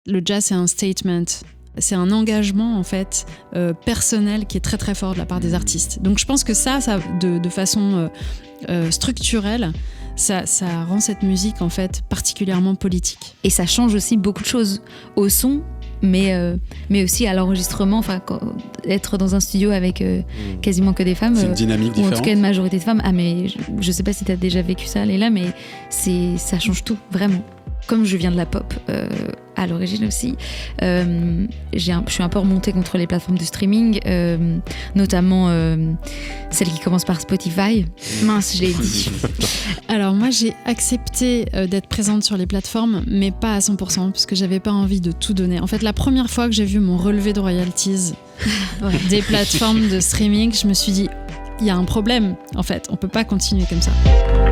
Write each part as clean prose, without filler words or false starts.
Le jazz, c'est un statement. C'est un engagement en fait personnel qui est très très fort de la part des artistes. Donc je pense que ça de façon structurelle, ça rend cette musique en fait particulièrement politique. Et ça change aussi beaucoup de choses au son, mais aussi à l'enregistrement. Enfin, être dans un studio avec quasiment que des femmes, c'est une dynamique différente. Ou en tout cas une majorité de femmes. Ah mais je sais pas si t'as déjà vécu ça, Leila, mais ça change tout vraiment. Comme je viens de la pop à l'origine aussi, je suis un peu remontée contre les plateformes de streaming, notamment celle qui commence par Spotify. Mince, je l'ai dit. Alors moi, j'ai accepté d'être présente sur les plateformes, mais pas à 100%, parce que j'avais pas envie de tout donner. En fait, la première fois que j'ai vu mon relevé de royalties des plateformes de streaming, je me suis dit, il y a un problème, en fait. On peut pas continuer comme ça.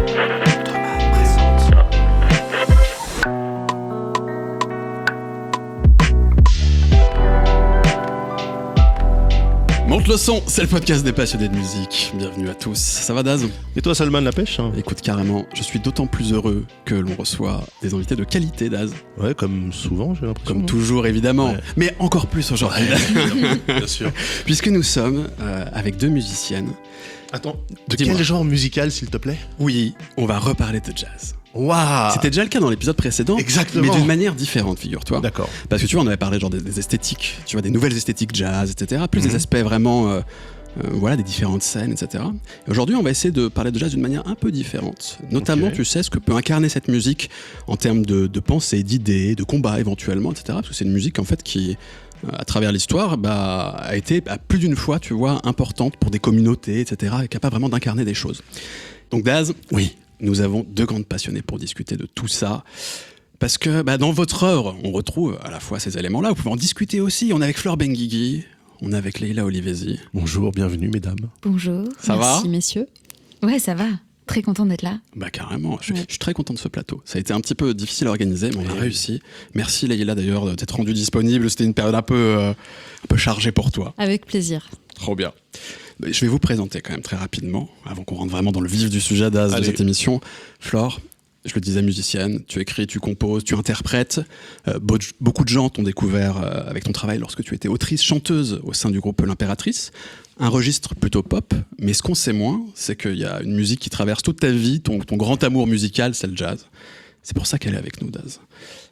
Monte le son, c'est le podcast des passionnés de musique. Bienvenue à tous. Ça va Daz ? Et toi Salman la pêche hein ? Écoute, carrément, je suis d'autant plus heureux que l'on reçoit des invités de qualité, Daz. Ouais, comme souvent, j'ai l'impression. Comme toujours, évidemment. Ouais. Mais encore plus aujourd'hui. Ouais, bien sûr. Puisque nous sommes avec deux musiciennes. Attends, de quel genre musical, s'il te plaît ? Oui, on va reparler de jazz. Waouh ! C'était déjà le cas dans l'épisode précédent. Exactement. Mais d'une manière différente, figure-toi. D'accord. Parce que tu vois, on avait parlé genre des esthétiques, tu vois, des nouvelles esthétiques jazz, etc. Plus des aspects vraiment, voilà, des différentes scènes, etc. Et aujourd'hui, on va essayer de parler de jazz d'une manière un peu différente. Notamment, tu sais, ce que peut incarner cette musique en termes de pensée, d'idées, de combat éventuellement, etc. Parce que c'est une musique, en fait, qui, à travers l'histoire, a été à plus d'une fois, tu vois, importante pour des communautés, etc. et capable vraiment d'incarner des choses. Donc Daz, oui. Nous avons deux grandes passionnées pour discuter de tout ça. Parce que dans votre œuvre, on retrouve à la fois ces éléments-là. Vous pouvez en discuter aussi. On est avec Flore Benguigui, on est avec Leila Olivesi. Bonjour, bienvenue mesdames. Bonjour. Ça va ? Merci messieurs. Ouais, ça va. Très contente d'être là. Carrément, je suis très content de ce plateau. Ça a été un petit peu difficile à organiser, mais on a réussi. Merci Leila d'ailleurs d'être rendue disponible. C'était une période un peu chargée pour toi. Avec plaisir. Trop bien. Je vais vous présenter quand même très rapidement, avant qu'on rentre vraiment dans le vif du sujet d'Az de cette émission. Flore, je le disais, musicienne, tu écris, tu composes, tu interprètes. Beaucoup de gens t'ont découvert avec ton travail lorsque tu étais autrice, chanteuse au sein du groupe L'Impératrice. Un registre plutôt pop, mais ce qu'on sait moins, c'est qu'il y a une musique qui traverse toute ta vie, ton grand amour musical, c'est le jazz. C'est pour ça qu'elle est avec nous, Daz.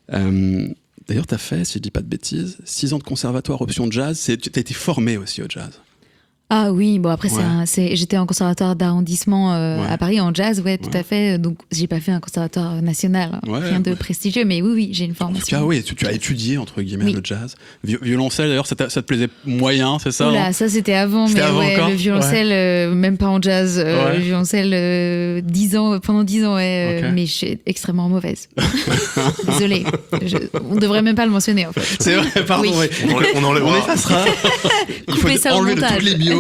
D'ailleurs, tu as fait, si je ne dis pas de bêtises, 6 ans de conservatoire option jazz. Tu as été formée aussi au jazz. Ah oui, bon après j'étais en conservatoire d'arrondissement à Paris en jazz, tout à fait. Donc j'ai pas fait un conservatoire national, rien de prestigieux, mais oui, j'ai une formation. En tout cas, oui, tu as étudié entre guillemets le jazz. Violoncelle d'ailleurs, ça te plaisait moyen, c'est ça ? Oula, ça c'était avant, mais le violoncelle, même pas en jazz, le violoncelle 10 ans, pendant 10 ans, mais je suis extrêmement mauvaise. Désolée, on devrait même pas le mentionner en fait. C'est vrai, pardon. Oui. On effacera. Il faut enlever de toutes les bios.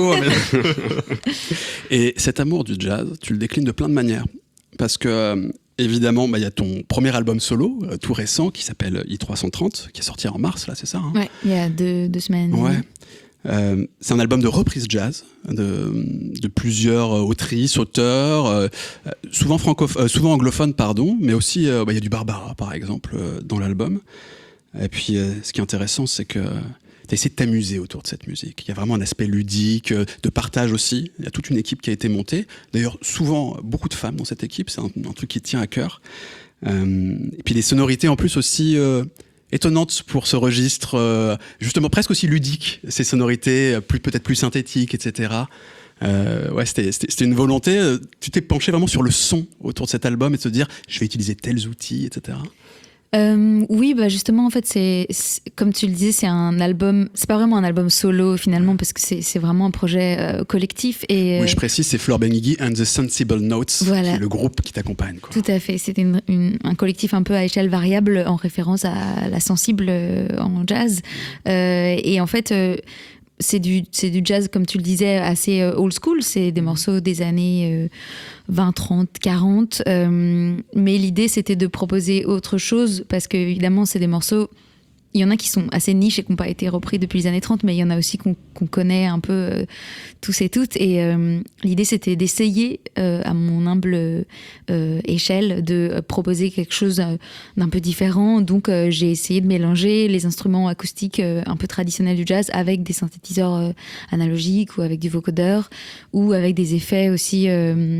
Et cet amour du jazz, tu le déclines de plein de manières. Parce que, évidemment, y a ton premier album solo, tout récent, qui s'appelle I330, qui est sorti en mars, là, c'est ça ? Ouais, il y a deux semaines. Ouais. C'est un album de reprise jazz de plusieurs autrices, auteurs, souvent anglophones, mais aussi il y a du Barbara, par exemple, dans l'album. Et puis, ce qui est intéressant, c'est que tu as essayé de t'amuser autour de cette musique. Il y a vraiment un aspect ludique, de partage aussi. Il y a toute une équipe qui a été montée. D'ailleurs, souvent, beaucoup de femmes dans cette équipe. C'est un truc qui tient à cœur. Et puis, des sonorités en plus aussi étonnantes pour ce registre, justement presque aussi ludique. Ces sonorités peut-être plus synthétiques, etc. C'était une volonté. Tu t'es penché vraiment sur le son autour de cet album et de se dire, je vais utiliser tels outils, etc. Oui, justement, en fait, c'est comme tu le disais, c'est un album. C'est pas vraiment un album solo finalement, parce que c'est vraiment un projet collectif. Et oui, je précise, c'est Flore Benguigui and the Sensible Notes, qui est le groupe qui t'accompagne. Tout à fait. C'était un collectif un peu à échelle variable, en référence à la sensible en jazz. Et en fait. C'est du jazz, comme tu le disais, assez old school. C'est des morceaux des années 20, 30, 40. Mais l'idée, c'était de proposer autre chose parce que, évidemment, c'est des morceaux il y en a qui sont assez niches et qui n'ont pas été repris depuis les années 30, mais il y en a aussi qu'on connaît un peu tous et toutes. Et l'idée, c'était d'essayer, à mon humble échelle, de proposer quelque chose d'un peu différent. Donc, j'ai essayé de mélanger les instruments acoustiques un peu traditionnels du jazz avec des synthétiseurs analogiques ou avec du vocodeur ou avec des effets aussi,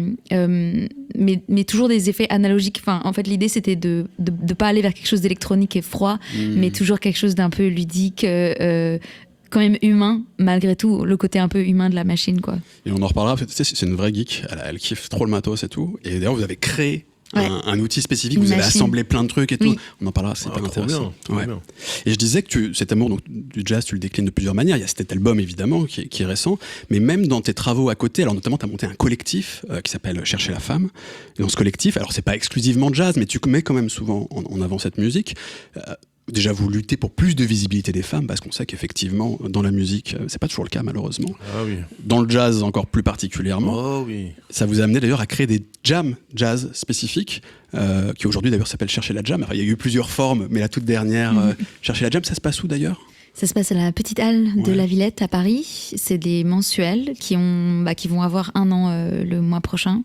mais toujours des effets analogiques. Enfin, en fait, l'idée, c'était de pas aller vers quelque chose d'électronique et froid, mais toujours quelque chose d'un peu ludique, quand même humain, malgré tout, le côté un peu humain de la machine, quoi. Et on en reparlera, tu sais, c'est une vraie geek, elle kiffe trop le matos et tout. Et d'ailleurs, vous avez créé un outil spécifique, vous avez assemblé plein de trucs et tout. On en parlera, c'est pas intéressant. Bien. Et je disais que cet amour donc, du jazz, tu le déclines de plusieurs manières. Il y a cet album, évidemment, qui est récent, mais même dans tes travaux à côté, alors notamment, tu as monté un collectif qui s'appelle Chercher la femme. Et dans ce collectif, alors c'est pas exclusivement jazz, mais tu mets quand même souvent en avant cette musique. Déjà, vous luttez pour plus de visibilité des femmes, parce qu'on sait qu'effectivement, dans la musique, c'est pas toujours le cas, malheureusement. Ah oui. Dans le jazz, encore plus particulièrement. Oh oui. Ça vous a amené d'ailleurs à créer des jams jazz spécifiques, qui aujourd'hui d'ailleurs s'appellent Chercher la jam. Enfin, il y a eu plusieurs formes, mais la toute dernière, Chercher la jam, ça se passe où d'ailleurs ? Ça se passe à la Petite Halle de la Villette à Paris. C'est des mensuels qui vont avoir 1 an le mois prochain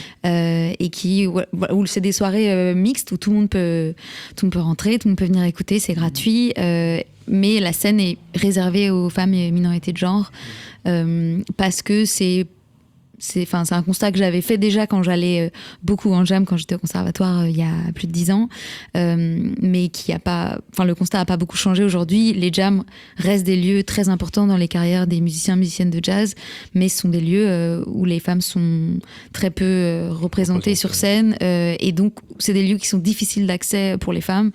et où c'est des soirées mixtes où tout le monde peut rentrer, tout le monde peut venir écouter, c'est gratuit. Mais la scène est réservée aux femmes et minorités de genre parce que c'est un constat que j'avais fait déjà quand j'allais beaucoup en jam quand j'étais au conservatoire il y a plus de 10 ans, mais le constat n'a pas beaucoup changé aujourd'hui. Les jams restent des lieux très importants dans les carrières des musiciennes de jazz, mais ce sont des lieux où les femmes sont très peu représentées sur scène, et donc c'est des lieux qui sont difficiles d'accès pour les femmes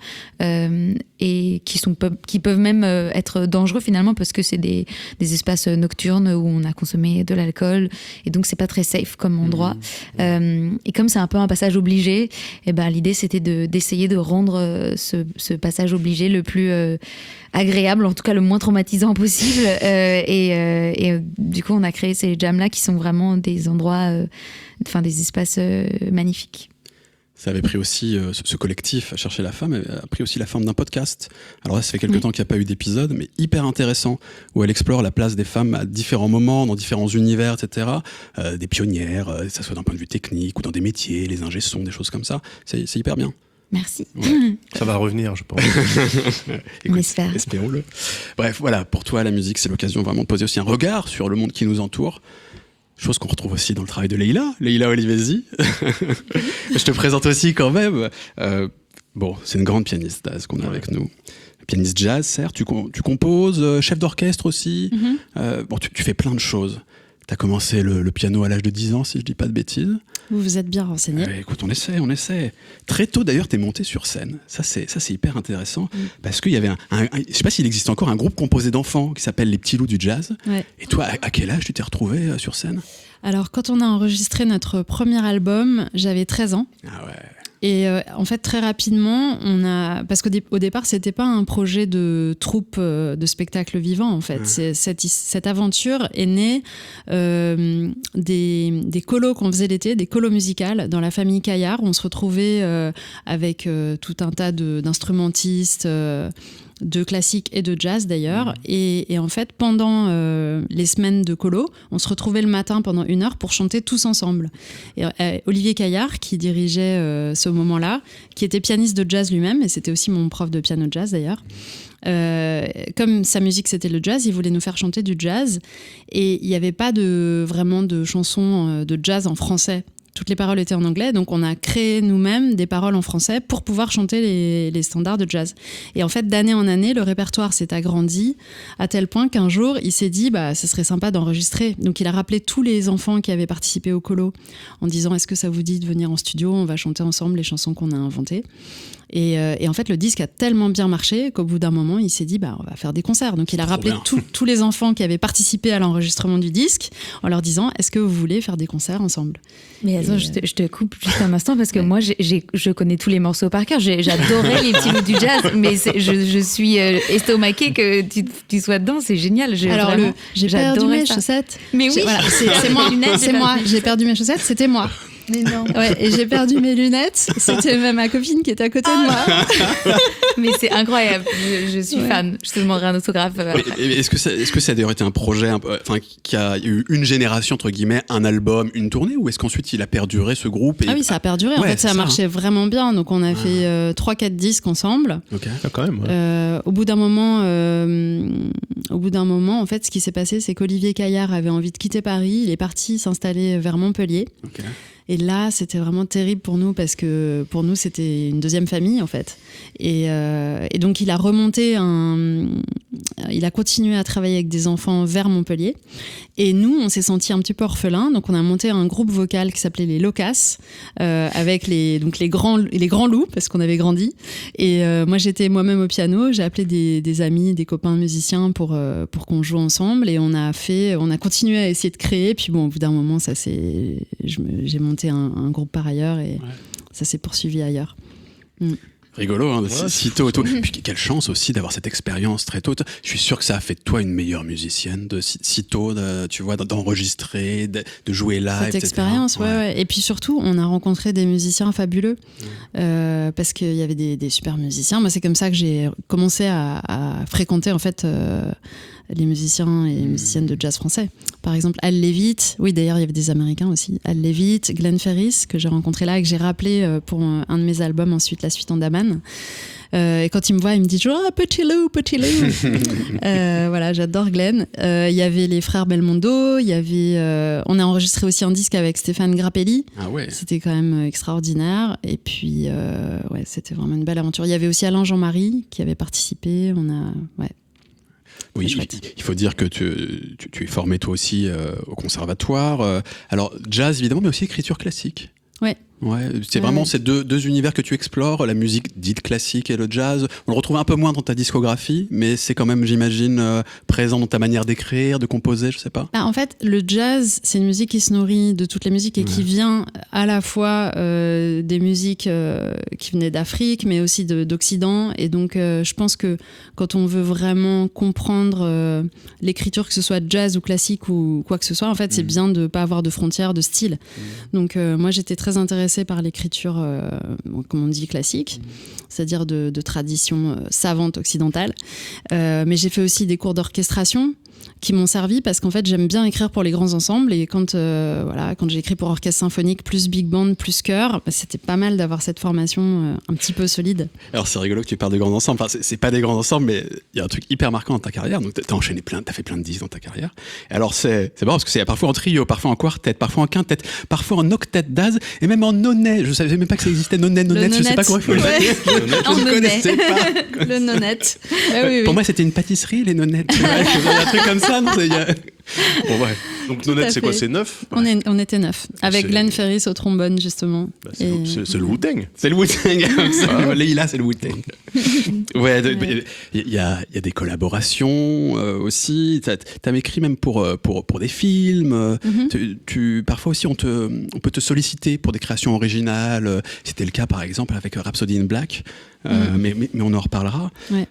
et qui peuvent même être dangereux finalement parce que c'est des espaces nocturnes où on a consommé de l'alcool et donc c'est pas très safe comme endroit. Et comme c'est un peu un passage obligé, l'idée c'était d'essayer de rendre ce passage obligé le plus agréable, en tout cas le moins traumatisant possible. Et du coup, on a créé ces jams-là qui sont vraiment des endroits, des espaces magnifiques. Ça avait pris aussi, ce collectif, Chercher la femme, a pris aussi la forme d'un podcast. Alors là, ça fait quelques temps qu'il n'y a pas eu d'épisode, mais hyper intéressant, où elle explore la place des femmes à différents moments, dans différents univers, etc. Des pionnières, que ça soit d'un point de vue technique, ou dans des métiers, les ingé sons, des choses comme ça. C'est hyper bien. Merci. Ouais. Ça va revenir, je pense. On espère. Espérons-le. Bref, voilà, pour toi, la musique, c'est l'occasion vraiment de poser aussi un regard sur le monde qui nous entoure. Chose qu'on retrouve aussi dans le travail de Leïla Olivesi. Je te présente aussi quand même. C'est une grande pianiste jazz qu'on a avec nous. Pianiste jazz, certes. Tu composes, chef d'orchestre aussi. Tu fais plein de choses. Tu as commencé le piano à l'âge de 10 ans, si je dis pas de bêtises. Vous vous êtes bien renseigné. Écoute, on essaie. Très tôt, d'ailleurs, tu es monté sur scène. Ça, c'est hyper intéressant. Parce qu'il y avait je sais pas s'il existe encore un groupe composé d'enfants qui s'appelle Les Petits Loups du Jazz. Ouais. Et toi, à quel âge tu t'es retrouvé sur scène ? Alors, quand on a enregistré notre premier album, j'avais 13 ans. Ah ouais. Et en fait, très rapidement, parce qu'au départ, c'était pas un projet de troupe de spectacle vivant, en fait. Cette aventure est née des colos qu'on faisait l'été, des colos musicales dans la famille Caillard. On se retrouvait avec tout un tas d'instrumentistes, de classique et de jazz d'ailleurs. Et en fait, pendant les semaines de colo, on se retrouvait le matin pendant 1 heure pour chanter tous ensemble. Et Olivier Caillard, qui dirigeait ce moment-là, qui était pianiste de jazz lui-même, et c'était aussi mon prof de piano jazz d'ailleurs, comme sa musique c'était le jazz, il voulait nous faire chanter du jazz. Et il n'y avait pas vraiment de chansons de jazz en français. Toutes les paroles étaient en anglais, donc on a créé nous-mêmes des paroles en français pour pouvoir chanter les standards de jazz. Et en fait, d'année en année, le répertoire s'est agrandi à tel point qu'un jour, il s'est dit ce serait sympa d'enregistrer. Donc il a rappelé tous les enfants qui avaient participé au colo en disant « Est-ce que ça vous dit de venir en studio ? On va chanter ensemble les chansons qu'on a inventées. » Et en fait, le disque a tellement bien marché qu'au bout d'un moment, il s'est dit on va faire des concerts. Donc il a rappelé tous les enfants qui avaient participé à l'enregistrement du disque en leur disant « Est-ce que vous voulez faire des concerts ensemble ?» Mais attends, je te coupe juste un instant parce que moi, je connais tous les morceaux par cœur. J'adorais Les Petits Loups du Jazz, mais je suis estomaquée que tu sois dedans. C'est génial. J'ai perdu mes chaussettes. Mais oui, c'est moi. J'ai perdu mes chaussettes. C'était moi. Mais non. Ouais, et j'ai perdu mes lunettes. C'était même ma copine qui était à côté de moi. Mais c'est incroyable. Je suis fan. Je te demanderai un autographe. Est-ce que ça a d'ailleurs été un projet qui a eu une génération, entre guillemets, un album, une tournée, ou est-ce qu'ensuite il a perduré ce groupe Ah oui, ça a perduré. En fait, ça marchait vraiment bien. Donc on a fait 3-4 disques ensemble. Ok. Ah, quand même, ouais. Au bout d'un moment, en fait, ce qui s'est passé, c'est qu'Olivier Caillard avait envie de quitter Paris. Il est parti s'installer vers Montpellier. Ok. Et là, c'était vraiment terrible pour nous parce que pour nous, c'était une deuxième famille en fait. Et donc, il a continué à travailler avec des enfants vers Montpellier. Et nous, on s'est sentis un petit peu orphelins. Donc, on a monté un groupe vocal qui s'appelait les Locas, avec les grands loups parce qu'on avait grandi. Et moi, j'étais moi-même au piano. J'ai appelé des amis, des copains musiciens pour qu'on joue ensemble. Et on a continué à essayer de créer. Puis bon, au bout d'un moment, j'ai monté un groupe par ailleurs et ça s'est poursuivi ailleurs. Rigolo, hein, si tôt et tout. Puis quelle chance aussi d'avoir cette expérience très tôt. Je suis sûr que ça a fait de toi une meilleure musicienne, si tôt, tu vois, d'enregistrer, de jouer live, cette etc. expérience, ouais. Et puis surtout, on a rencontré des musiciens fabuleux parce qu'il y avait des super musiciens. Moi, c'est comme ça que j'ai commencé à fréquenter en fait les musiciens et les musiciennes de jazz français. Par exemple, Al Levitt. Oui, d'ailleurs, il y avait des Américains aussi. Al Levitt, Glenn Ferris, que j'ai rencontré là et que j'ai rappelé pour un de mes albums ensuite, La Suite Andaman. Et quand il me voit, il me dit toujours petit loup. Voilà, j'adore Glenn. Il y avait les frères Belmondo. On a enregistré aussi un disque avec Stéphane Grappelli. Ah ouais. C'était quand même extraordinaire. Et puis, c'était vraiment une belle aventure. Il y avait aussi Alain Jean-Marie qui avait participé. Oui, il faut dire que tu es formé toi aussi au conservatoire. Alors, jazz évidemment, mais aussi écriture classique. Ouais. Ouais, c'est vraiment ces deux univers que tu explores, la musique dite classique et le jazz. On le retrouve un peu moins dans ta discographie, mais c'est quand même, j'imagine, présent dans ta manière d'écrire, de composer, je sais pas. En fait, le jazz, c'est une musique qui se nourrit de toute la musique et qui vient à la fois des musiques qui venaient d'Afrique, mais aussi d'Occident. Et donc, je pense que quand on veut vraiment comprendre l'écriture, que ce soit jazz ou classique ou quoi que ce soit, en fait, c'est bien de ne pas avoir de frontières de style. Donc, moi, j'étais très intéressée par l'écriture, comme on dit, classique, c'est-à-dire de tradition savante occidentale. Mais j'ai fait aussi des cours d'orchestration qui m'ont servi parce qu'en fait j'aime bien écrire pour les grands ensembles et quand j'ai écrit pour orchestre symphonique plus big band plus chœur, c'était pas mal d'avoir cette formation un petit peu solide. Alors c'est rigolo que tu parles de grands ensembles, enfin c'est pas des grands ensembles mais il y a un truc hyper marquant dans ta carrière, donc t'as fait plein de disques dans ta carrière. Et alors c'est marrant parce que c'est parfois en trio, parfois en quartet, parfois en quintet, parfois en octet d'az et même en nonnet. Je savais même pas que ça existait, nonnet, je sais pas comment il faut le dire. Je ne connaissais pas. Le nonnet. Pour moi c'était une pâtisserie les nonnettes. Il y a un truc comme ça. Bon, ouais. Donc Nonette, c'est quoi? C'est 9? On était 9 avec Glenn Ferris au trombone justement. C'est le Wu-Tang. C'est le Wu-Tang. Leïla, c'est le Wu-Tang. Ouais, il y a des collaborations aussi. T'as écrit même pour des films. Parfois aussi on peut te solliciter pour des créations originales. C'était le cas par exemple avec Rhapsody in Black. Mais on en reparlera. Ouais.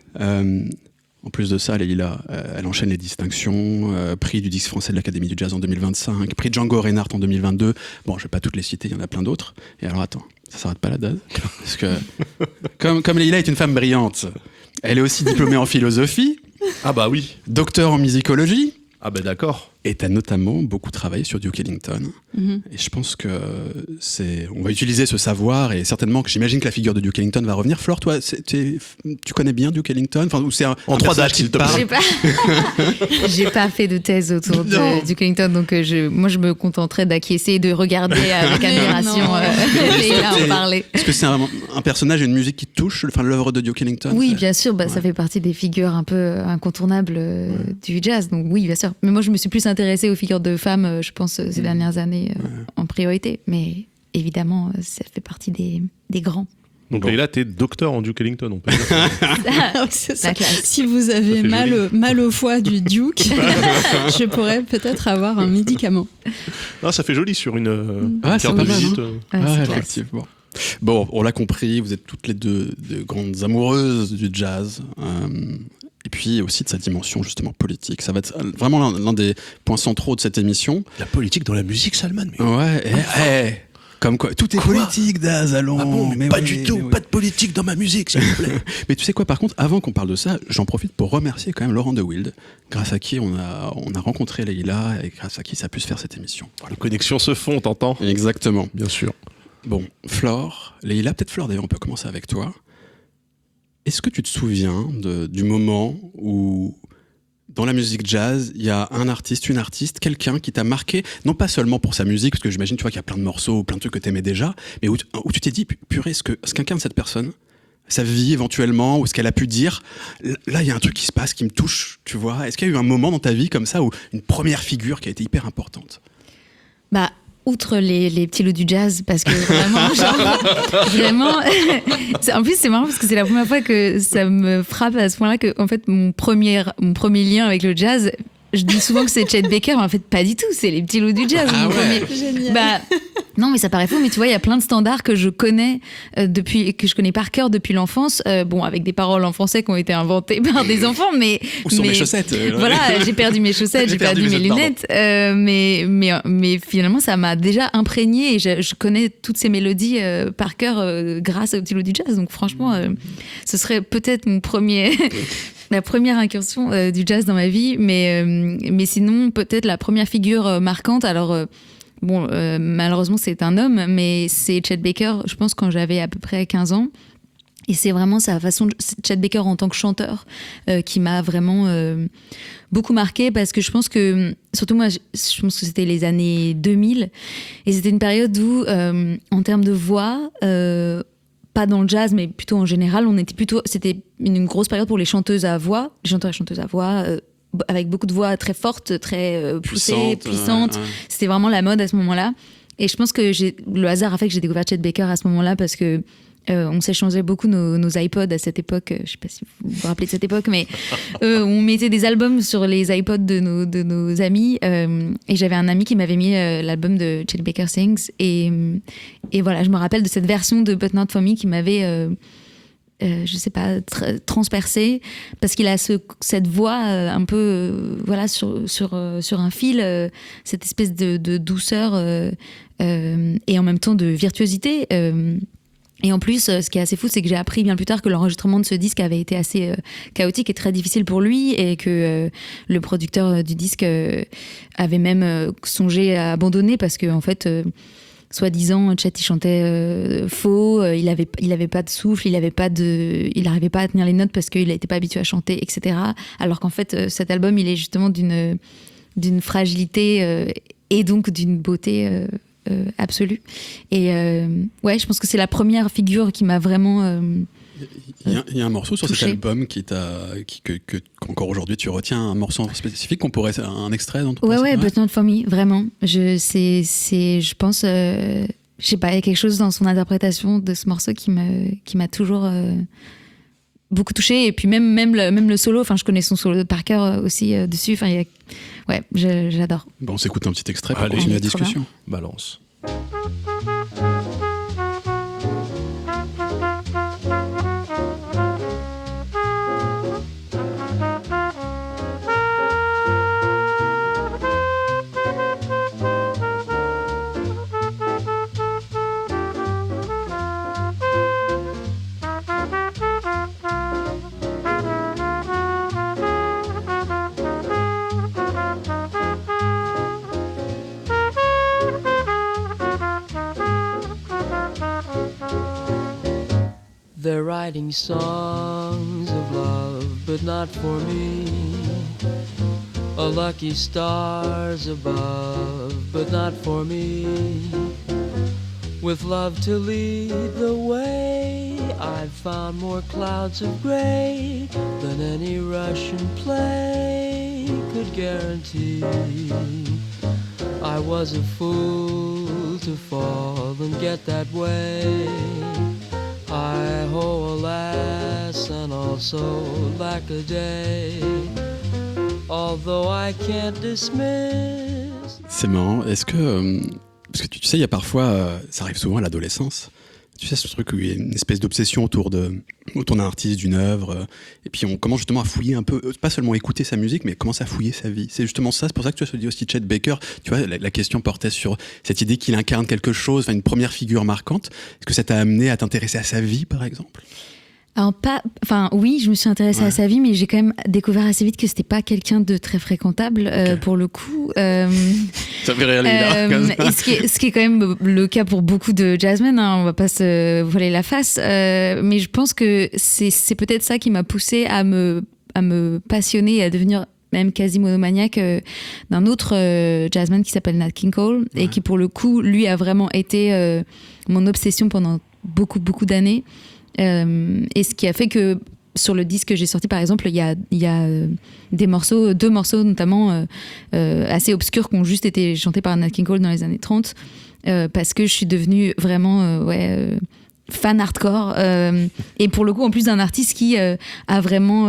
En plus de ça, Leïla, elle enchaîne les distinctions, prix du disque français de l'Académie du Jazz en 2025, prix Django Reinhardt en 2022. Bon, je vais pas toutes les citer, il y en a plein d'autres. Et alors attends, ça s'arrête pas là, Daz. Parce que comme Leïla est une femme brillante, elle est aussi diplômée en philosophie. Ah bah oui. Docteur en musicologie. Ah bah d'accord. Et tu as notamment beaucoup travaillé sur Duke Ellington. Et je pense que on va utiliser ce savoir et certainement que j'imagine que la figure de Duke Ellington va revenir. Flore, toi, tu connais bien Duke Ellington, ou c'est en 3 dates, s'il te plaît. J'ai pas fait de thèse autour de Duke Ellington, donc moi je me contenterais d'acquiescer et de regarder avec admiration Leïla en parler. Est-ce que c'est un personnage et une musique qui te touche, l'œuvre de Duke Ellington? Oui, bien sûr, ça fait partie des figures un peu incontournables du jazz, donc oui, bien sûr. Mais moi je me suis plus intéressée aux figures de femmes, je pense, ces dernières années en priorité. Mais évidemment, ça fait partie des grands. Donc Leïla, t'es docteur en Duke Ellington, on peut dire. C'est ça. Si vous avez mal au foie du Duke, je pourrais peut-être avoir un médicament. Ah, ça fait joli sur une carte de visite. Effectivement. Bon, on l'a compris, vous êtes toutes les deux de grandes amoureuses du jazz. Et puis aussi de sa dimension justement politique. Ça va être vraiment l'un des points centraux de cette émission. La politique dans la musique, Salman. Ouais, Comme quoi, tout est politique, Daz, allons. Ah bon, mais pas oui, du tout, mais oui. pas de politique dans ma musique, s'il vous plaît. Mais tu sais quoi, par contre, avant qu'on parle de ça, j'en profite pour remercier quand même Laurent de Wild, grâce à qui on a rencontré Leïla et grâce à qui ça a pu se faire cette émission. Voilà. Les connexions se font, t'entends ? Exactement. Bien sûr. Bon, Flore, Leïla, peut-être Flore d'ailleurs, on peut commencer avec toi. Est-ce que tu te souviens du moment où, dans la musique jazz, il y a un artiste, une artiste, quelqu'un qui t'a marqué, non pas seulement pour sa musique, parce que j'imagine tu vois qu'il y a plein de morceaux, plein de trucs que t'aimais déjà, mais où tu t'es dit, purée, ce qu'incarne cette personne, sa vie éventuellement, ou ce qu'elle a pu dire, là il y a un truc qui se passe, qui me touche, tu vois. Est-ce qu'il y a eu un moment dans ta vie comme ça, où une première figure qui a été hyper importante ? Bah, outre les petits loups du jazz, parce que vraiment, en plus c'est marrant parce que c'est la première fois que ça me frappe à ce point-là que en fait mon premier lien avec le jazz, je dis souvent que c'est Chet Baker, mais en fait pas du tout, c'est les petits loups du jazz. Ah ouais. Génial. Bah, non, mais ça paraît faux, mais tu vois, il y a plein de standards que je connais que je connais par cœur depuis l'enfance. Bon, avec des paroles en français qui ont été inventées par des enfants, mais Ou sur mes chaussettes. Voilà, j'ai perdu mes chaussettes, j'ai perdu mes lunettes, mais finalement, ça m'a déjà imprégné et je connais toutes ces mélodies par cœur grâce au petit loup du jazz. Donc franchement, ce serait peut-être la première incursion du jazz dans ma vie, mais sinon peut-être la première figure marquante. Alors bon, malheureusement c'est un homme, mais c'est Chet Baker, je pense quand j'avais à peu près 15 ans. Et c'est vraiment sa façon, Chet Baker en tant que chanteur, qui m'a vraiment beaucoup marqué, parce que je pense que, surtout moi, je pense que c'était les années 2000, et c'était une période où, en termes de voix, pas dans le jazz, mais plutôt en général, c'était une grosse période pour les chanteuses à voix, les chanteurs et chanteuses à voix, avec beaucoup de voix très fortes, très poussées, puissantes. Ouais. C'était vraiment la mode à ce moment-là. Et je pense que le hasard a fait que j'ai découvert Chet Baker à ce moment-là, parce que on s'échangeait beaucoup nos iPods à cette époque. Je sais pas si vous vous rappelez de cette époque, mais on mettait des albums sur les iPods de nos amis. Et j'avais un ami qui m'avait mis l'album de Chet Baker Sings. Et voilà, je me rappelle de cette version de But Not For Me qui m'avait, je sais pas, transpercée, parce qu'il a cette voix un peu, voilà, sur un fil, cette espèce de douceur et en même temps de virtuosité. Et en plus, ce qui est assez fou, c'est que j'ai appris bien plus tard que l'enregistrement de ce disque avait été assez chaotique et très difficile pour lui, et que le producteur du disque avait même songé à abandonner, parce que en fait, soi-disant, Chet il chantait faux, il avait pas de souffle, il n'arrivait pas à tenir les notes parce qu'il n'était pas habitué à chanter, etc. Alors qu'en fait, cet album, il est justement d'une fragilité et donc d'une beauté absolue. Et ouais, je pense que c'est la première figure qui m'a vraiment il y a un morceau sur touché. cet album qu'encore aujourd'hui tu retiens, un morceau spécifique qu'on pourrait, un extrait dont ouais, But Not For Me, vraiment. Je pense, je sais pas, il y a quelque chose dans son interprétation de ce morceau qui m'a toujours beaucoup touché. Et puis même le solo, enfin je connais son solo par cœur aussi dessus. Enfin ouais, j'adore. Bon, on s'écoute un petit extrait pour Allez, continuer la discussion. Balance. They're writing songs of love, but not for me. A lucky stars above, but not for me. With love to lead the way, I've found more clouds of gray than any Russian play could guarantee. I was a fool to fall and get that way. I ho, alas, and also lack a day, although I can't dismiss. C'est marrant, est-ce que parce que tu sais, il y a parfois, ça arrive souvent à l'adolescence, Tu sais, ce truc où il y a une espèce d'obsession autour d'un artiste, d'une œuvre, et puis on commence justement à fouiller un peu, pas seulement écouter sa musique, mais commencer à fouiller sa vie. C'est justement ça, c'est pour ça que tu as dit aussi Chet Baker, tu vois, la question portait sur cette idée qu'il incarne quelque chose, une première figure marquante. Est-ce que ça t'a amené à t'intéresser à sa vie, par exemple ? Alors oui, je me suis intéressée à sa vie, mais j'ai quand même découvert assez vite que c'était pas quelqu'un de très fréquentable pour le coup. Ça fait rire les gars. Et ce qui est quand même le cas pour beaucoup de jazzmen, on va pas se voiler la face, mais je pense que c'est peut-être ça qui m'a poussée à me passionner et à devenir même quasi monomaniaque d'un autre jazzman qui s'appelle Nat King Cole et qui pour le coup lui a vraiment été mon obsession pendant beaucoup d'années. Et ce qui a fait que sur le disque que j'ai sorti par exemple il y a deux morceaux notamment assez obscurs qui ont juste été chantés par Nat King Cole dans les années 30 parce que je suis devenue vraiment fan hardcore et pour le coup en plus d'un artiste qui a vraiment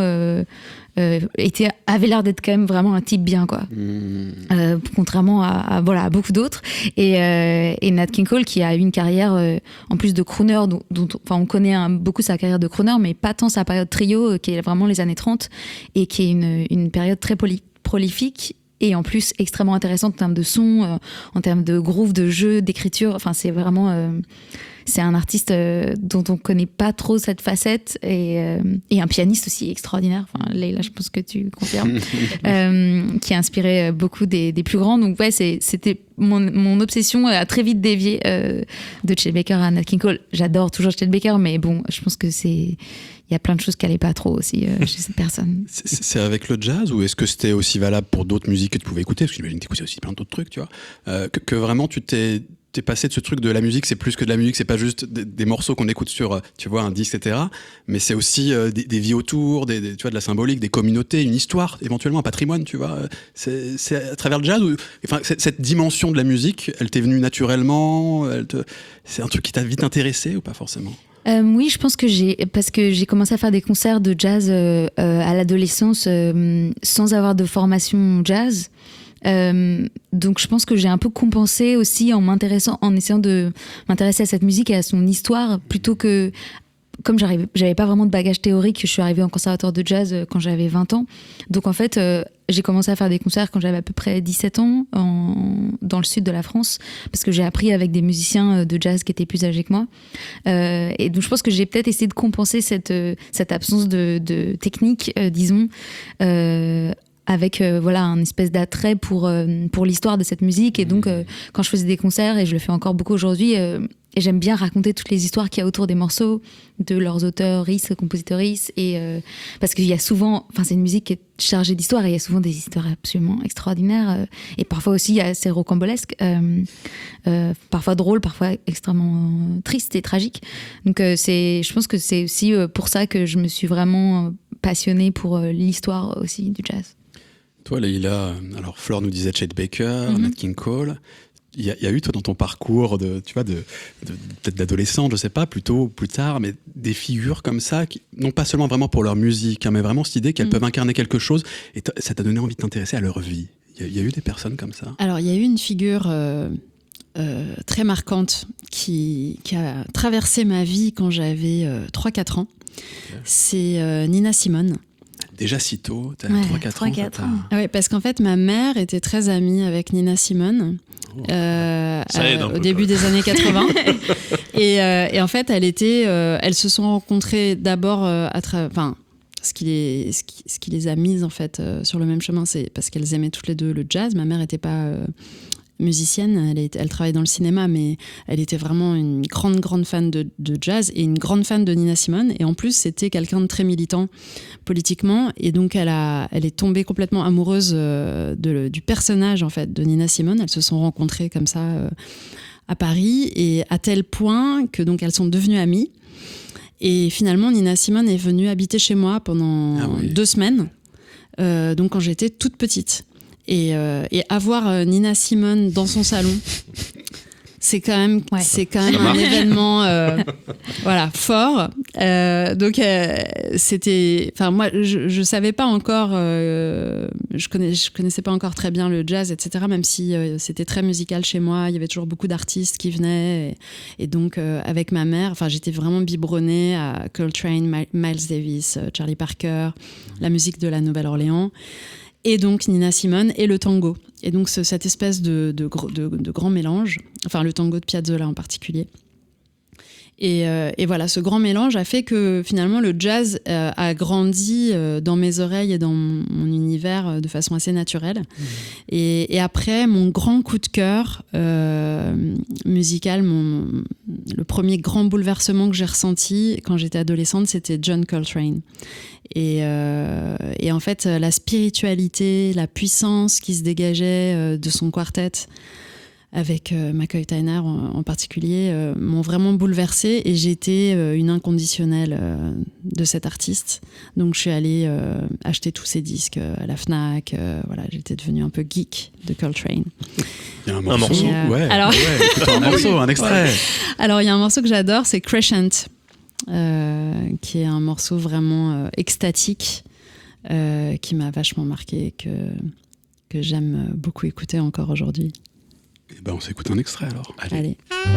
avait l'air d'être quand même vraiment un type bien quoi. Contrairement à beaucoup d'autres et Nat King Cole qui a eu une carrière en plus de crooner dont on connaît beaucoup sa carrière de crooner mais pas tant sa période trio qui est vraiment les années 30 et qui est une période très prolifique et en plus extrêmement intéressante en termes de son, en termes de groove, de jeu, d'écriture. Enfin, c'est vraiment... c'est un artiste dont on ne connaît pas trop cette facette et un pianiste aussi extraordinaire. Enfin, Leila, je pense que tu confirmes. Qui a inspiré beaucoup des plus grands. Donc ouais, c'était mon obsession a très vite dévié de Chet Baker à Nat King Cole. J'adore toujours Chet Baker, mais bon, je pense que il y a plein de choses qui n'allaient pas trop aussi chez cette personne. C'est avec le jazz ou est-ce que c'était aussi valable pour d'autres musiques que tu pouvais écouter ? Parce que j'imagine que tu écoutais aussi plein d'autres trucs, tu vois. Que vraiment tu t'es passé de ce truc de la musique, c'est plus que de la musique, c'est pas juste des morceaux qu'on écoute sur, tu vois, un disque, etc. Mais c'est aussi des vies autour, tu vois, de la symbolique, des communautés, une histoire, éventuellement un patrimoine, tu vois. C'est à travers le jazz, cette dimension de la musique, elle t'est venue naturellement, c'est un truc qui t'a vite intéressé ou pas forcément ? Oui, je pense que parce que j'ai commencé à faire des concerts de jazz à l'adolescence sans avoir de formation jazz. Donc je pense que j'ai un peu compensé aussi en essayant de m'intéresser à cette musique et à son histoire plutôt que comme j'avais pas vraiment de bagage théorique, je suis arrivée en conservatoire de jazz quand j'avais 20 ans. Donc en fait, j'ai commencé à faire des concerts quand j'avais à peu près 17 ans dans le sud de la France parce que j'ai appris avec des musiciens de jazz qui étaient plus âgés que moi. Et donc je pense que j'ai peut-être essayé de compenser cette absence de technique, disons, avec un espèce d'attrait pour l'histoire de cette musique. Et donc, quand je faisais des concerts, et je le fais encore beaucoup aujourd'hui, et j'aime bien raconter toutes les histoires qu'il y a autour des morceaux, de leurs auteurs, compositeuristes, et parce qu'il y a souvent, c'est une musique qui est chargée d'histoire, et il y a souvent des histoires absolument extraordinaires, et parfois aussi assez rocambolesques, parfois drôles, parfois extrêmement tristes et tragiques. Donc, je pense que c'est aussi pour ça que je me suis vraiment passionnée pour l'histoire aussi du jazz. Toi, Leila, alors Flore nous disait Chet Baker, Nat King Cole. Il y a eu, toi, dans ton parcours peut-être d'adolescent, je sais pas, plutôt plus tard, mais des figures comme ça, qui, non pas seulement vraiment pour leur musique, mais vraiment cette idée qu'elles peuvent incarner quelque chose, et ça t'a donné envie de t'intéresser à leur vie. Il y a eu des personnes comme ça ? Alors, il y a eu une figure très marquante qui a traversé ma vie quand j'avais 3-4 ans. Okay. C'est Nina Simone. Déjà si tôt, t'as 3-4 ans. Oui, parce qu'en fait, ma mère était très amie avec Nina Simone. Au début des années 80 et en fait elles se sont rencontrées d'abord ce qui les a mises en fait sur le même chemin, c'est parce qu'elles aimaient toutes les deux le jazz. Ma mère n'était pas musicienne, elle travaillait dans le cinéma, mais elle était vraiment une grande fan de jazz et une grande fan de Nina Simone, et en plus c'était quelqu'un de très militant politiquement, et donc elle est tombée complètement amoureuse du personnage en fait de Nina Simone. Elles se sont rencontrées comme ça à Paris, et à tel point que donc elles sont devenues amies, et finalement Nina Simone est venue habiter chez moi pendant 2 semaines, donc quand j'étais toute petite. Et avoir Nina Simone dans son salon, c'est quand même un événement fort. Donc c'était, enfin moi je savais pas encore, je connaissais pas encore très bien le jazz, etc. Même si c'était très musical chez moi, il y avait toujours beaucoup d'artistes qui venaient et donc avec ma mère, enfin j'étais vraiment biberonnée à Coltrane, Miles Davis, Charlie Parker, la musique de la Nouvelle-Orléans. Et donc Nina Simone et le tango. Et donc cette espèce de grand mélange, enfin le tango de Piazzolla en particulier. Et voilà, ce grand mélange a fait que finalement le jazz a grandi dans mes oreilles et dans mon univers de façon assez naturelle. Et après, mon grand coup de cœur musical, le premier grand bouleversement que j'ai ressenti quand j'étais adolescente, c'était John Coltrane. Et en fait, la spiritualité, la puissance qui se dégageait de son quartet, avec McCoy Tyner en particulier, m'ont vraiment bouleversée et j'ai été une inconditionnelle de cet artiste. Donc je suis allée acheter tous ses disques à la Fnac. Voilà, j'étais devenue un peu geek de Coltrane. Il y a un morceau, alors... un morceau, un extrait. Alors il y a un morceau que j'adore, c'est Crescent, qui est un morceau vraiment extatique, qui m'a vachement marqué, que j'aime beaucoup écouter encore aujourd'hui. Eh ben, on s'écoute un extrait alors. Allez.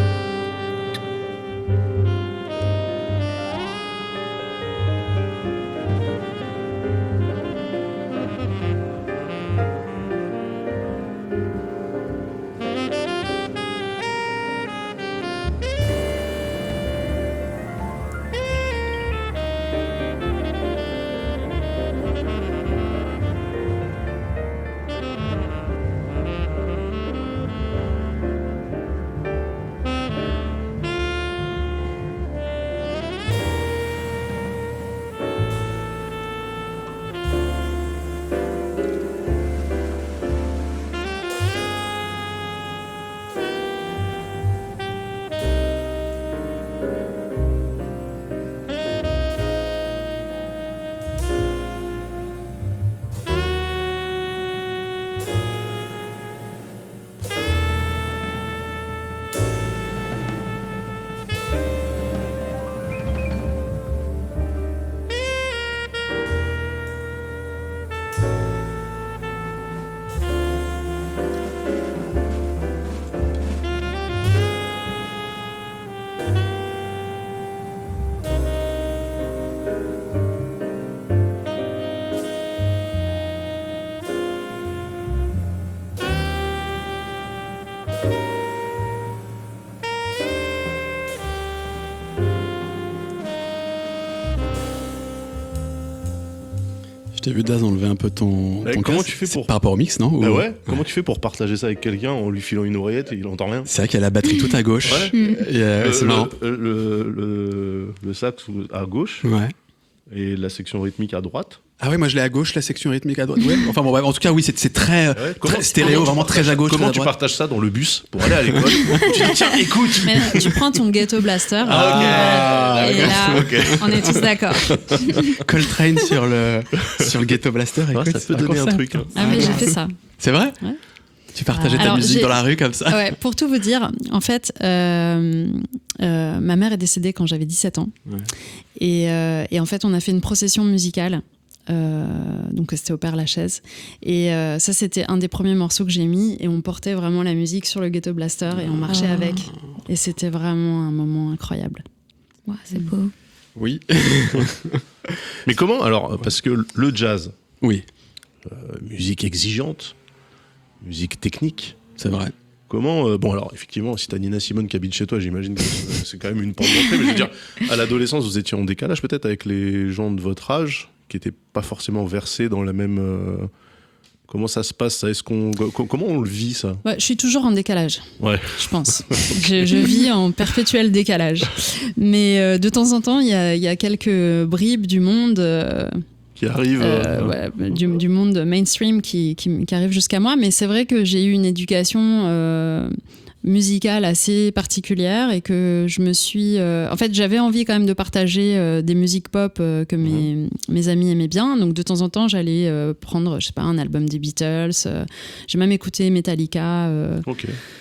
J'ai vu Daz enlever un peu ton comment casque. tu fais pour... Par rapport au mix, non? Ah ouais. Comment tu fais pour partager ça avec quelqu'un en lui filant une oreillette et il entend rien? C'est vrai qu'il y a la batterie tout à gauche. Ouais. Et, c'est marrant. Le sax à gauche Ouais. et la section rythmique à droite. Ah ouais, moi je l'ai à gauche, la section rythmique à droite. Ouais. Enfin bon, en tout cas, oui, c'est très, très stéréo, vraiment très à gauche. Comment très à tu droite. partages ça dans le bus pour aller à l'école? Tu dis tiens, écoute. Mais tu prends ton Ghetto Blaster. Ah, et là, ok. on est tous d'accord. Coltrane sur le Ghetto Blaster. Écoute, ça peut donner un truc. Hein. Ah mais j'ai fait ça. C'est vrai? Ouais. Tu partageais ta Alors, musique dans la rue comme ça? Ouais, pour tout vous dire, en fait, ma mère est décédée quand j'avais 17 ans. Ouais. Et en fait, on a fait une procession musicale. Donc c'était au Père-Lachaise. Et ça, c'était un des premiers morceaux que j'ai mis. Et on portait vraiment la musique sur le Ghetto Blaster et on marchait avec. Et c'était vraiment un moment incroyable. Ouais, c'est beau. Oui. Mais comment alors? Parce que le jazz, oui, musique exigeante, musique technique. C'est vrai. Comment bon alors effectivement si t'as Nina Simone qui habite chez toi, j'imagine que c'est quand même une porte d'entrée. Mais je veux dire, à l'adolescence vous étiez en décalage peut-être avec les gens de votre âge qui n'étaient pas forcément versés dans la même. Comment ça se passe ça? Comment on le vit ça? Ouais, je suis toujours en décalage. Ouais. Je pense. je vis en perpétuel décalage. Mais de temps en temps il y a quelques bribes du monde. Qui arrive du monde mainstream qui arrive jusqu'à moi, mais c'est vrai que j'ai eu une éducation musicale assez particulière et que je me suis... en fait, j'avais envie quand même de partager des musiques pop que mes amis aimaient bien, donc de temps en temps, j'allais prendre, je sais pas, un album des Beatles, j'ai même écouté Metallica. Ok.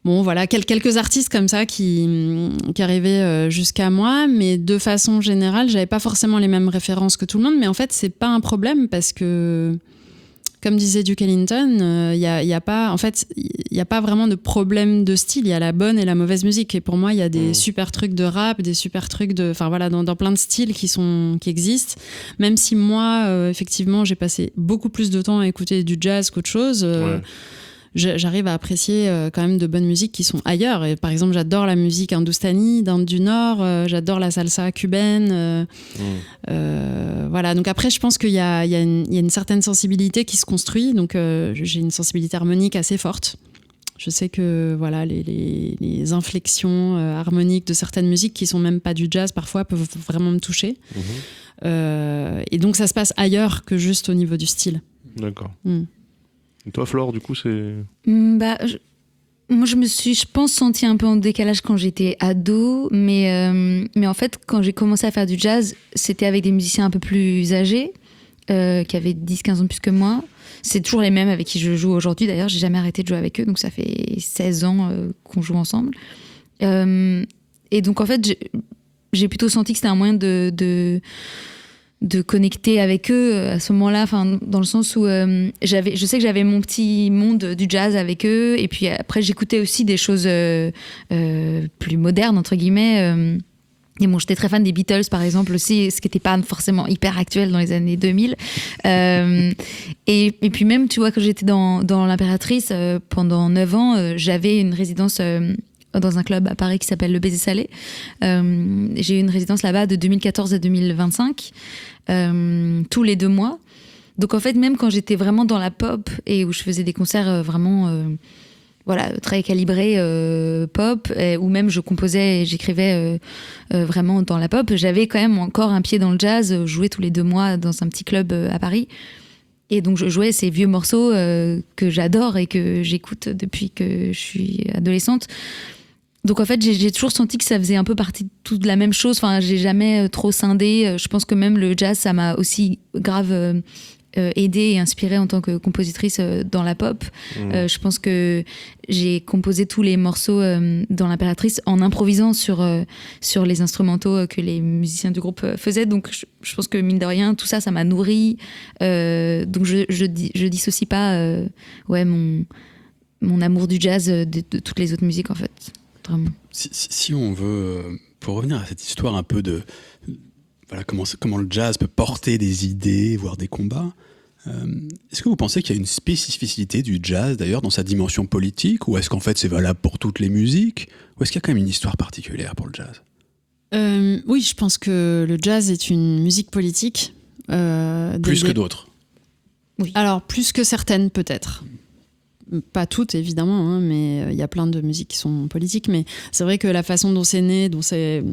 Bon, voilà, quelques artistes comme ça qui arrivaient jusqu'à moi, mais de façon générale, j'avais pas forcément les mêmes références que tout le monde, mais en fait, c'est pas un problème parce que, comme disait Duke Ellington, il y a pas vraiment de problème de style, il y a la bonne et la mauvaise musique. Et pour moi, il y a des super trucs de rap, des super trucs dans plein de styles qui existent. Même si moi, effectivement, j'ai passé beaucoup plus de temps à écouter du jazz qu'autre chose. J'arrive à apprécier quand même de bonnes musiques qui sont ailleurs. Et par exemple, j'adore la musique hindoustanie, d'Inde du Nord, j'adore la salsa cubaine. Voilà. Donc après, je pense qu'il y a une certaine sensibilité qui se construit. Donc j'ai une sensibilité harmonique assez forte. Je sais que voilà, les inflexions harmoniques de certaines musiques qui sont même pas du jazz parfois peuvent vraiment me toucher. Et donc ça se passe ailleurs que juste au niveau du style. D'accord. Et toi, Flore, du coup, c'est... Moi, je me suis, je pense, sentie un peu en décalage quand j'étais ado, mais en fait, quand j'ai commencé à faire du jazz, c'était avec des musiciens un peu plus âgés, qui avaient 10-15 ans plus que moi. C'est toujours les mêmes avec qui je joue aujourd'hui, d'ailleurs, j'ai jamais arrêté de jouer avec eux, donc ça fait 16 ans qu'on joue ensemble. Et donc, en fait, j'ai plutôt senti que c'était un moyen de connecter avec eux à ce moment-là, dans le sens où je sais que j'avais mon petit monde du jazz avec eux, et puis après j'écoutais aussi des choses plus modernes entre guillemets. Et bon, j'étais très fan des Beatles par exemple aussi, ce qui n'était pas forcément hyper actuel dans les années 2000. Et puis même, tu vois, quand j'étais dans l'Impératrice pendant 9 ans, j'avais une résidence dans un club à Paris qui s'appelle Le Baiser Salé. J'ai eu une résidence là-bas de 2014 à 2025, tous les 2 mois. Donc en fait, même quand j'étais vraiment dans la pop et où je faisais des concerts vraiment très calibrés pop, où même je composais et j'écrivais vraiment dans la pop, j'avais quand même encore un pied dans le jazz, je jouais tous les 2 mois dans un petit club à Paris. Et donc je jouais ces vieux morceaux que j'adore et que j'écoute depuis que je suis adolescente. Donc en fait, j'ai toujours senti que ça faisait un peu partie de toute la même chose. Enfin, j'ai jamais trop scindé. Je pense que même le jazz, ça m'a aussi grave aidée et inspirée en tant que compositrice dans la pop. Je pense que j'ai composé tous les morceaux dans l'Impératrice en improvisant sur les instrumentaux que les musiciens du groupe faisaient. Donc je pense que mine de rien, tout ça, ça m'a nourrie. Donc je dissocie pas mon amour du jazz de toutes les autres musiques en fait. Vraiment. Si on veut, pour revenir à cette histoire un peu de voilà, comment le jazz peut porter des idées, voire des combats, est-ce que vous pensez qu'il y a une spécificité du jazz d'ailleurs dans sa dimension politique, ou est-ce qu'en fait c'est valable pour toutes les musiques, ou est-ce qu'il y a quand même une histoire particulière pour le jazz ? Oui, je pense que le jazz est une musique politique. Plus que d'autres. Oui. Alors, plus que certaines peut-être. Pas toutes évidemment, hein, mais il y a plein de musiques qui sont politiques, mais c'est vrai que la façon dont c'est né, dont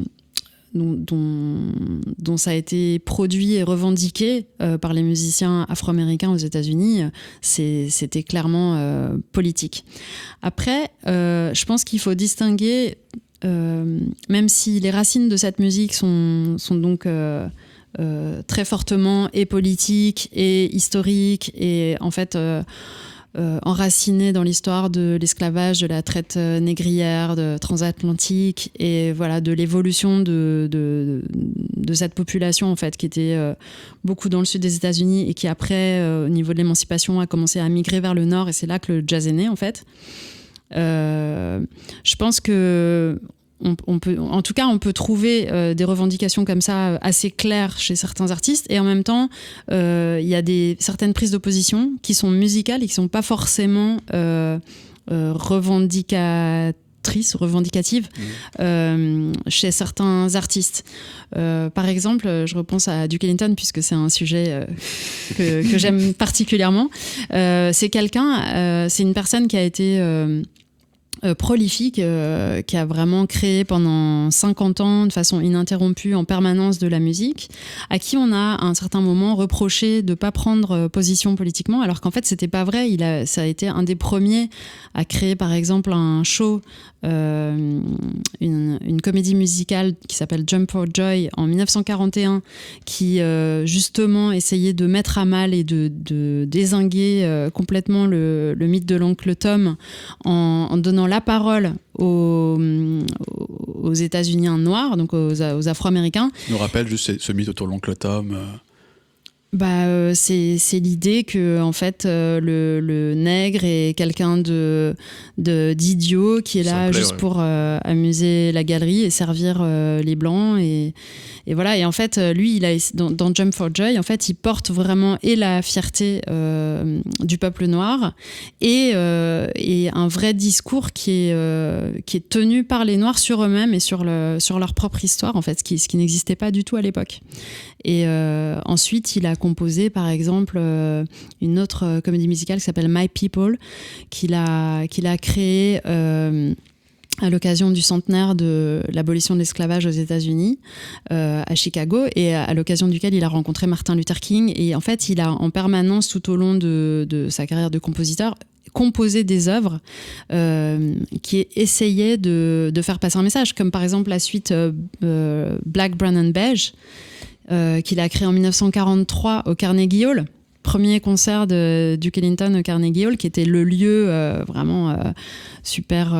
ça a été produit et revendiqué par les musiciens afro-américains aux États-Unis, c'était clairement politique. Après, je pense qu'il faut distinguer, même si les racines de cette musique sont donc très fortement et politiques et historiques et en fait enraciné dans l'histoire de l'esclavage, de la traite négrière, de transatlantique et voilà de l'évolution de cette population en fait qui était beaucoup dans le sud des États-Unis et qui après au niveau de l'émancipation a commencé à migrer vers le nord et c'est là que le jazz est né en fait. Je pense que on peut trouver des revendications comme ça assez claires chez certains artistes et en même temps il y a certaines prises d'opposition qui sont musicales et qui sont pas forcément revendicatives chez certains artistes. Par exemple, je repense à Duke Ellington puisque c'est un sujet que j'aime particulièrement. C'est une personne qui a été prolifique, qui a vraiment créé pendant 50 ans de façon ininterrompue en permanence de la musique, à qui on a à un certain moment reproché de ne pas prendre position politiquement, alors qu'en fait c'était pas vrai. Ça a été un des premiers à créer par exemple un show, une comédie musicale qui s'appelle Jump for Joy en 1941, qui justement essayait de mettre à mal et de dézinguer complètement le mythe de l'oncle Tom en donnant la parole aux États-Unis noirs, donc aux Afro-Américains. nous rappelle juste ce mythe autour de l'oncle Tom. C'est l'idée que en fait le nègre est quelqu'un d'idiot qui est là juste pour amuser la galerie et servir les blancs et voilà. Et en fait lui dans Jump for Joy, en fait il porte vraiment et la fierté du peuple noir et un vrai discours qui est tenu par les noirs sur eux-mêmes et sur leur propre histoire, en fait, ce qui n'existait pas du tout à l'époque. Et ensuite, il a composé, par exemple, une autre comédie musicale qui s'appelle My People, qu'il a créée à l'occasion du centenaire de l'abolition de l'esclavage aux États-Unis, à Chicago, et à l'occasion duquel il a rencontré Martin Luther King. Et en fait, il a en permanence, tout au long de sa carrière de compositeur, composé des œuvres qui essayaient de faire passer un message, comme par exemple la suite Black, Brown and Beige, qu'il a créé en 1943 au Carnegie Hall, premier concert de Duke Ellington au Carnegie Hall, qui était le lieu vraiment super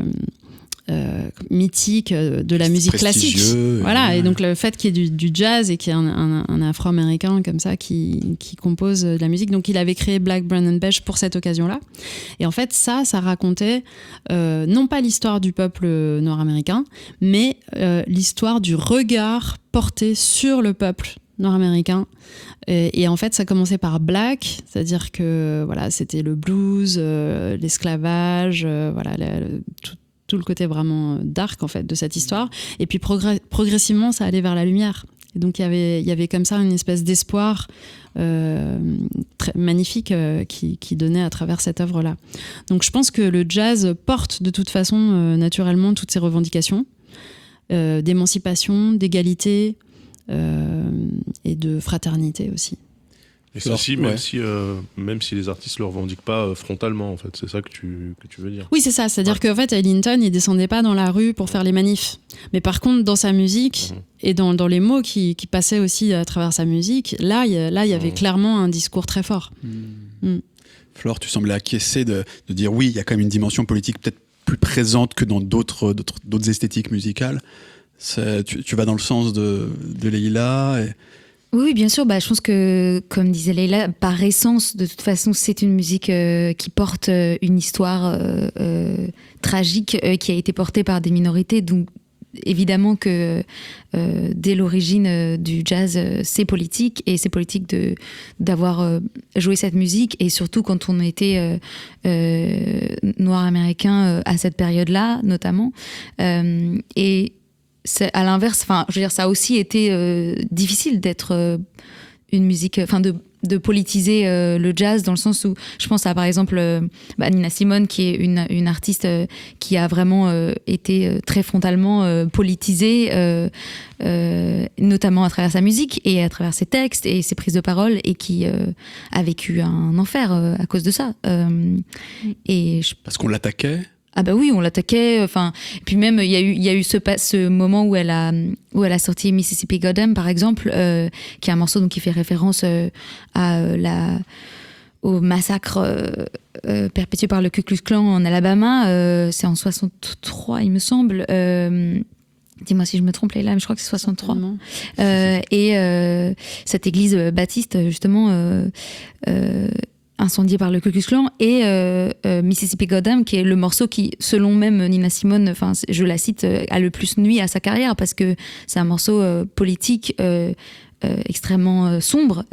mythique de la musique classique. Voilà, et donc le fait qu'il y ait du jazz et qu'il y ait un Afro-Américain comme ça qui compose de la musique. Donc il avait créé Black, Brown and Beige pour cette occasion-là. Et en fait, ça racontait non pas l'histoire du peuple nord-américain, mais l'histoire du regard porté sur le peuple nord-américain. Et en fait, ça commençait par Black, c'est-à-dire que voilà, c'était le blues, l'esclavage, voilà, tout le côté vraiment dark en fait de cette histoire. Et puis progressivement, ça allait vers la lumière. Et donc il y avait comme ça une espèce d'espoir très magnifique qui donnait à travers cette œuvre-là. Donc je pense que le jazz porte de toute façon naturellement toutes ces revendications d'émancipation, d'égalité et de fraternité aussi. Et c'est aussi, même si les artistes ne le revendiquent pas frontalement, en fait. C'est ça que tu veux dire. Oui, c'est ça. C'est-à-dire qu'en fait, Ellington, il descendait pas dans la rue pour faire les manifs. Mais par contre, dans sa musique et dans les mots qui passaient aussi à travers sa musique, là, il y avait clairement un discours très fort. Flore, tu semblais acquiescer de dire oui, il y a quand même une dimension politique peut-être plus présente que dans d'autres esthétiques musicales. Tu vas dans le sens de Leïla et... Oui, bien sûr. Je pense que, comme disait Leïla, par essence, de toute façon, c'est une musique qui porte une histoire tragique qui a été portée par des minorités. Donc, évidemment que dès l'origine du jazz, c'est politique. Et c'est politique d'avoir joué cette musique. Et surtout quand on était noir américain à cette période-là, notamment. Et à l'inverse, enfin, je veux dire, ça a aussi été difficile d'être une musique, enfin, de politiser le jazz, dans le sens où je pense à par exemple Nina Simone, qui est une artiste qui a vraiment été très frontalement politisée, notamment à travers sa musique et à travers ses textes et ses prises de parole, et qui a vécu un enfer à cause de ça. Parce qu'on l'attaquait. Ah bah oui, on l'attaquait. Enfin, puis même il y a eu ce moment où elle a sorti Mississippi Goddam, par exemple, qui est un morceau donc qui fait référence au massacre perpétué par le Ku Klux Klan en Alabama. C'est en 63, il me semble. Dis-moi si je me trompe, Leïla, mais je crois que c'est 63. Et cette église baptiste, justement, incendié par le Ku Klux Klan, et Mississippi Goddam, qui est le morceau qui, selon même Nina Simone, enfin, je la cite, a le plus nui à sa carrière, parce que c'est un morceau politique extrêmement sombre,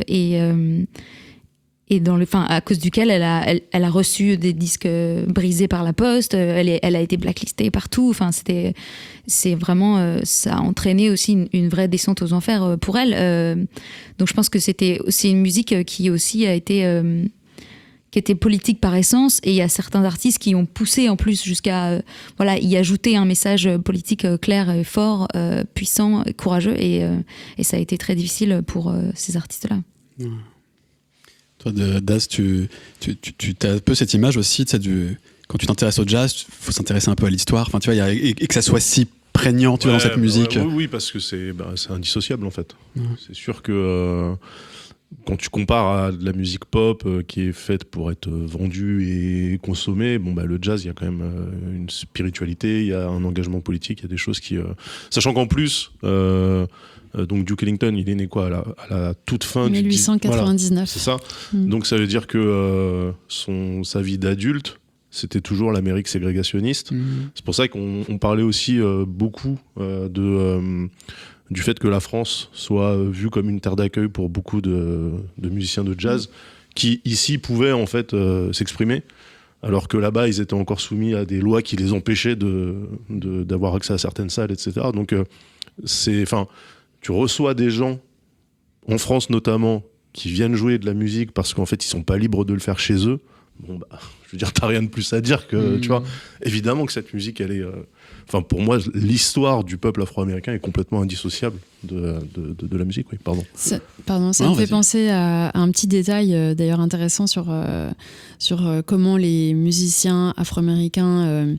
et à cause duquel elle a reçu des disques brisés par la poste, elle a été blacklistée partout. Enfin, c'est vraiment, ça a entraîné aussi une vraie descente aux enfers pour elle. Donc je pense que c'était aussi une musique qui aussi a été, qui était politique par essence, et il y a certains artistes qui ont poussé en plus jusqu'à y ajouter un message politique clair et fort, puissant, courageux, et ça a été très difficile pour ces artistes-là. Toi, Daz, tu as un peu cette image aussi, quand tu t'intéresses au jazz, il faut s'intéresser un peu à l'histoire, enfin, tu vois, et que ça soit si prégnant, tu vois, dans cette musique. Oui, parce que c'est indissociable, en fait. C'est sûr que quand tu compares à de la musique pop qui est faite pour être vendue et consommée, le jazz, il y a quand même une spiritualité, il y a un engagement politique, il y a des choses qui... Sachant qu'en plus, donc Duke Ellington, il est né quoi, à la toute fin 1899. Voilà, c'est ça. Donc ça veut dire que sa vie d'adulte, c'était toujours l'Amérique ségrégationniste. C'est pour ça qu'on parlait aussi beaucoup du fait que la France soit vue comme une terre d'accueil pour beaucoup de musiciens de jazz qui, ici, pouvaient en fait s'exprimer, alors que là-bas, ils étaient encore soumis à des lois qui les empêchaient d'avoir accès à certaines salles, etc. Donc, tu reçois des gens, en France notamment, qui viennent jouer de la musique parce qu'en fait, ils sont pas libres de le faire chez eux. Je veux dire, t'as rien de plus à dire que, tu vois, évidemment que cette musique, elle est... pour moi, l'histoire du peuple afro-américain est complètement indissociable de la musique. Oui, pardon. Ça me fait penser à un petit détail d'ailleurs intéressant sur comment les musiciens afro-américains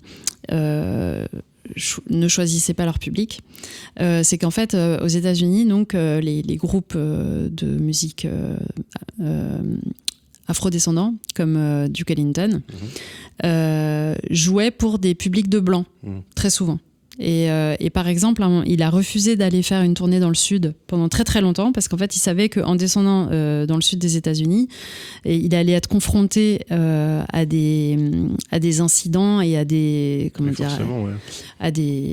ne choisissaient pas leur public. C'est qu'en fait, aux États-Unis, donc, les groupes de musique afro-descendants, comme Duke Ellington, jouaient pour des publics de blancs, très souvent. Et par exemple, il a refusé d'aller faire une tournée dans le sud pendant très très longtemps, parce qu'en fait, il savait qu'en descendant dans le sud des États-Unis, il allait être confronté à des incidents et à des... à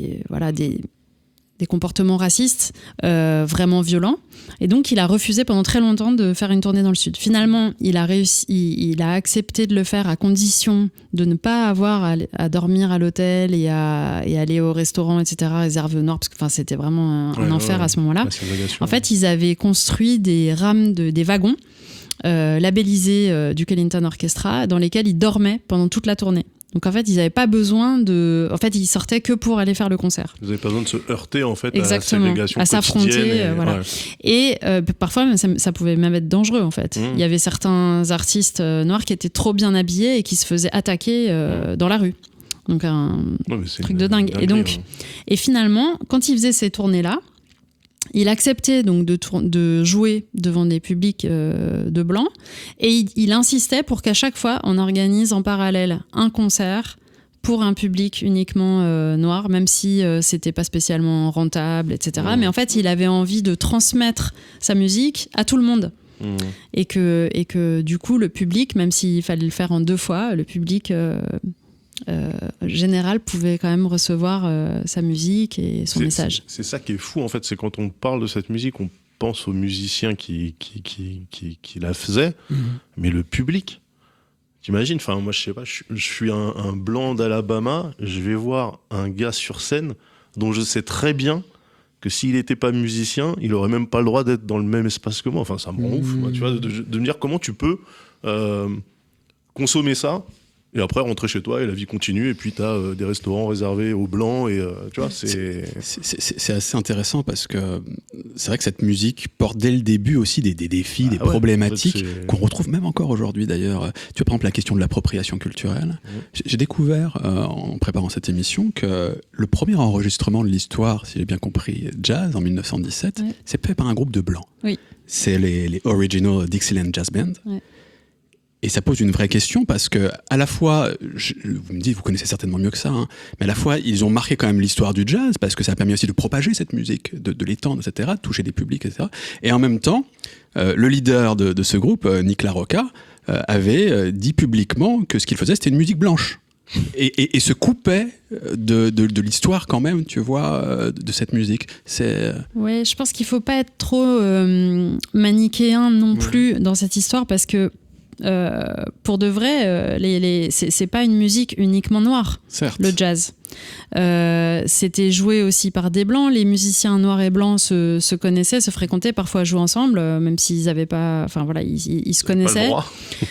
des comportements racistes vraiment violents. Et donc, il a refusé pendant très longtemps de faire une tournée dans le Sud. Finalement, il a accepté de le faire à condition de ne pas avoir à dormir à l'hôtel et aller au restaurant, etc., réservé aux Noirs, parce que c'était vraiment un enfer à ce moment-là. En fait, ils avaient construit des rames, des wagons labellisés du Ellington Orchestra, dans lesquels ils dormaient pendant toute la tournée. Donc en fait, ils n'avaient pas besoin de... En fait, ils sortaient que pour aller faire le concert. Vous n'avez pas besoin de se heurter en fait. Exactement. À la ségrégation à s'affronter, voilà. Ouais. Et parfois, ça pouvait même être dangereux en fait. Il y avait certains artistes noirs qui étaient trop bien habillés et qui se faisaient attaquer dans la rue. Donc un truc de dingue. Et finalement, quand ils faisaient ces tournées-là, il acceptait donc de jouer devant des publics de blancs et il insistait pour qu'à chaque fois on organise en parallèle un concert pour un public uniquement noir, même si c'était pas spécialement rentable, etc. Mais en fait, il avait envie de transmettre sa musique à tout le monde. Et que du coup, le public, même s'il fallait le faire en 2 fois, le public... général pouvait quand même recevoir sa musique et son message. C'est ça qui est fou en fait, c'est quand on parle de cette musique, on pense aux musiciens qui la faisaient, mais le public, t'imagines, moi je sais pas, je suis un blanc d'Alabama, je vais voir un gars sur scène dont je sais très bien que s'il n'était pas musicien, il aurait même pas le droit d'être dans le même espace que moi. Ça me rend ouf, moi, tu vois, de me dire comment tu peux consommer ça et après rentrer chez toi et la vie continue, et puis t'as des restaurants réservés aux blancs, et tu vois, c'est assez intéressant parce que c'est vrai que cette musique porte dès le début aussi des défis, des problématiques qu'on retrouve même encore aujourd'hui d'ailleurs. Tu vois, par exemple la question de l'appropriation culturelle. J'ai découvert en préparant cette émission que le premier enregistrement de l'histoire, si j'ai bien compris, jazz en 1917, c'est fait par un groupe de blancs. Oui. C'est les Original Dixieland Jazz Band. Et ça pose une vraie question parce que, à la fois, vous me dites, vous connaissez certainement mieux que ça, mais à la fois, ils ont marqué quand même l'histoire du jazz parce que ça a permis aussi de propager cette musique, de l'étendre, etc., de toucher des publics, etc. Et en même temps, le leader de ce groupe, Nick LaRocca, avait dit publiquement que ce qu'il faisait, c'était une musique blanche. Et se coupait de l'histoire quand même, tu vois, de cette musique. Ouais, je pense qu'il faut pas être trop manichéen non plus dans cette histoire parce que pour de vrai, c'est pas une musique uniquement noire, certes. Le jazz. C'était joué aussi par des blancs. Les musiciens noirs et blancs se connaissaient, se fréquentaient, parfois jouaient ensemble, même s'ils n'avaient pas... Enfin voilà, ils se connaissaient. Pas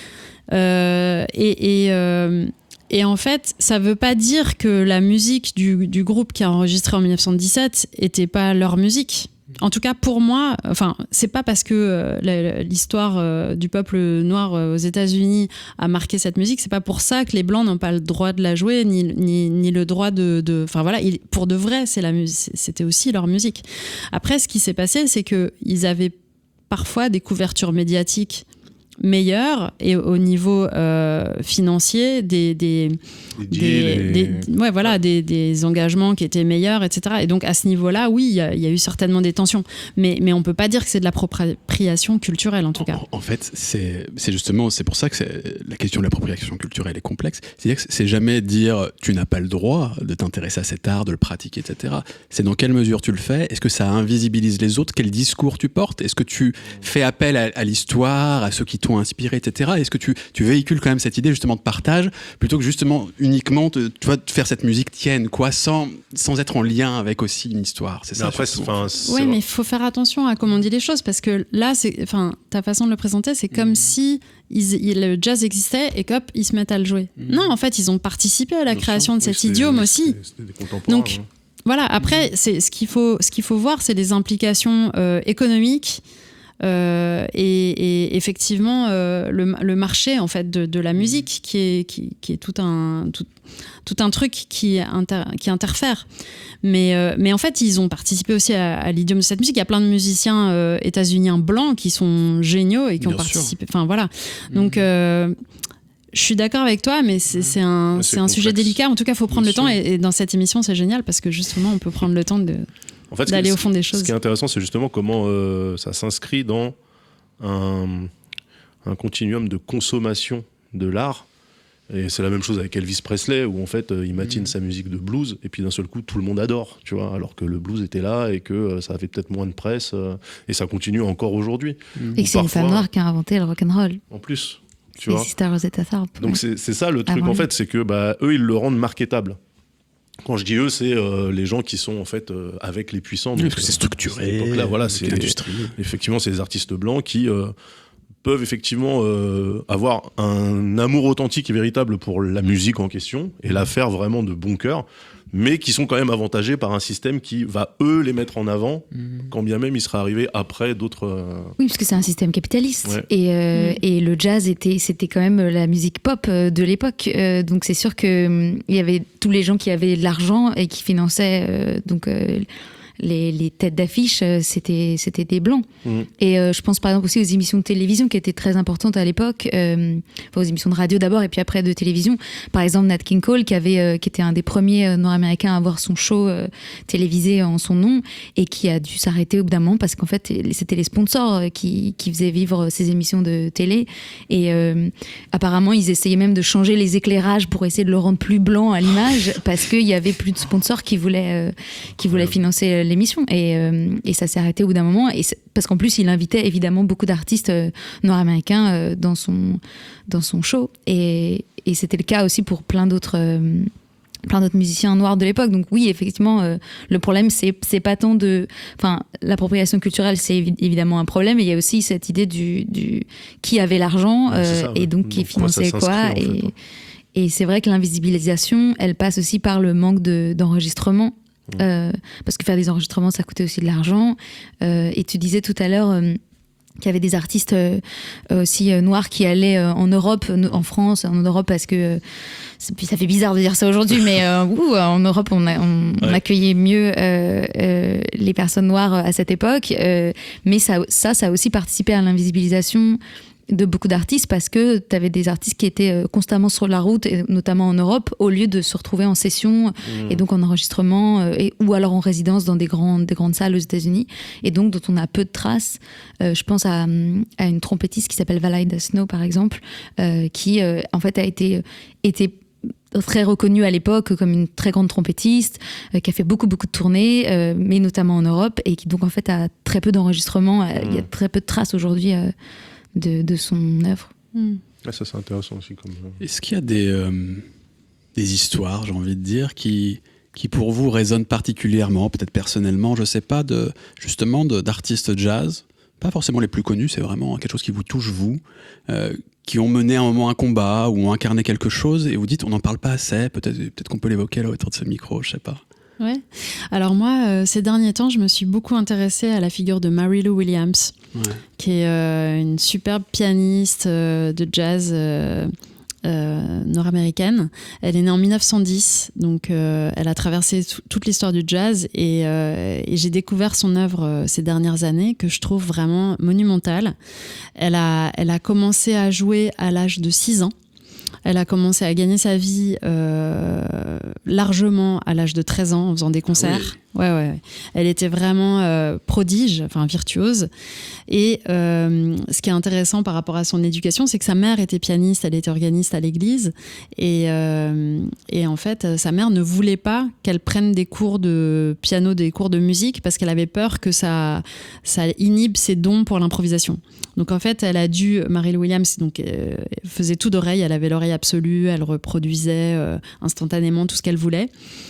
le droit. Et en fait, ça veut pas dire que la musique du groupe qui a enregistré en 1917 était pas leur musique. En tout cas, pour moi, c'est pas parce que l'histoire du peuple noir aux États-Unis a marqué cette musique, c'est pas pour ça que les blancs n'ont pas le droit de la jouer, ni le droit de. Enfin voilà, pour de vrai, c'était aussi leur musique. Après, ce qui s'est passé, c'est que ils avaient parfois des couvertures médiatiques meilleures et au niveau financier des engagements qui étaient meilleurs, etc. Et donc à ce niveau-là, oui, il y a eu certainement des tensions, mais on peut pas dire que c'est de l'appropriation culturelle en tout cas. En fait, c'est pour ça que la question de l'appropriation culturelle est complexe. C'est-à-dire que c'est jamais dire tu n'as pas le droit de t'intéresser à cet art, de le pratiquer, etc. C'est dans quelle mesure tu le fais. Est-ce que ça invisibilise les autres? Quel discours tu portes? Est-ce que tu fais appel à l'histoire, à ceux qui t'ont inspiré, etc. Est-ce que tu véhicules quand même cette idée justement de partage plutôt que justement uniquement de faire cette musique tienne, quoi, sans être en lien avec aussi une histoire. C'est ça. Après, oui, mais il faut faire attention à comment on dit les choses parce que là, ta façon de le présenter, c'est comme si le jazz existait et qu'hop, ils se mettent à le jouer. Non, en fait, ils ont participé à la création de cet idiome aussi. C'était des contemporains. Donc, voilà. Après, ce qu'il faut voir, c'est les implications économiques. Et effectivement le marché en fait de la musique qui est tout un truc qui interfère, mais en fait ils ont participé aussi à l'idiome de cette musique. Il y a plein de musiciens états-uniens blancs qui sont géniaux et qui ont participé, enfin voilà. Donc je suis d'accord avec toi, mais c'est un sujet délicat. En tout cas, il faut prendre le temps. Et dans cette émission, c'est génial parce que justement, on peut prendre le temps d'aller au fond des choses. Ce qui est intéressant, c'est justement comment ça s'inscrit dans un continuum de consommation de l'art. Et c'est la même chose avec Elvis Presley, où en fait, il matine sa musique de blues, et puis d'un seul coup, tout le monde adore, tu vois, alors que le blues était là et que ça avait peut-être moins de presse, et ça continue encore aujourd'hui. Et que c'est une femme noire qui a inventé le rock'n'roll. En plus. Tu et vois. Sister Rosetta Tharpe. Donc c'est ça le truc en fait, c'est que eux ils le rendent marketable. Quand je dis eux, c'est les gens qui sont en fait avec les puissants. Parce que c'est structuré. Là, voilà, c'est l'industrie. Effectivement, c'est les artistes blancs qui peuvent effectivement avoir un amour authentique et véritable pour la musique en question et la faire vraiment de bon cœur, mais qui sont quand même avantagés par un système qui va eux les mettre en avant, quand bien même il sera arrivé après d'autres. Oui, parce que c'est un système capitaliste. Ouais. Et le jazz c'était quand même la musique pop de l'époque. Donc c'est sûr que il y avait tous les gens qui avaient de l'argent et qui finançaient les têtes d'affiche, c'était des blancs. Et je pense par exemple aussi aux émissions de télévision qui étaient très importantes à l'époque, aux émissions de radio d'abord et puis après de télévision. Par exemple Nat King Cole qui était un des premiers Nord-Américains à avoir son show télévisé en son nom et qui a dû s'arrêter au bout d'un moment parce qu'en fait c'était les sponsors qui faisaient vivre ces émissions de télé. Et apparemment ils essayaient même de changer les éclairages pour essayer de le rendre plus blanc à l'image parce qu'il y avait plus de sponsors qui voulaient financer l'émission et ça s'est arrêté au bout d'un moment parce qu'en plus il invitait évidemment beaucoup d'artistes nord-américains dans son show et c'était le cas aussi pour plein d'autres musiciens noirs de l'époque. Donc oui, effectivement, le problème c'est pas tant l'appropriation culturelle, c'est évidemment un problème, mais il y a aussi cette idée du qui avait l'argent et donc qui finançait quoi. Et c'est vrai que l'invisibilisation, elle passe aussi par le manque d'enregistrement. Parce que faire des enregistrements, ça coûtait aussi de l'argent. Et tu disais tout à l'heure qu'il y avait des artistes aussi noirs qui allaient en Europe, en France, en Europe, parce que ça fait bizarre de dire ça aujourd'hui, mais en Europe, on accueillait mieux les personnes noires à cette époque. Mais ça a aussi participé à l'invisibilisation de beaucoup d'artistes parce que tu avais des artistes qui étaient constamment sur la route, et notamment en Europe, au lieu de se retrouver en session et donc en enregistrement ou alors en résidence dans des grandes salles aux États-Unis, et donc dont on a peu de traces. Je pense à une trompettiste qui s'appelle Valaida Snow par exemple, qui en fait était très reconnue à l'époque comme une très grande trompettiste, qui a fait beaucoup de tournées, mais notamment en Europe, et qui donc en fait a très peu d'enregistrements. Il y a très peu de traces aujourd'hui de son œuvre. Ça c'est intéressant aussi. Est-ce qu'il y a des histoires, j'ai envie de dire, qui pour vous résonnent particulièrement, peut-être personnellement, je sais pas, justement d'artistes jazz, pas forcément les plus connus, c'est vraiment quelque chose qui vous touche vous, qui ont mené à un moment un combat ou ont incarné quelque chose et vous dites on n'en parle pas assez, peut-être qu'on peut l'évoquer là autour de ce micro, je sais pas. Ouais. Alors moi, ces derniers temps, je me suis beaucoup intéressée à la figure de Mary Lou Williams, qui est une superbe pianiste de jazz nord-américaine. Elle est née en 1910, donc elle a traversé toute l'histoire du jazz et j'ai découvert son œuvre ces dernières années que je trouve vraiment monumentale. Elle a commencé à jouer à l'âge de 6 ans. Elle a commencé à gagner sa vie largement à l'âge de 13 ans en faisant des concerts. Ah oui. Ouais. Elle était vraiment prodige, enfin virtuose. Et ce qui est intéressant par rapport à son éducation, c'est que sa mère était pianiste, elle était organiste à l'église. Et en fait, sa mère ne voulait pas qu'elle prenne des cours de piano, des cours de musique, parce qu'elle avait peur que ça inhibe ses dons pour l'improvisation. Donc en fait, elle a dû, Marie-Lou Williams, donc faisait tout d'oreille, elle avait l'oreille absolue, elle reproduisait instantanément tout ce qu'elle voulait.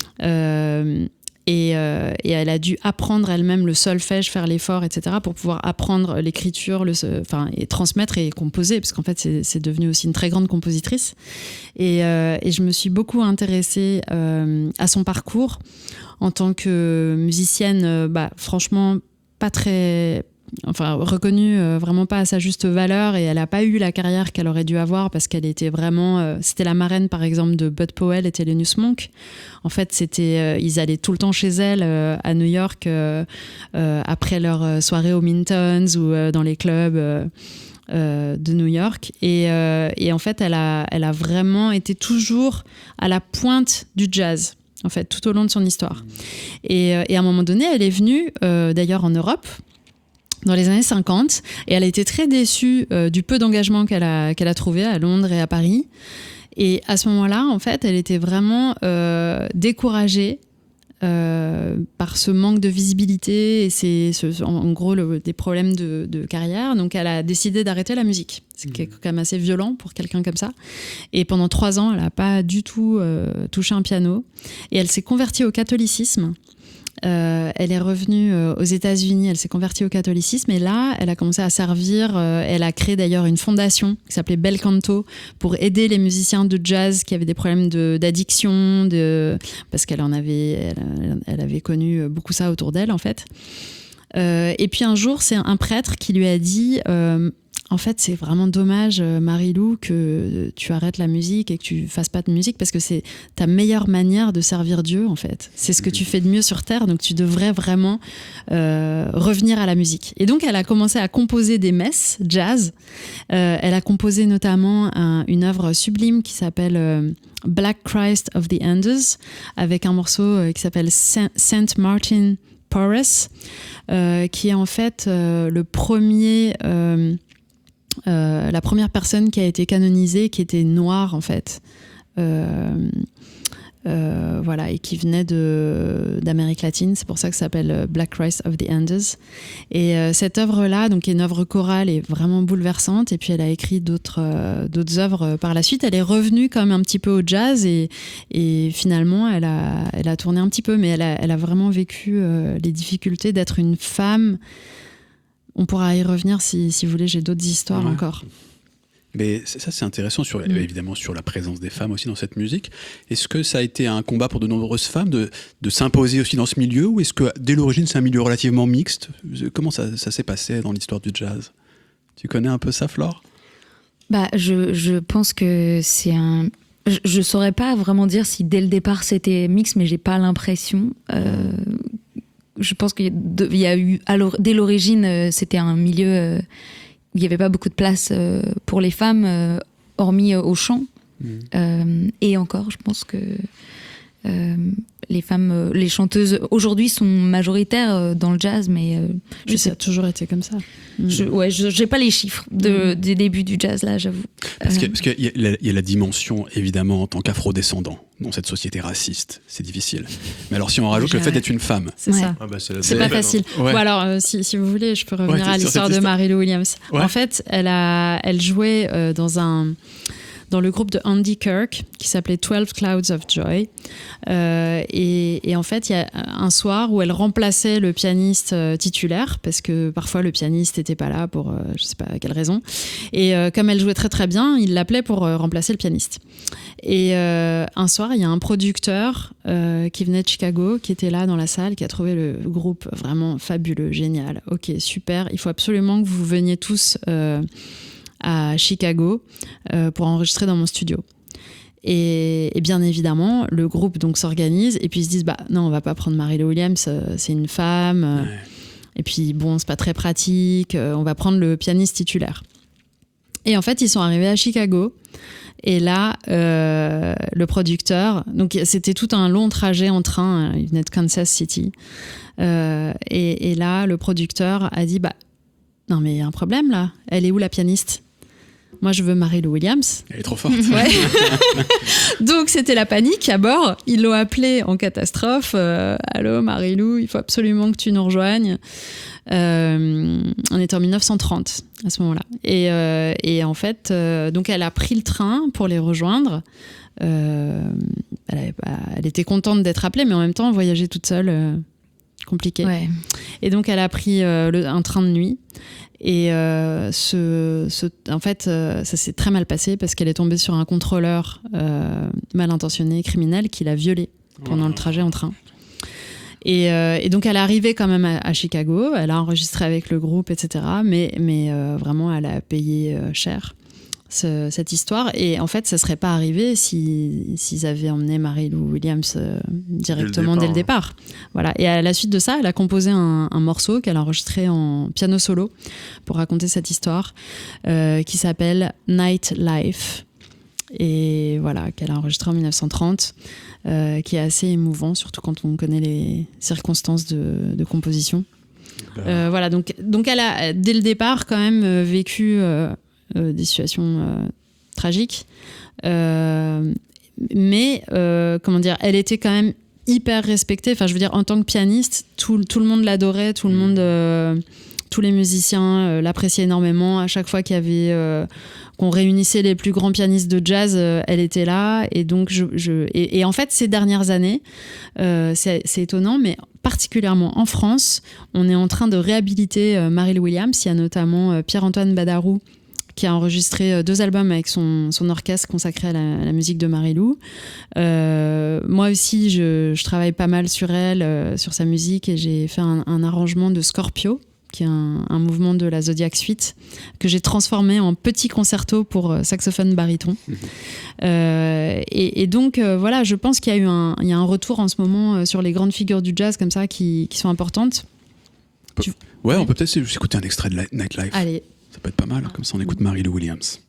Et elle a dû apprendre elle-même le solfège, faire l'effort, etc., pour pouvoir apprendre l'écriture, et transmettre et composer, parce qu'en fait, c'est devenu aussi une très grande compositrice. Et je me suis beaucoup intéressée à son parcours en tant que musicienne, franchement, pas très... Enfin, reconnue vraiment pas à sa juste valeur, et elle n'a pas eu la carrière qu'elle aurait dû avoir parce qu'elle était vraiment... c'était la marraine, par exemple, de Bud Powell et Thelonious Monk. En fait, ils allaient tout le temps chez elle à New York après leur soirée aux Mintons ou dans les clubs de New York. Et en fait, elle a vraiment été toujours à la pointe du jazz, en fait, tout au long de son histoire. Et à un moment donné, elle est venue, d'ailleurs en Europe, dans les années 50, et elle a été très déçue du peu d'engagement qu'elle a trouvé à Londres et à Paris. Et à ce moment-là, en fait, elle était vraiment découragée par ce manque de visibilité et en gros des problèmes de carrière. Donc elle a décidé d'arrêter la musique. C'est quand même assez violent pour quelqu'un comme ça. Et pendant 3 ans, elle n'a pas du tout touché un piano. Et elle s'est convertie au catholicisme. Elle est revenue aux États-Unis, elle s'est convertie au catholicisme, et là, elle a commencé à servir. Elle a créé d'ailleurs une fondation qui s'appelait Bel Canto pour aider les musiciens de jazz qui avaient des problèmes d'addiction, parce qu'elle elle avait connu beaucoup ça autour d'elle, en fait. Et puis un jour, c'est un prêtre qui lui a dit en fait, c'est vraiment dommage, Marie-Lou, que tu arrêtes la musique et que tu fasses pas de musique, parce que c'est ta meilleure manière de servir Dieu, en fait. C'est ce que tu fais de mieux sur Terre, donc tu devrais vraiment revenir à la musique. Et donc, elle a commencé à composer des messes jazz. Elle a composé notamment une œuvre sublime qui s'appelle Black Christ of the Andes, avec un morceau qui s'appelle Saint Martin Porres, qui est en fait le premier... la première personne qui a été canonisée, qui était noire en fait, voilà, et qui venait d'Amérique latine. C'est pour ça que ça s'appelle Black Christ of the Andes. Et cette œuvre-là, donc, est une œuvre chorale et vraiment bouleversante. Et puis elle a écrit d'autres œuvres par la suite. Elle est revenue quand même un petit peu au jazz et finalement elle a tourné un petit peu, mais elle a vraiment vécu les difficultés d'être une femme. On pourra y revenir si vous voulez, j'ai d'autres histoires encore. Mais ça, c'est intéressant, évidemment, sur la présence des femmes aussi dans cette musique. Est-ce que ça a été un combat pour de nombreuses femmes de s'imposer aussi dans ce milieu, ou est-ce que dès l'origine, c'est un milieu relativement mixte ? Comment ça s'est passé dans l'histoire du jazz ? Tu connais un peu ça, Flore ? Je pense que c'est un... Je saurais pas vraiment dire si dès le départ c'était mixte, mais j'ai pas l'impression... Je pense qu'il y a eu, dès l'origine, c'était un milieu où il n'y avait pas beaucoup de place pour les femmes, hormis au chant. Et encore, je pense que les femmes, les chanteuses aujourd'hui sont majoritaires dans le jazz, mais ça a toujours été comme ça. J'ai pas les chiffres des débuts du jazz là, j'avoue. Parce qu'il y a la dimension, évidemment, en tant qu'afro-descendant dans cette société raciste, c'est difficile. Mais alors, si on rajoute le fait d'être une femme, c'est ça. C'est pas facile. Ouais. Bon, alors, si vous voulez, je peux revenir à l'histoire de Marie-Lou Williams. Ouais. En fait, elle jouait dans le groupe de Andy Kirk qui s'appelait 12 Clouds of Joy. Et en fait, il y a un soir où elle remplaçait le pianiste titulaire, parce que parfois le pianiste n'était pas là pour je sais pas quelle raison. Et comme elle jouait très très bien, il l'appelait pour remplacer le pianiste. Et un soir, il y a un producteur qui venait de Chicago, qui était là dans la salle, qui a trouvé le groupe vraiment fabuleux, génial. Ok, super, il faut absolument que vous veniez tous... à Chicago pour enregistrer dans mon studio. Et bien évidemment, le groupe donc s'organise et puis ils se disent non, on va pas prendre Mary Lou Williams, c'est une femme. Et puis bon, c'est pas très pratique. On va prendre le pianiste titulaire. Et en fait, ils sont arrivés à Chicago. Et là, le producteur, donc c'était tout un long trajet en train, il venait de Kansas City. Et là, le producteur a dit non, mais il y a un problème là, elle est où la pianiste ? Moi, je veux Mary Lou Williams. Elle est trop forte. Ouais. Donc, c'était la panique à bord. Ils l'ont appelée en catastrophe. Allô, Mary Lou, il faut absolument que tu nous rejoignes. On était en 1930 à ce moment-là. Et en fait, donc elle a pris le train pour les rejoindre. Elle était contente d'être appelée, mais en même temps, voyager toute seule, compliqué. Ouais. Et donc, elle a pris un train de nuit. Et en fait, ça s'est très mal passé parce qu'elle est tombée sur un contrôleur mal intentionné, criminel, qui l'a violée pendant le trajet en train. Et donc, elle est arrivée quand même à Chicago. Elle a enregistré avec le groupe, etc. Mais vraiment, elle a payé cher cette histoire. Et en fait, ça ne serait pas arrivé s'ils avaient emmené Mary Lou Williams directement dès le départ. Voilà. Et à la suite de ça, elle a composé un morceau qu'elle a enregistré en piano solo pour raconter cette histoire qui s'appelle Night Life. Et voilà, qu'elle a enregistré en 1930. Qui est assez émouvant, surtout quand on connaît les circonstances de composition. Voilà, donc elle a, dès le départ, quand même vécu des situations tragiques. Mais, comment dire, elle était quand même hyper respectée. Enfin, je veux dire, en tant que pianiste, tout le monde l'adorait, tout le monde... tous les musiciens l'appréciaient énormément. À chaque fois qu'il y avait... qu'on réunissait les plus grands pianistes de jazz, elle était là. Et donc, et en fait, ces dernières années, c'est étonnant, mais particulièrement en France, on est en train de réhabiliter Mary Lou Williams. Il y a notamment Pierre-Antoine Badarou, qui a enregistré 2 albums avec son orchestre consacré à la musique de Mary Lou. Moi aussi, je travaille pas mal sur elle, sur sa musique, et j'ai fait un arrangement de Scorpio, qui est un mouvement de la Zodiac Suite, que j'ai transformé en petit concerto pour saxophone baryton. Et donc, voilà, je pense qu'il y a un retour en ce moment sur les grandes figures du jazz comme ça qui sont importantes. Ouais, on peut peut-être écouter un extrait de Nightlife. Allez. Ça peut être pas mal, comme ça on écoute Mary Lou Williams.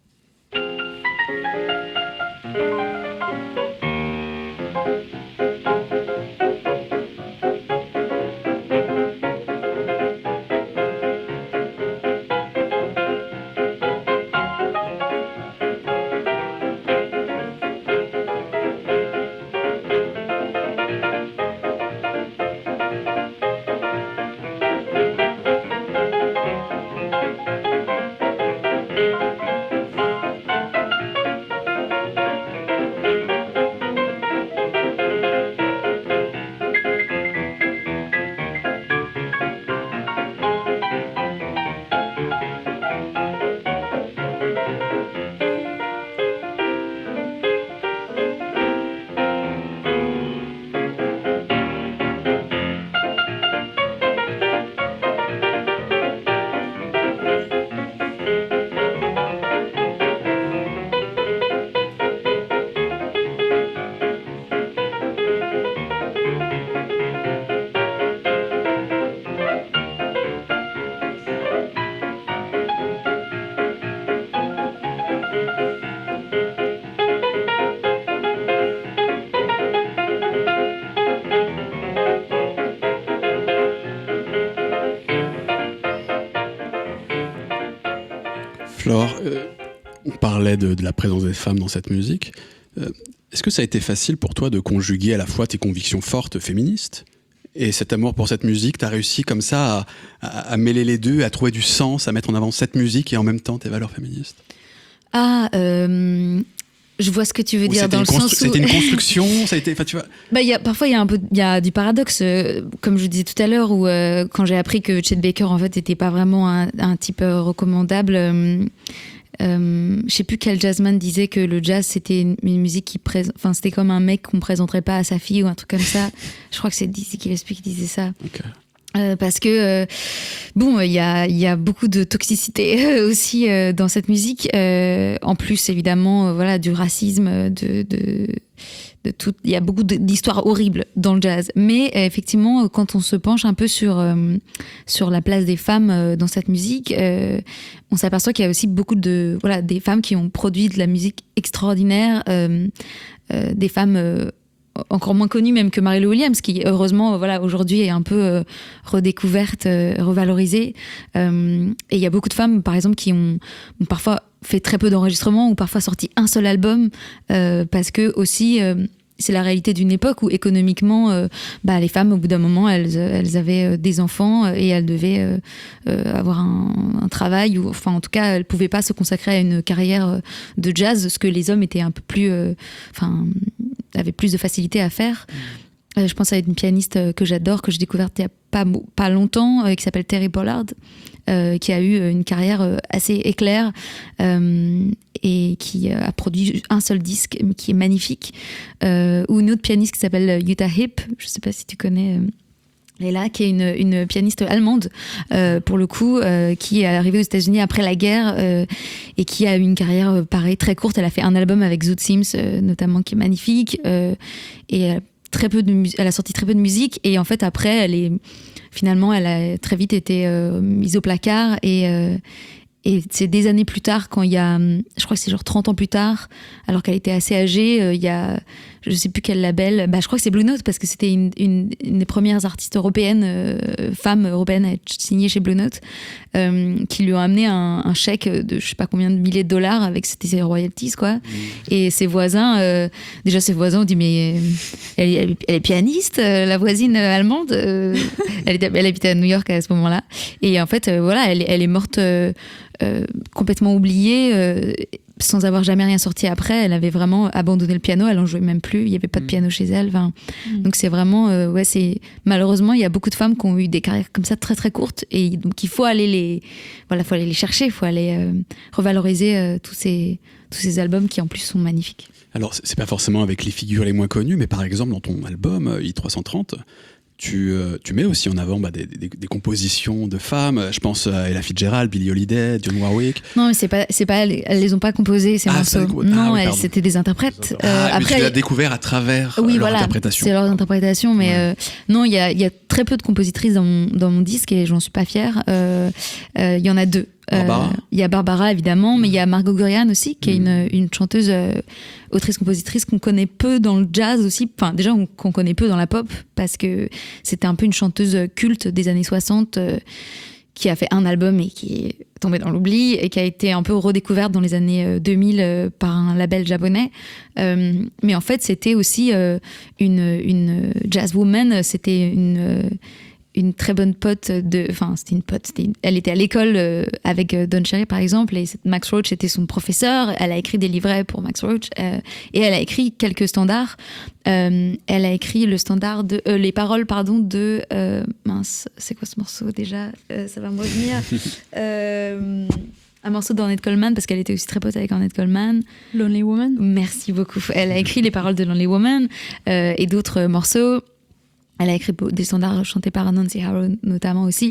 Flore, on parlait de la présence des femmes dans cette musique. Est-ce que ça a été facile pour toi de conjuguer à la fois tes convictions fortes féministes et cet amour pour cette musique? Tu as réussi comme ça à mêler les deux, à trouver du sens, à mettre en avant cette musique et en même temps tes valeurs féministes? Je vois ce que tu veux dire dans le sens où... C'était une construction, ça a été... Tu vois... Parfois, il y a du paradoxe, comme je disais tout à l'heure, où quand j'ai appris que Chet Baker, en fait, n'était pas vraiment un type recommandable... je sais plus quel jazzman disait que le jazz, c'était une musique qui... Enfin, c'était comme un mec qu'on présenterait pas à sa fille ou un truc comme ça. Je crois que c'est Dizzy Gillespie qui disait ça. Okay. Parce que il y a beaucoup de toxicité aussi dans cette musique. En plus, évidemment, voilà, du racisme, de tout. Il y a beaucoup d'histoires horribles dans le jazz. Mais effectivement, quand on se penche un peu sur la place des femmes dans cette musique, on s'aperçoit qu'il y a aussi beaucoup des femmes qui ont produit de la musique extraordinaire, des femmes encore moins connue même que Mary Lou Williams, qui heureusement aujourd'hui est un peu redécouverte, revalorisée. Et il y a beaucoup de femmes, par exemple, qui ont parfois fait très peu d'enregistrements ou parfois sorti un seul album, parce que aussi c'est la réalité d'une époque où économiquement les femmes au bout d'un moment elles avaient des enfants et elles devaient avoir un travail, ou enfin en tout cas elles pouvaient pas se consacrer à une carrière de jazz, ce que les hommes étaient un peu plus avaient plus de facilité à faire. Je pense à une pianiste que j'adore, que j'ai découverte il y a pas longtemps, qui s'appelle Terry Pollard, qui a eu une carrière assez éclair et qui a produit un seul disque qui est magnifique. Ou une autre pianiste qui s'appelle Jutta Hipp, je ne sais pas si tu connais Leila, qui est une pianiste allemande, pour le coup, qui est arrivée aux États-Unis après la guerre et qui a eu une carrière pareil très courte. Elle a fait un album avec Zoot Sims, notamment, qui est magnifique, et elle a sorti très peu de musique, et en fait après elle a très vite été mise au placard, et c'est des années plus tard, quand il y a, je crois que c'est genre 30 ans plus tard, alors qu'elle était assez âgée, il y a, je sais plus quel label, je crois que c'est Blue Note, parce que c'était une des premières artistes européennes, femmes européennes à être signée chez Blue Note, qui lui ont amené un chèque de je sais pas combien de milliers de dollars avec ses royalties, quoi. Et ses voisins ont dit, mais elle est pianiste, la voisine allemande, elle habitait à New York à ce moment-là, et en fait elle est morte complètement oubliée, sans avoir jamais rien sorti après. Elle avait vraiment abandonné le piano, elle en jouait même plus, il y avait pas de piano chez elle. Donc c'est vraiment malheureusement il y a beaucoup de femmes qui ont eu des carrières comme ça très très courtes, et donc il faut aller les chercher, il faut aller revaloriser tous ces albums qui en plus sont magnifiques. Alors c'est pas forcément avec les figures les moins connues, mais par exemple dans ton album I-330, tu mets aussi en avant des compositions de femmes. Je pense à Ella Fitzgerald, Billie Holiday, Dionne Warwick. Non, mais c'est pas elles les ont pas composées, ces morceaux. Non, c'était des interprètes. Après, tu l'as découvert à travers leur interprétation. C'est leur interprétation, mais non, il y a très peu de compositrices dans mon disque, et j'en suis pas fière. Il y en a deux. Il y a Barbara évidemment, mais il y a Margot Gurian aussi, qui est une chanteuse, autrice-compositrice qu'on connaît peu dans le jazz aussi, enfin déjà qu'on connaît peu dans la pop, parce que c'était un peu une chanteuse culte des années 60, qui a fait un album et qui est tombée dans l'oubli, et qui a été un peu redécouverte dans les années 2000 par un label japonais, mais en fait c'était aussi une jazzwoman, c'était une très bonne pote elle était à l'école avec Don Cherry par exemple, et Max Roach était son professeur. Elle a écrit des livrets pour Max Roach, et elle a écrit quelques standards. Elle a écrit le standard les paroles de c'est quoi ce morceau déjà, ça va me revenir. Un morceau d'Ornette Coleman, parce qu'elle était aussi très pote avec Ornette Coleman. Lonely Woman. Merci beaucoup. Elle a écrit les paroles de Lonely Woman et d'autres morceaux. Elle a écrit des standards chantés par Nancy Harrow notamment aussi.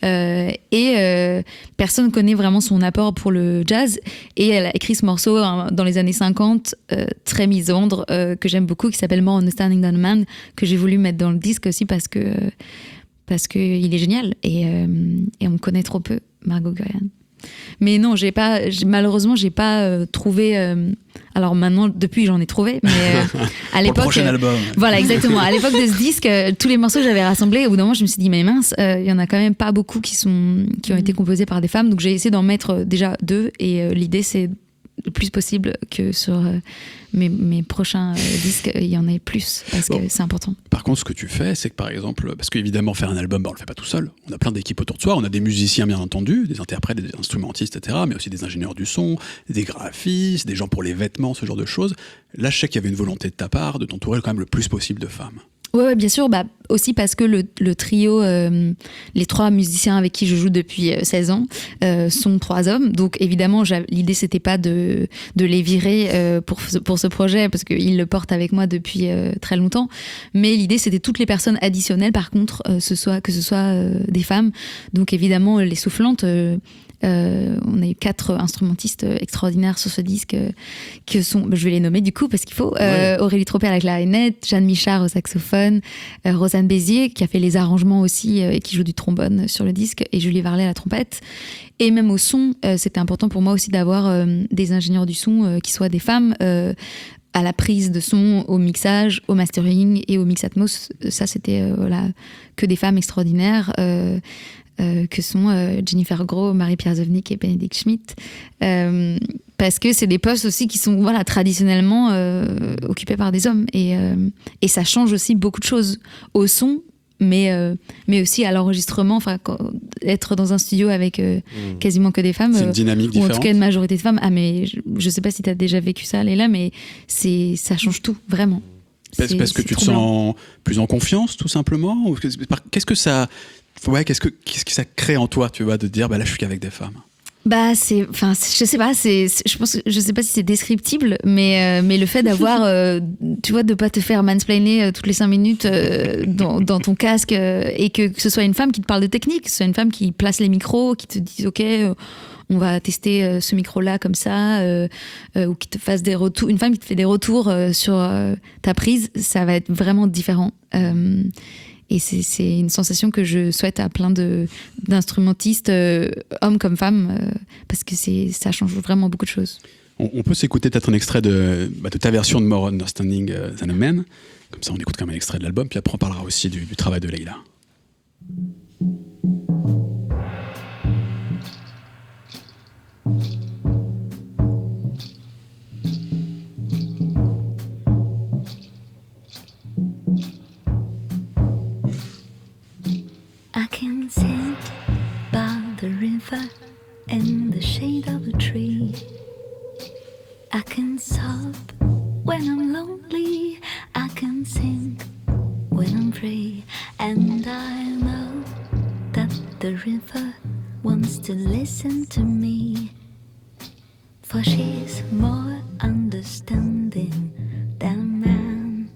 Personne ne connaît vraiment son apport pour le jazz. Et elle a écrit ce morceau dans les années 50, très misandre, que j'aime beaucoup, qui s'appelle More Understanding Than a Man, que j'ai voulu mettre dans le disque aussi parce que il est génial. Et on me connaît trop peu, Margot Gurian. Mais non, malheureusement, j'ai pas trouvé. Alors maintenant, depuis, j'en ai trouvé, mais à l'époque. Pour le prochain album. Voilà, exactement. À l'époque de ce disque, tous les morceaux que j'avais rassemblés, au bout d'un moment, je me suis dit, mais mince, il y en a quand même pas beaucoup qui ont été composés par des femmes. Donc j'ai essayé d'en mettre déjà 2, et l'idée, c'est le plus possible que sur mes prochains disques, il y en ait plus, parce que c'est important. Par contre, ce que tu fais, c'est que par exemple, parce qu'évidemment, faire un album, on le fait pas tout seul. On a plein d'équipes autour de soi. On a des musiciens, bien entendu, des interprètes, des instrumentistes, etc., mais aussi des ingénieurs du son, des graphistes, des gens pour les vêtements, ce genre de choses. Là, je sais qu'il y avait une volonté de ta part de t'entourer quand même le plus possible de femmes. Ouais, bien sûr. Aussi parce que le trio, les 3 musiciens avec qui je joue depuis 16 ans sont 3 hommes. Donc évidemment, l'idée c'était pas de les virer pour ce projet parce qu'ils le portent avec moi depuis très longtemps. Mais l'idée c'était toutes les personnes additionnelles. Par contre, que ce soit des femmes. Donc évidemment, les soufflantes. On a eu 4 instrumentistes extraordinaires sur ce disque que sont, je vais les nommer du coup parce qu'il faut, Aurélie Tropper à la clarinette, Jeanne Michard au saxophone, Rosanne Bézier qui a fait les arrangements aussi et qui joue du trombone sur le disque, et Julie Varlet à la trompette. Et même au son, c'était important pour moi aussi d'avoir des ingénieurs du son qui soient des femmes à la prise de son, au mixage, au mastering et au mix Atmos. Ça c'était que des femmes extraordinaires que sont Jennifer Gros, Marie-Pierre Zovnik et Bénédicte Schmidt, parce que c'est des postes aussi qui sont traditionnellement occupés par des hommes, et ça change aussi beaucoup de choses au son, mais aussi à l'enregistrement. Être dans un studio avec quasiment que des femmes, c'est une dynamique ou différente. en tout cas une majorité de femmes. Mais je sais pas si tu as déjà vécu ça, Léla, mais ça change tout, vraiment. Parce que tu te sens plus en confiance, tout simplement, ou qu'est-ce que ça crée en toi, tu vois, de dire là je suis qu'avec des femmes? Je sais pas, je sais pas si c'est descriptible, mais le fait d'avoir, tu vois, de pas te faire mansplainer toutes les 5 minutes dans ton casque, et que ce soit une femme qui te parle de technique, que ce soit une femme qui place les micros, qui te dise ok, on va tester ce micro-là comme ça, ou qui te fasse des retours, une femme qui te fait des retours sur ta prise, ça va être vraiment différent. Et c'est une sensation que je souhaite à plein d'instrumentistes, hommes comme femmes, parce que ça change vraiment beaucoup de choses. On peut s'écouter peut-être un extrait de ta version de More Understanding Than a Man. Comme ça, on écoute quand même un extrait de l'album, puis après on parlera aussi du travail de Leila. I can sit by the river in the shade of a tree. I can sob when I'm lonely. I can sing when I'm free. And I know that the river wants to listen to me, for she's more understanding than a man.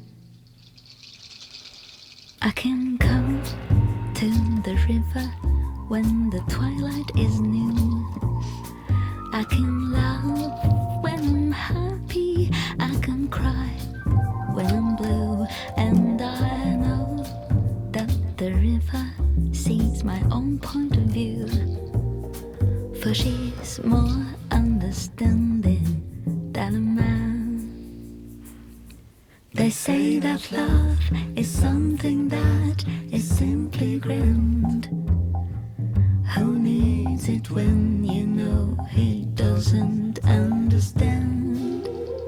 I can come to the river when the twilight is new. I can laugh when I'm happy. I can cry when I'm blue. And I know that the river sees my own point of view, for she's more understanding than a man. They say that love is something that is simply grand. Who needs it when you know he doesn't understand?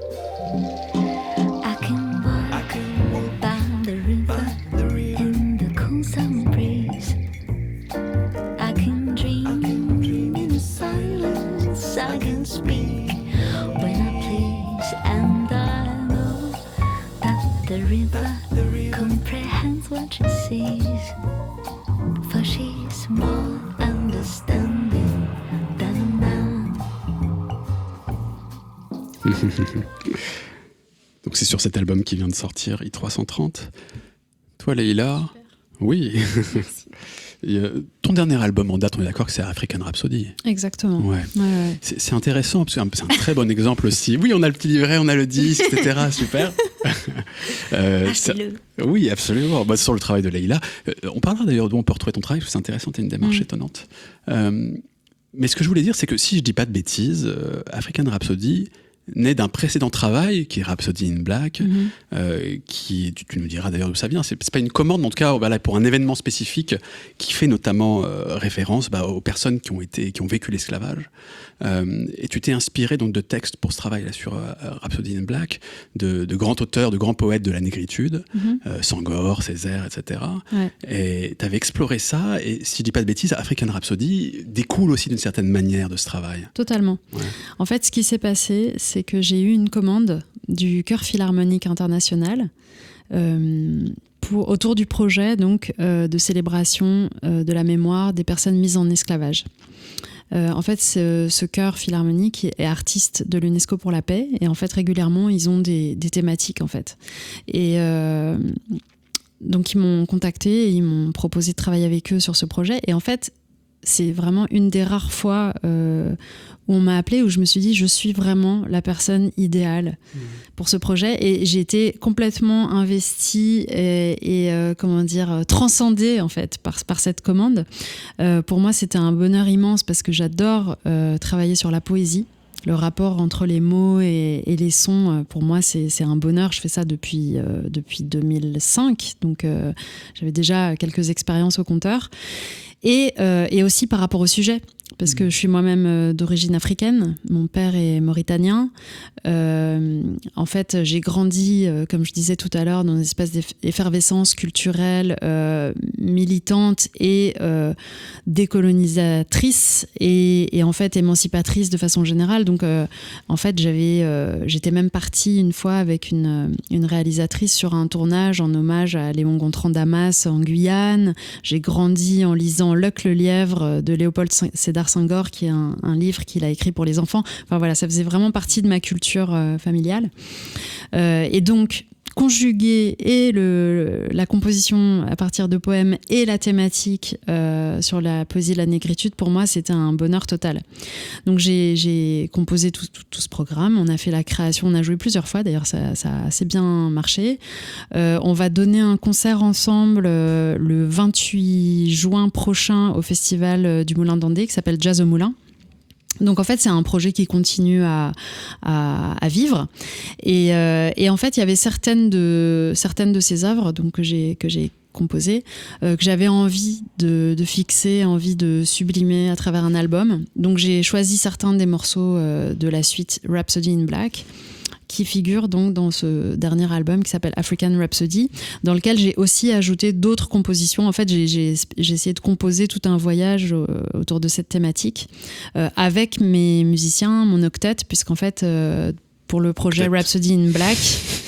I can walk by the river in the cool summer breeze. I can dream in silence. I can speak when I please. And I know that the river comprehends what she sees, for she's more understanding than a man. Donc c'est sur cet album qui vient de sortir, I330. Toi, Leila, oui. Et, ton dernier album en date, on est d'accord que c'est African Rhapsody. Exactement. Ouais. Ouais. C'est intéressant, parce que c'est un très bon exemple aussi. Oui, on a le petit livret, on a le disque, etc. Super. Oui, absolument. Sur le travail de Leila. On parlera d'ailleurs d'où on peut retrouver ton travail, parce que c'est intéressant, tu as une démarche étonnante. Mais ce que je voulais dire, c'est que si je dis pas de bêtises, African Rhapsody naît d'un précédent travail qui est Rhapsody in Black, qui, tu nous diras d'ailleurs d'où ça vient. C'est pas une commande, mais en tout cas pour un événement spécifique qui fait notamment référence aux personnes qui ont vécu l'esclavage. Et tu t'es inspiré donc de textes pour ce travail là sur Rhapsody in Black, de grands auteurs, de grands poètes de la négritude, Senghor, Césaire, etc. Ouais. Et tu avais exploré ça, et si je dis pas de bêtises, African Rhapsody découle aussi d'une certaine manière de ce travail. Totalement. Ouais. En fait, ce qui s'est passé, c'est que j'ai eu une commande du Chœur Philharmonique International autour du projet donc, de célébration de la mémoire des personnes mises en esclavage. En fait, ce chœur philharmonique est artiste de l'UNESCO pour la paix et en fait régulièrement ils ont des thématiques en fait. Et donc ils m'ont contacté et ils m'ont proposé de travailler avec eux sur ce projet et en fait c'est vraiment une des rares fois où on m'a appelée, où je me suis dit je suis vraiment la personne idéale pour ce projet et j'ai été complètement investie et comment dire transcendée en fait par cette commande. Pour moi c'était un bonheur immense parce que j'adore travailler sur la poésie. Le rapport entre les mots et les sons, pour moi, c'est un bonheur. Je fais ça depuis 2005, donc j'avais déjà quelques expériences au compteur. Et aussi par rapport au sujet, parce que je suis moi-même d'origine africaine, mon père est mauritanien. En fait, j'ai grandi, comme je disais tout à l'heure, dans une espèce d'effervescence culturelle, militante et décolonisatrice et en fait émancipatrice de façon générale. Donc, en fait, j'étais même partie une fois avec une réalisatrice sur un tournage en hommage à Léon Gontran Damas en Guyane. J'ai grandi en lisant Luck le lièvre de Léopold Sédar Senghor, qui est un livre qu'il a écrit pour les enfants. Enfin voilà, ça faisait vraiment partie de ma culture familiale. Et donc, conjuguer et la composition à partir de poèmes et la thématique sur la poésie de la négritude, pour moi, c'était un bonheur total. Donc j'ai composé tout ce programme, on a fait la création, on a joué plusieurs fois, d'ailleurs ça a assez bien marché. On va donner un concert ensemble le 28 juin prochain au festival du Moulin d'Andé qui s'appelle Jazz au Moulin. Donc en fait c'est un projet qui continue à vivre et en fait il y avait certaines de ces œuvres donc que j'ai composées que j'avais envie de fixer, envie de sublimer à travers un album. Donc j'ai choisi certains des morceaux de la suite Rhapsody in Black qui figure donc dans ce dernier album qui s'appelle African Rhapsody, dans lequel j'ai aussi ajouté d'autres compositions. En fait, j'ai essayé de composer tout un voyage autour de cette thématique avec mes musiciens, mon octet, puisqu'en fait, pour le projet Rhapsody in Black,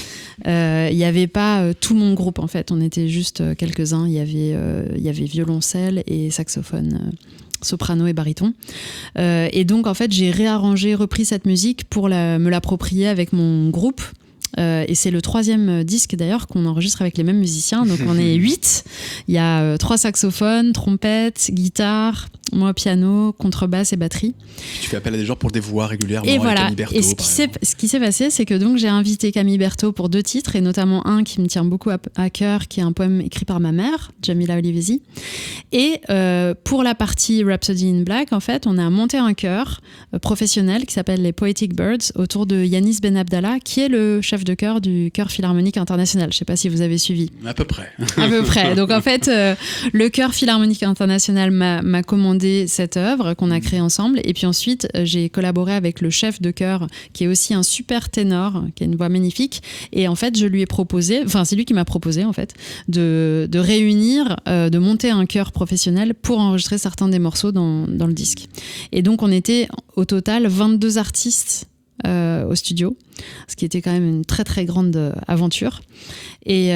il n'y avait pas tout mon groupe, en fait. On était juste quelques-uns. Il y avait violoncelle et saxophone. Soprano et baryton. Et donc, en fait, j'ai repris cette musique pour me l'approprier avec mon groupe. Et c'est le 3e disque d'ailleurs qu'on enregistre avec les mêmes musiciens. Donc, on est 8. Il y a 3 saxophones, trompettes, guitare, moi piano, contrebasse et batterie. Tu fais appel à des gens pour des voix régulièrement. Et voilà. Camille Berthaud, et ce qui s'est passé, c'est que donc j'ai invité Camille Berthaud pour 2 titres, et notamment un qui me tient beaucoup à cœur, qui est un poème écrit par ma mère, Jamila Olivesi. Et pour la partie Rhapsody in Black, en fait, on a monté un chœur professionnel qui s'appelle les Poetic Birds autour de Yanis Ben Abdallah, qui est le chef de chœur du Chœur Philharmonique International. Je ne sais pas si vous avez suivi. À peu près. À peu près. Donc en fait, le Chœur Philharmonique International m'a commandé cette œuvre qu'on a créée ensemble. Et puis ensuite, j'ai collaboré avec le chef de chœur, qui est aussi un super ténor, qui a une voix magnifique. Et en fait, je lui ai proposé, enfin c'est lui qui m'a proposé en fait, de réunir, de monter un chœur professionnel pour enregistrer certains des morceaux dans le disque. Et donc on était au total 22 artistes au studio, ce qui était quand même une très très grande aventure. Et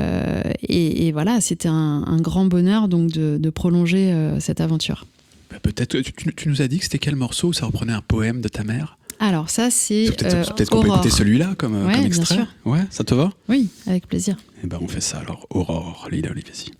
voilà, c'était un grand bonheur donc de prolonger cette aventure. Peut-être, tu nous as dit que c'était quel morceau où ça reprenait un poème de ta mère? Alors ça c'est peut-être qu'on peut écouter celui-là comme extrait. Bien sûr. Ouais, ça te va? Oui, avec plaisir. Et ben on fait ça alors. Aurore, Lila Olivesi.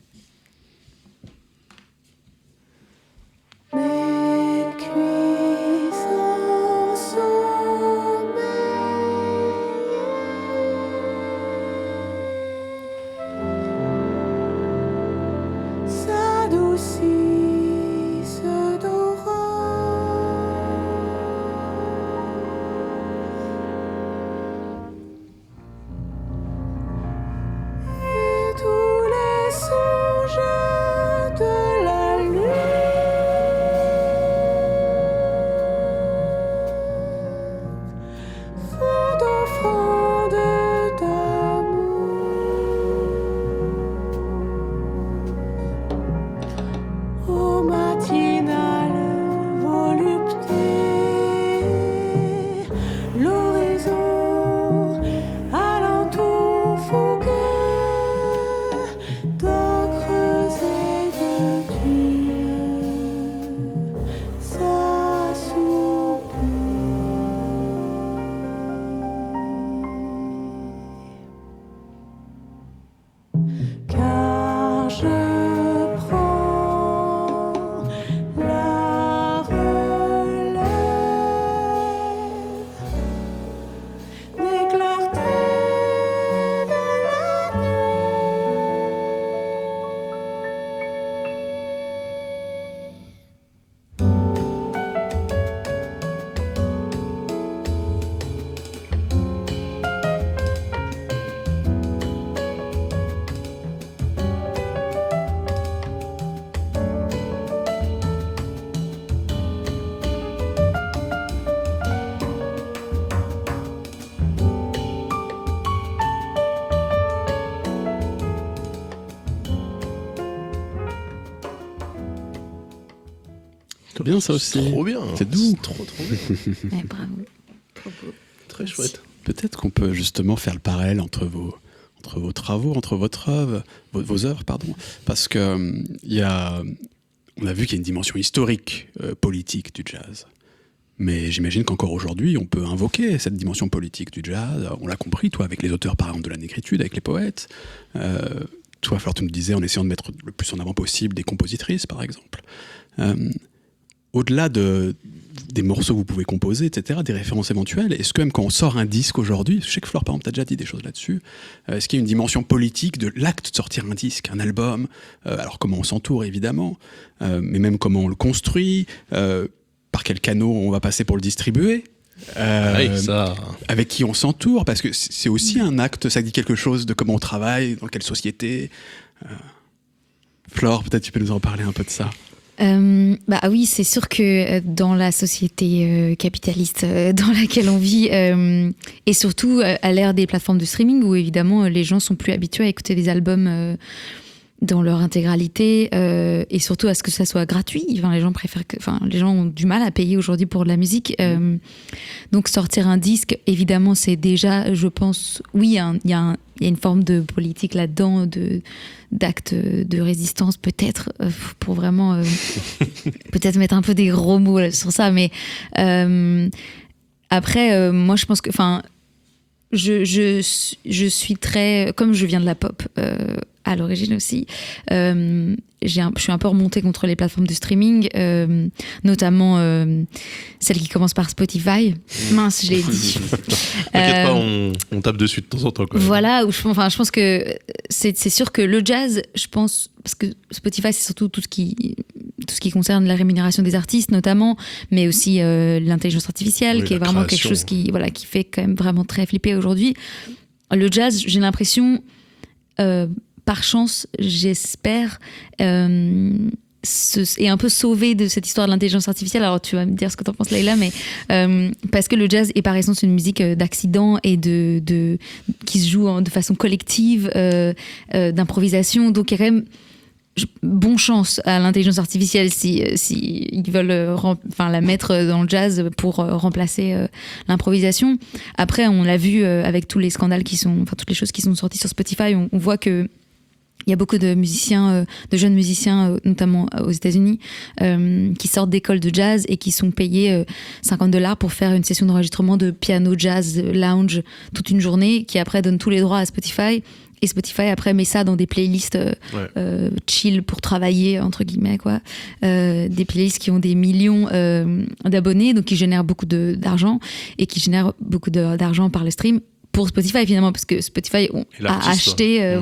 Tous les songes de la lune C'est bien ça aussi. Trop bien. C'est doux. Trop bien. Ouais, bravo. Trop beau. Très chouette. Peut-être qu'on peut justement faire le parallèle entre vos travaux, entre vos œuvres, pardon, parce que on a vu qu'il y a une dimension historique, politique du jazz. Mais j'imagine qu'encore aujourd'hui, on peut invoquer cette dimension politique du jazz. On l'a compris, toi, avec les auteurs, par exemple, de la négritude, avec les poètes. Toi, Fleur, tu nous disais, en essayant de mettre le plus en avant possible des compositrices, par exemple. Au-delà des morceaux que vous pouvez composer, etc., des références éventuelles, est-ce que même quand on sort un disque aujourd'hui, je sais que Fleur, par exemple, t'as déjà dit des choses là-dessus, est-ce qu'il y a une dimension politique de l'acte de sortir un disque, un album, alors comment on s'entoure, évidemment, mais même comment on le construit, par quel canot on va passer pour le distribuer, Ça. avec qui on s'entoure, parce que c'est aussi un acte, ça dit quelque chose de comment on travaille, dans quelle société. Flore, peut-être tu peux nous en parler un peu de ça. Bah oui, c'est sûr que dans la société capitaliste dans laquelle on vit, et surtout à l'ère des plateformes de streaming où évidemment les gens sont plus habitués à écouter des albums dans leur intégralité, et surtout à ce que ça soit gratuit. Enfin, les gens ont du mal à payer aujourd'hui pour de la musique. Donc sortir un disque, évidemment, c'est déjà, je pense, oui, il y a une forme de politique là-dedans, d'acte de résistance peut-être, pour vraiment peut-être mettre un peu des gros mots sur ça. Mais après, moi, je pense que, enfin, je suis très, comme je viens de la pop à l'origine aussi, je suis un peu remontée contre les plateformes de streaming, notamment celle qui commence par Spotify. Mince, je l'ai dit. T'inquiète pas, on tape dessus de temps en temps. Quoi. Voilà, je pense que c'est sûr que le jazz, je pense, parce que Spotify, c'est surtout tout ce qui concerne la rémunération des artistes notamment, mais aussi l'intelligence artificielle, oui, qui est vraiment quelque chose qui fait quand même vraiment très flipper aujourd'hui. Le jazz, j'ai l'impression, par chance, j'espère, est un peu sauvé de cette histoire de l'intelligence artificielle. Alors tu vas me dire ce que t'en penses, Leïla, mais parce que le jazz est par essence une musique d'accident et qui se joue de façon collective, d'improvisation. Donc il y a quand même bon chance à l'intelligence artificielle si ils veulent la mettre dans le jazz pour remplacer l'improvisation. Après, on l'a vu avec tous les scandales toutes les choses qui sont sorties sur Spotify, on voit que il y a beaucoup de musiciens, de jeunes musiciens, notamment aux États-Unis, qui sortent d'écoles de jazz et qui sont payés $50 pour faire une session d'enregistrement de piano, jazz, lounge toute une journée, qui après donne tous les droits à Spotify. Et Spotify après met ça dans des playlists chill pour travailler, entre guillemets, quoi. Des playlists qui ont des millions d'abonnés, donc qui génèrent beaucoup d'argent et qui génèrent beaucoup d'argent par le stream. Pour Spotify, finalement, parce que Spotify a acheté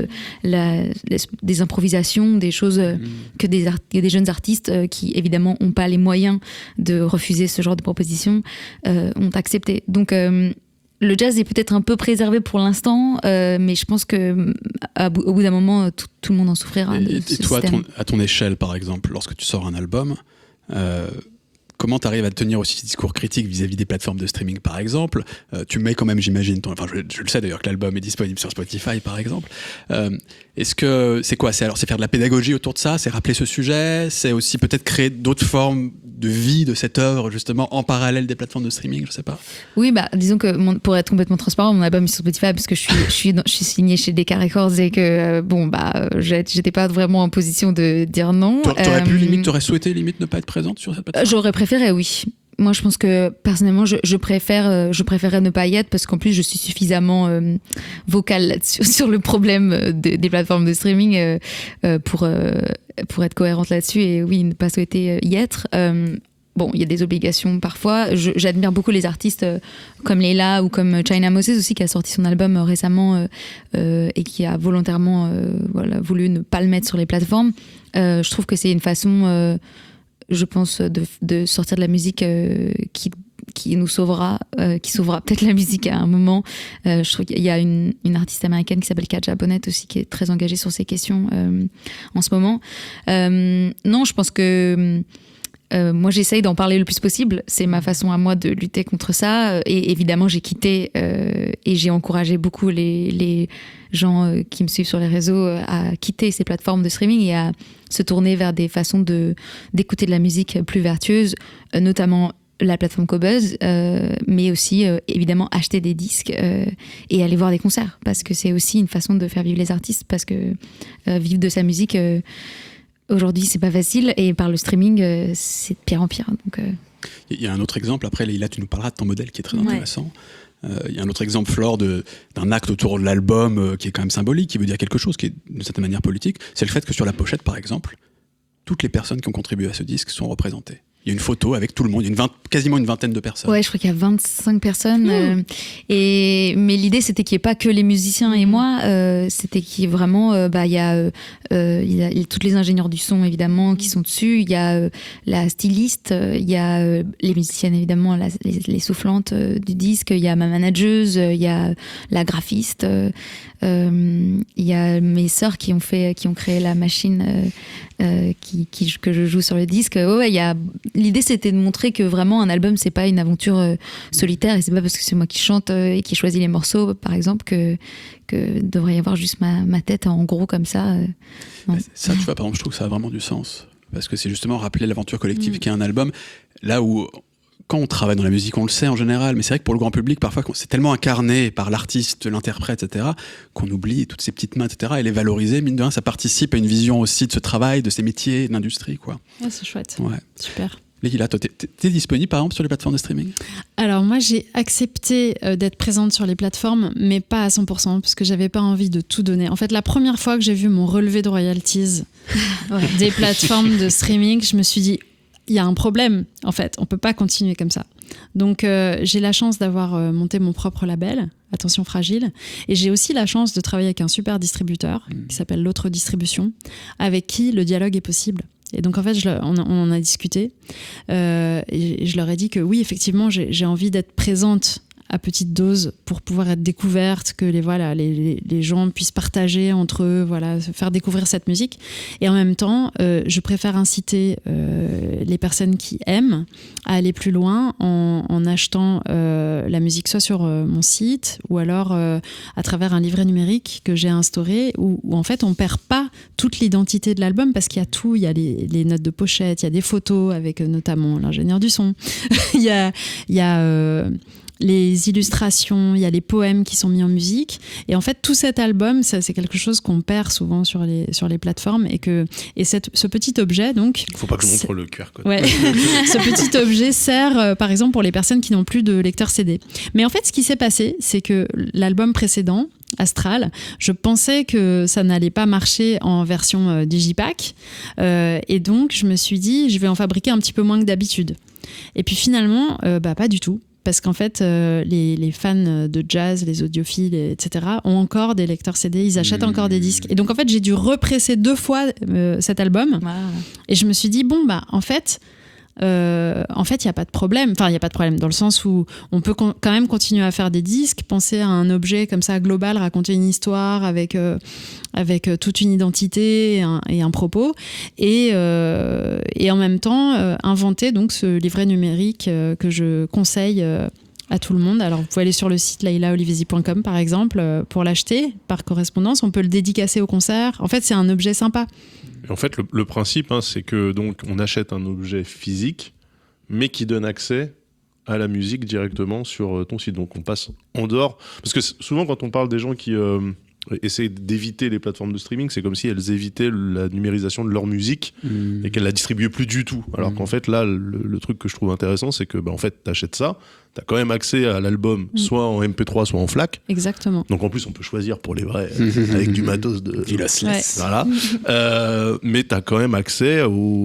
des improvisations, des choses que des jeunes artistes qui, évidemment, n'ont pas les moyens de refuser ce genre de propositions, ont accepté. Donc, le jazz est peut-être un peu préservé pour l'instant, mais je pense qu'au bout d'un moment, tout le monde en souffrira. Et toi, à ton échelle, par exemple, lorsque tu sors un album, comment tu arrives à tenir aussi ce discours critique vis-à-vis des plateformes de streaming, par exemple? Tu mets quand même, j'imagine, je le sais d'ailleurs que l'album est disponible sur Spotify, par exemple. Est-ce que c'est quoi? C'est faire de la pédagogie autour de ça? C'est rappeler ce sujet? C'est aussi peut-être créer d'autres formes de vie de cette œuvre, justement, en parallèle des plateformes de streaming? Je sais pas. Oui, disons que pour être complètement transparent, mon album est sur Spotify parce que je suis signée chez Decca Records et que j'étais pas vraiment en position de dire non. T'aurais souhaité limite ne pas être présente sur cette plateforme? J'aurais préféré, oui. Moi, je pense que personnellement, je préférerais ne pas y être parce qu'en plus, je suis suffisamment vocale là-dessus, sur le problème des plateformes de streaming pour être cohérente là-dessus et oui, ne pas souhaiter y être. Bon, il y a des obligations parfois. J'admire beaucoup les artistes comme Leïla ou comme China Moses aussi, qui a sorti son album récemment et qui a volontairement voulu ne pas le mettre sur les plateformes. Je trouve que c'est une façon... je pense, de sortir de la musique qui nous sauvera, qui sauvera peut-être la musique à un moment. Je trouve qu'il y a une artiste américaine qui s'appelle Katja Bonnet aussi, qui est très engagée sur ces questions en ce moment. Non, je pense que moi, j'essaye d'en parler le plus possible. C'est ma façon à moi de lutter contre ça. Et évidemment, j'ai quitté et j'ai encouragé beaucoup les gens qui me suivent sur les réseaux à quitter ces plateformes de streaming et à se tourner vers des façons d'écouter de la musique plus vertueuses, notamment la plateforme Qobuz, mais aussi évidemment acheter des disques et aller voir des concerts, parce que c'est aussi une façon de faire vivre les artistes, parce que vivre de sa musique aujourd'hui c'est pas facile, et par le streaming c'est de pire en pire. Donc, il y a un autre exemple, après Leïla tu nous parleras de ton modèle qui est très intéressant. Il y a un autre exemple, Flore, d'un acte autour de l'album qui est quand même symbolique, qui veut dire quelque chose, qui est d'une certaine manière politique. C'est le fait que sur la pochette, par exemple, toutes les personnes qui ont contribué à ce disque sont représentées. Il y a une photo avec tout le monde, quasiment une vingtaine de personnes. Ouais, je crois qu'il y a 25 personnes. Mais l'idée, c'était qu'il n'y ait pas que les musiciens et moi. C'était qu'il y ait vraiment... il y a tous les ingénieurs du son, évidemment, qui sont dessus. Il y a la styliste. Il y a les musiciennes, évidemment, les soufflantes du disque. Il y a ma manageuse. Il y a la graphiste. Il y a mes sœurs qui ont créé la machine que je joue sur le disque. L'idée, c'était de montrer que vraiment un album, c'est pas une aventure solitaire, et c'est pas parce que c'est moi qui chante et qui choisis les morceaux, par exemple, que devrait y avoir juste ma tête en gros comme ça. Ça, tu vois, par exemple, je trouve que ça a vraiment du sens, parce que c'est justement rappeler l'aventure collective qu'est un album, là où quand on travaille dans la musique, on le sait en général, mais c'est vrai que pour le grand public, parfois, c'est tellement incarné par l'artiste, l'interprète, etc., qu'on oublie toutes ces petites mains, etc., et les valoriser, mine de rien, ça participe à une vision aussi de ce travail, de ces métiers, de l'industrie, quoi. Ouais, c'est chouette. Ouais. Super. Leïla, toi, t'es disponible, par exemple, sur les plateformes de streaming ? Alors, moi, j'ai accepté d'être présente sur les plateformes, mais pas à 100%, parce que j'avais pas envie de tout donner. En fait, la première fois que j'ai vu mon relevé de royalties des plateformes de streaming, je me suis dit, il y a un problème, en fait, on peut pas continuer comme ça. Donc j'ai la chance d'avoir monté mon propre label, Attention Fragile, et j'ai aussi la chance de travailler avec un super distributeur qui s'appelle L'Autre Distribution, avec qui le dialogue est possible. Et donc en fait, on en a discuté et je leur ai dit que oui, effectivement, j'ai envie d'être présente à petite dose pour pouvoir être découverte, que les gens puissent partager entre eux, faire découvrir cette musique. Et en même temps, je préfère inciter les personnes qui aiment à aller plus loin en achetant la musique soit sur mon site ou alors à travers un livret numérique que j'ai instauré où en fait on perd pas toute l'identité de l'album, parce qu'il y a tout, il y a les notes de pochette, il y a des photos avec notamment l'ingénieur du son, il y a les illustrations, il y a les poèmes qui sont mis en musique, et en fait tout cet album, ça, c'est quelque chose qu'on perd souvent sur les plateformes, et ce petit objet, donc il faut pas que je montre le QR code. Ouais. Ce petit objet sert par exemple pour les personnes qui n'ont plus de lecteur CD. Mais en fait, ce qui s'est passé, c'est que l'album précédent, Astral, je pensais que ça n'allait pas marcher en version digipack, et donc je me suis dit je vais en fabriquer un petit peu moins que d'habitude. Et puis finalement, pas du tout. Parce qu'en fait, les fans de jazz, les audiophiles, etc., ont encore des lecteurs CD, ils achètent encore des disques. Et donc, en fait, j'ai dû represser 2 fois cet album. Wow. Et je me suis dit, en fait, il n'y a pas de problème. Enfin, il n'y a pas de problème dans le sens où on peut quand même continuer à faire des disques, penser à un objet comme ça global, raconter une histoire avec toute une identité et un propos, et en même temps inventer donc ce livret numérique que je conseille à tout le monde. Alors vous pouvez aller sur le site leilaolivesi.com par exemple pour l'acheter par correspondance. On peut le dédicacer au concert. En fait, c'est un objet sympa. En fait, le principe, c'est que donc on achète un objet physique, mais qui donne accès à la musique directement sur ton site. Donc on passe en dehors, parce que souvent quand on parle des gens qui essaient d'éviter les plateformes de streaming, c'est comme si elles évitaient la numérisation de leur musique et qu'elles la distribuaient plus du tout. Alors qu'en fait là, le truc que je trouve intéressant, c'est que en fait t'achètes ça, t'as quand même accès à l'album soit en MP3 soit en FLAC. Exactement. Donc en plus on peut choisir pour les vrais avec du matos de lossless. Voilà. Mais t'as quand même accès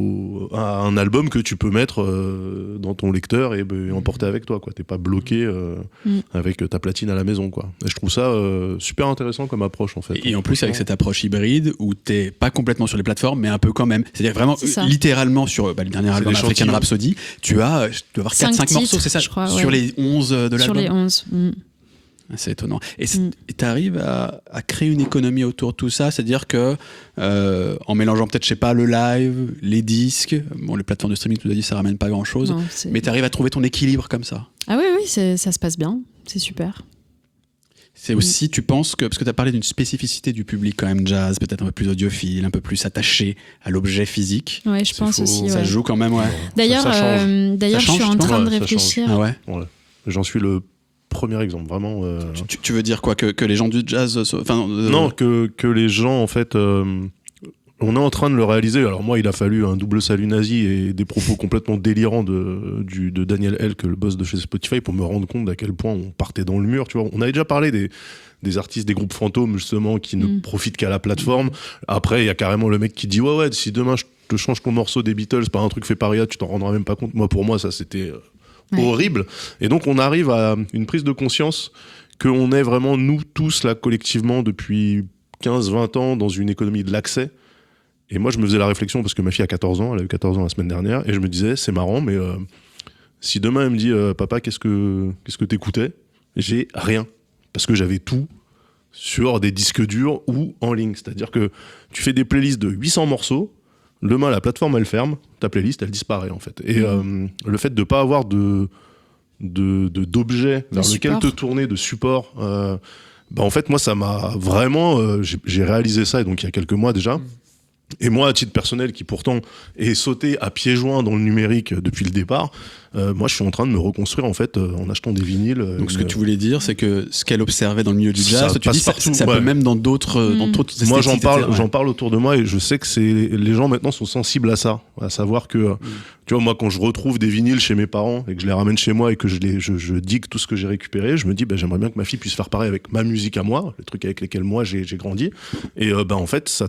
à un album que tu peux mettre dans ton lecteur et emporter avec toi, quoi. T'es pas bloqué avec ta platine à la maison, quoi. Et je trouve ça super intéressant comme approche en fait. Et en plus avec cette approche hybride où t'es pas complètement sur les plateformes mais un peu quand même. C'est-à-dire vraiment littéralement sur le dernier album African Rhapsody, tu dois avoir 4-5 morceaux, c'est ça, je crois, sur les 11 de l'album. Sur les 11. C'est étonnant. Et tu arrives à créer une économie autour de tout ça, c'est-à-dire que en mélangeant peut-être, je sais pas, le live, les disques, bon, les plateformes de streaming, tu nous as dit, ça ramène pas grand-chose, Non, mais tu arrives à trouver ton équilibre comme ça. Ah oui, ça se passe bien, c'est super. C'est aussi, tu penses que, parce que tu as parlé d'une spécificité du public quand même jazz, peut-être un peu plus audiophile, un peu plus attaché à l'objet physique. Ouais, je pense aussi. Ça ouais. joue quand même, ouais. D'ailleurs, Ça change. je suis en train de ça réfléchir. Ah ouais. Ouais. J'en suis le premier exemple, vraiment. Tu veux dire quoi, que les gens du jazz, Non, que les gens, en fait, on est en train de le réaliser. Alors moi, il a fallu un double salut nazi et des propos complètement délirants de Daniel Elk, le boss de chez Spotify, pour me rendre compte d'à quel point on partait dans le mur. Tu vois, on avait déjà parlé des artistes, des groupes fantômes, justement, qui ne profitent qu'à la plateforme. Après, il y a carrément le mec qui dit ouais, si demain je te change ton morceau des Beatles par un truc fait par IA, tu t'en rendras même pas compte. Pour moi, ça, c'était horrible. Et donc, on arrive à une prise de conscience qu'on est vraiment, nous tous, là, collectivement, depuis 15-20 ans, dans une économie de l'accès. Et moi, je me faisais la réflexion, parce que ma fille a 14 ans, elle a eu 14 ans la semaine dernière, et je me disais, c'est marrant, mais si demain elle me dit, papa, qu'est-ce que t'écoutais ? J'ai rien. Parce que j'avais tout sur des disques durs ou en ligne. C'est-à-dire que tu fais des playlists de 800 morceaux, demain, la plateforme, elle ferme, ta playlist, elle disparaît, en fait. Et le fait de ne pas avoir d'objet vers lequel te tourner, de support, en fait, moi, ça m'a vraiment... j'ai réalisé ça, et donc il y a quelques mois déjà. Et moi, à titre personnel, qui pourtant est sauté à pieds joints dans le numérique depuis le départ, moi, je suis en train de me reconstruire en fait en achetant des vinyles. Donc, ce que tu voulais dire, c'est que ce qu'elle observait dans le milieu du jazz, ça tu dis, passe ça peut même dans d'autres esthétiques. Moi, etc. j'en parle autour de moi et je sais que les gens maintenant sont sensibles à ça, à savoir que, tu vois, moi, quand je retrouve des vinyles chez mes parents et que je les ramène chez moi et que je digue tout ce que j'ai récupéré, je me dis, j'aimerais bien que ma fille puisse faire pareil avec ma musique à moi, les trucs avec lesquels moi j'ai grandi. Et en fait, ça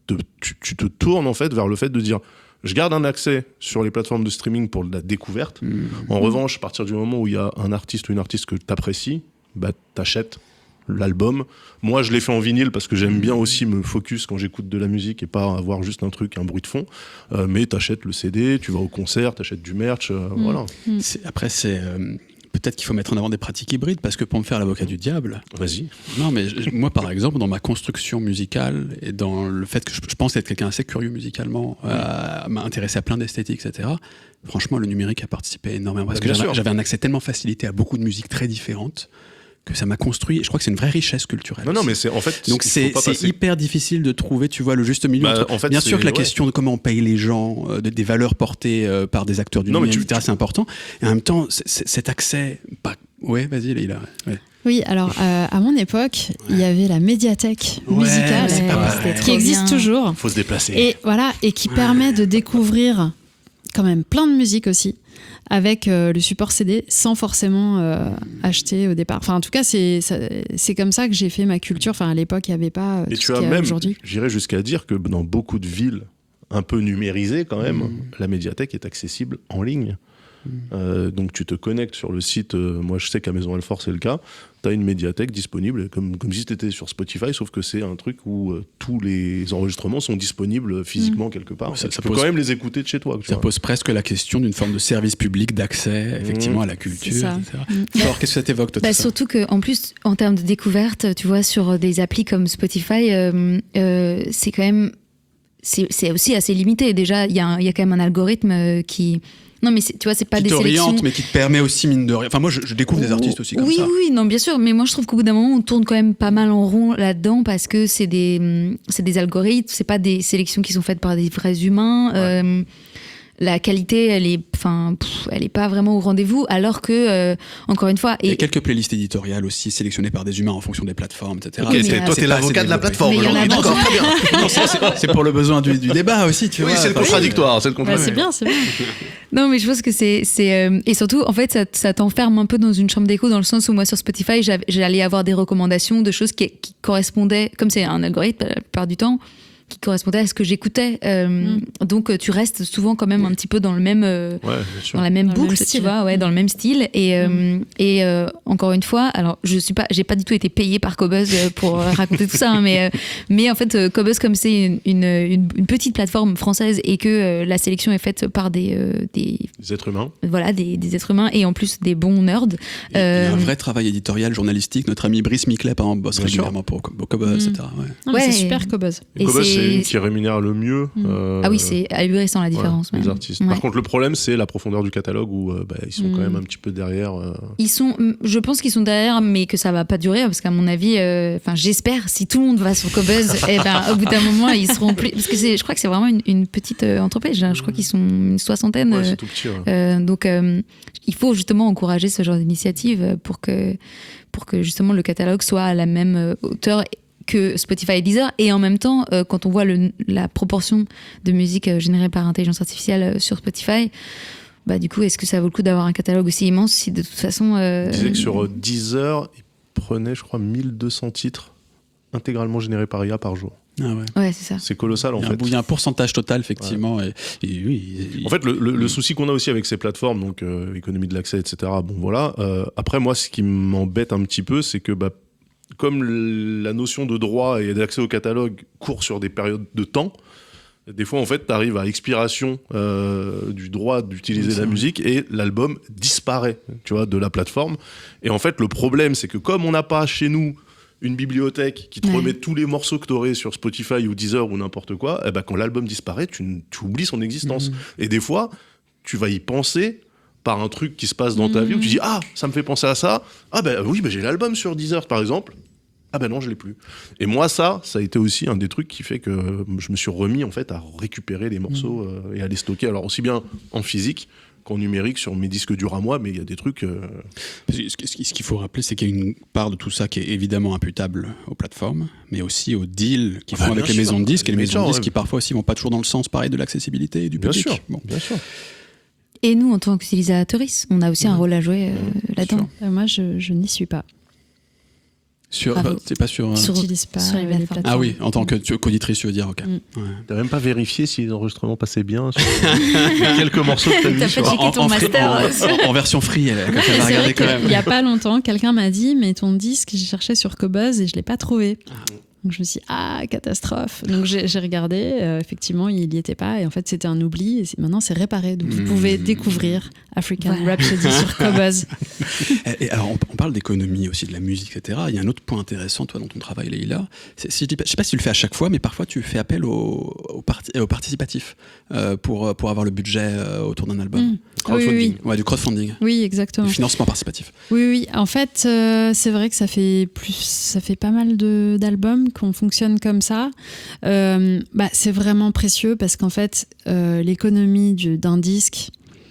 tu te tournes en fait vers le fait de dire je garde un accès sur les plateformes de streaming pour la découverte. En revanche, à partir du moment où il y a un artiste ou une artiste que t'apprécies, t'achètes l'album. Moi, je l'ai fait en vinyle parce que j'aime bien aussi me focus quand j'écoute de la musique et pas avoir juste un bruit de fond. Mais t'achètes le CD, tu vas au concert, t'achètes du merch, voilà. Après, c'est... Peut-être qu'il faut mettre en avant des pratiques hybrides, parce que pour me faire l'avocat du diable... Vas-y. Non, mais moi, par exemple, dans ma construction musicale, et dans le fait que je pense être quelqu'un assez curieux musicalement, m'intéresser à plein d'esthétiques, etc., franchement, le numérique a participé énormément. Parce que j'avais un accès tellement facilité à beaucoup de musiques très différentes, que ça m'a construit. Je crois que c'est une vraie richesse culturelle. Non, mais c'est en fait. Donc c'est hyper difficile de trouver, tu vois, le juste milieu. En fait, bien sûr que la question de comment on paye les gens, des valeurs portées par des acteurs du numérique, etc., c'est important. Et en même temps, cet accès. Ouais, vas-y, Leïla. Ouais. Oui, alors à mon époque, il y avait la médiathèque musicale qui existe toujours. Faut se déplacer. Et voilà, et qui permet de découvrir quand même plein de musique aussi, avec le support CD, sans forcément acheter au départ. Enfin, en tout cas, c'est comme ça que j'ai fait ma culture. Enfin, à l'époque, il n'y avait pas et tout tu ce as qu'il y a même, aujourd'hui. j'irais jusqu'à dire que dans beaucoup de villes un peu numérisées quand même, la médiathèque est accessible en ligne. Donc tu te connectes sur le site, moi je sais qu'à Maison Alfort c'est le cas, tu as une médiathèque disponible comme si tu étais sur Spotify, sauf que c'est un truc où tous les enregistrements sont disponibles physiquement quelque part. Ça tu peux pose, quand même les écouter de chez toi. Ça pose presque la question d'une forme de service public d'accès effectivement à la culture, etc. Alors qu'est-ce que ça t'évoque toi, tout ça Surtout qu'en plus, en termes de découverte, tu vois, sur des applis comme Spotify, c'est quand même... C'est aussi assez limité. Déjà, il y a quand même un algorithme qui... Non, mais tu vois, c'est pas qui des t'oriente, sélections. mais qui te permet aussi, mine de rien. Enfin, moi, je découvre des artistes aussi comme ça. Oui, non, bien sûr. Mais moi, je trouve qu'au bout d'un moment, on tourne quand même pas mal en rond là-dedans parce que c'est des algorithmes, c'est pas des sélections qui sont faites par des vrais humains. Ouais. La qualité, elle est pas vraiment au rendez-vous, alors que, encore une fois... Il y a quelques playlists éditoriales aussi sélectionnées par des humains en fonction des plateformes, etc. Ok, toi, t'es l'avocat de la plateforme aujourd'hui, d'accord, très bien. Non, c'est pour le besoin du débat aussi, tu vois. Oui, c'est le contradictoire, c'est le contradictoire. C'est bien. Non, mais je pense que c'est et surtout, en fait, ça t'enferme un peu dans une chambre d'écho, dans le sens où moi, sur Spotify, j'allais avoir des recommandations de choses qui correspondaient, comme c'est un algorithme la plupart du temps, qui correspondait à ce que j'écoutais. Donc tu restes souvent quand même un petit peu dans le même, Ouais, bien sûr. dans la même Dans le boucle, même tu style. vois, ouais, dans le même style. Et encore une fois, alors j'ai pas du tout été payée par Qobuz pour raconter tout ça, hein, mais en fait, Qobuz, comme c'est une petite plateforme française et que la sélection est faite par des Les êtres humains. voilà, des êtres humains et en plus des bons nerds. Il y a un vrai travail éditorial, journalistique. Notre ami Brice Miclet, par exemple, bosse Bien sûr. régulièrement pour Qobuz, etc. Ouais. Non, mais Ouais. c'est super Qobuz. Et Qobuz, c'est c'est- une qui rémunère le mieux. Ah oui, c'est ahurissant la différence. les même. artistes. Ouais. Par contre, le problème, c'est la profondeur du catalogue où ils sont quand même un petit peu derrière. Je pense qu'ils sont derrière, mais que ça va pas durer parce qu'à mon avis, j'espère, si tout le monde va sur Qobuz, et ben au bout d'un moment ils seront plus. Parce que je crois que c'est vraiment une petite entreprise. Je crois qu'ils sont une soixantaine. Ouais, c'est tout petit. Ouais. Donc il faut justement encourager ce genre d'initiative pour que justement le catalogue soit à la même hauteur que Spotify et Deezer. Et en même temps, quand on voit la proportion de musique générée par intelligence artificielle sur Spotify, bah du coup, est-ce que ça vaut le coup d'avoir un catalogue aussi immense si de toute façon... Il disait que sur Deezer, il prenait, je crois, 1200 titres intégralement générés par IA par jour. Ah ouais. Ouais, c'est ça. C'est colossal en fait. Il y a un pourcentage total, effectivement. Et oui, En fait, le souci qu'on a aussi avec ces plateformes, donc économie de l'accès, etc., bon voilà. Après, moi, ce qui m'embête un petit peu, c'est que comme la notion de droit et d'accès au catalogue court sur des périodes de temps, des fois, en fait, tu arrives à expiration du droit d'utiliser la musique et l'album disparaît, tu vois, de la plateforme. Et en fait, le problème, c'est que comme on n'a pas chez nous une bibliothèque qui te Ouais. remet tous les morceaux que tu aurais sur Spotify ou Deezer ou n'importe quoi, eh ben, quand l'album disparaît, tu oublies son existence. Et des fois, tu vas y penser par un truc qui se passe dans ta vie où tu dis « Ah, ça me fait penser à ça. Ah ben oui, j'ai l'album sur Deezer, par exemple. Ah ben non, je l'ai plus. » Et moi, ça a été aussi un des trucs qui fait que je me suis remis en fait à récupérer les morceaux et à les stocker. Alors aussi bien en physique qu'en numérique sur mes disques durs à moi, mais il y a des trucs... Ce qu'il faut rappeler, c'est qu'il y a une part de tout ça qui est évidemment imputable aux plateformes, mais aussi aux deals qu'ils font Bah, avec bien les sûr. maisons de disques, et les Les maisons de majors, disques ouais. qui parfois aussi vont pas toujours dans le sens pareil de l'accessibilité et du Bien public. sûr, Bon. bien sûr. Et nous, en tant qu'utilisateurs, on a aussi un rôle à jouer là-dedans. Moi, je n'y suis pas. Bravo. C'est pas sur. Sur- J'utilise pas sur les les plateformes. plateformes. Ah oui, en tant qu'auditrice, tu veux dire, ok. Ouais. T'as même pas vérifié si les enregistrements passaient bien sur les quelques morceaux que t'as mis T'as sur... pas checké ton master. En version free, elle a C'est regardé vrai quand même. qu'il n'y a pas longtemps, quelqu'un m'a dit mais ton disque, j'ai cherché sur Qobuz et je l'ai pas trouvé. Donc je me suis dit, catastrophe. Donc j'ai regardé, effectivement, il n'y était pas. Et en fait, c'était un oubli. Et maintenant, c'est réparé. Donc vous pouvez découvrir African Voilà. Rhapsody sur Qobuz. Et alors, on parle d'économie aussi, de la musique, etc. Il y a un autre point intéressant, toi, dans ton travail, Leïla. Je sais pas si tu le fais à chaque fois, mais parfois tu fais appel au participatif pour avoir le budget autour d'un album. Oui. Ouais, du crowdfunding. Oui, exactement. Du financement participatif. Oui. En fait, c'est vrai que ça fait pas mal d'albums qu'on fonctionne comme ça. C'est vraiment précieux parce qu'en fait, l'économie d'un disque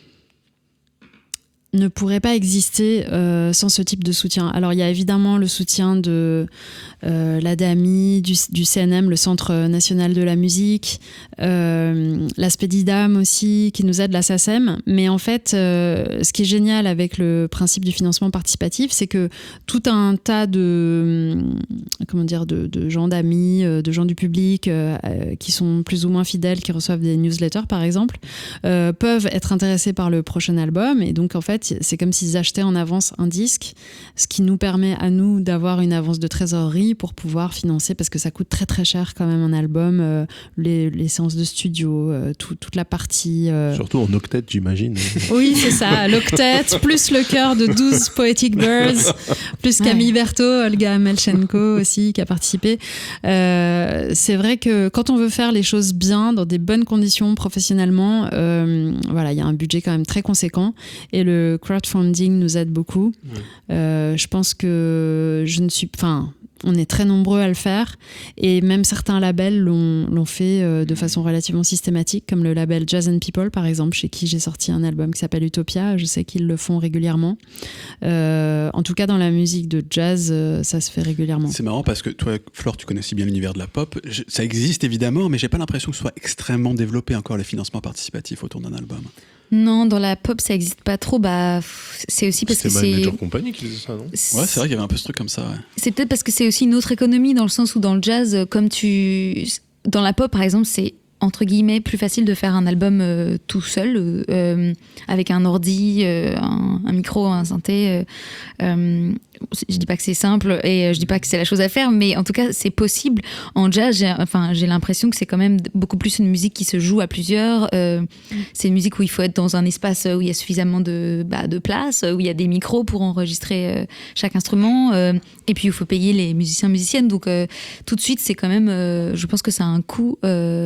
ne pourrait pas exister sans ce type de soutien. Alors, il y a évidemment le soutien de l'ADAMI, du CNM, le Centre National de la Musique, l'aspect d'IDAM aussi, qui nous aide, la SACEM. Mais en fait, ce qui est génial avec le principe du financement participatif, c'est que tout un tas de gens d'amis, de gens du public qui sont plus ou moins fidèles, qui reçoivent des newsletters, par exemple, peuvent être intéressés par le prochain album. Et donc, en fait, c'est comme s'ils achetaient en avance un disque, ce qui nous permet à nous d'avoir une avance de trésorerie pour pouvoir financer, parce que ça coûte très très cher quand même un album, les séances de studio, toute la partie... Surtout en octet, j'imagine. Oui, c'est ça, l'octet, plus le chœur de 12 Poetic Birds, plus Camille Berthaud, Olga Melchenko aussi qui a participé. C'est vrai que quand on veut faire les choses bien, dans des bonnes conditions professionnellement, il y a un budget quand même très conséquent et le crowdfunding nous aide beaucoup. Je pense que on est très nombreux à le faire et même certains labels l'ont fait de façon relativement systématique, comme le label Jazz and People par exemple, chez qui j'ai sorti un album qui s'appelle Utopia. Je sais qu'ils le font régulièrement. En tout cas dans la musique de jazz, ça se fait régulièrement. C'est marrant parce que toi, Flore, tu connais si bien l'univers de la pop. Ça existe évidemment, mais j'ai pas l'impression que ce soit extrêmement développé encore le financement participatif autour d'un album. Non, dans la pop, ça n'existe pas trop. C'est aussi parce que C'est My c'est... Major Company qui faisait ça, non? Ouais, c'est vrai qu'il y avait un peu ce truc comme ça. Ouais. C'est peut-être parce que c'est aussi une autre économie, dans le sens où dans le jazz, comme dans la pop, par exemple, c'est entre guillemets plus facile de faire un album tout seul, avec un ordi, un micro, un synthé. Je dis pas que c'est simple et je dis pas que c'est la chose à faire, mais en tout cas c'est possible. En jazz, j'ai l'impression que c'est quand même beaucoup plus une musique qui se joue à plusieurs. C'est une musique où il faut être dans un espace où il y a suffisamment de place, où il y a des micros pour enregistrer chaque instrument, et puis il faut payer les musiciens, musiciennes. Donc tout de suite c'est quand même, je pense que ça a un coût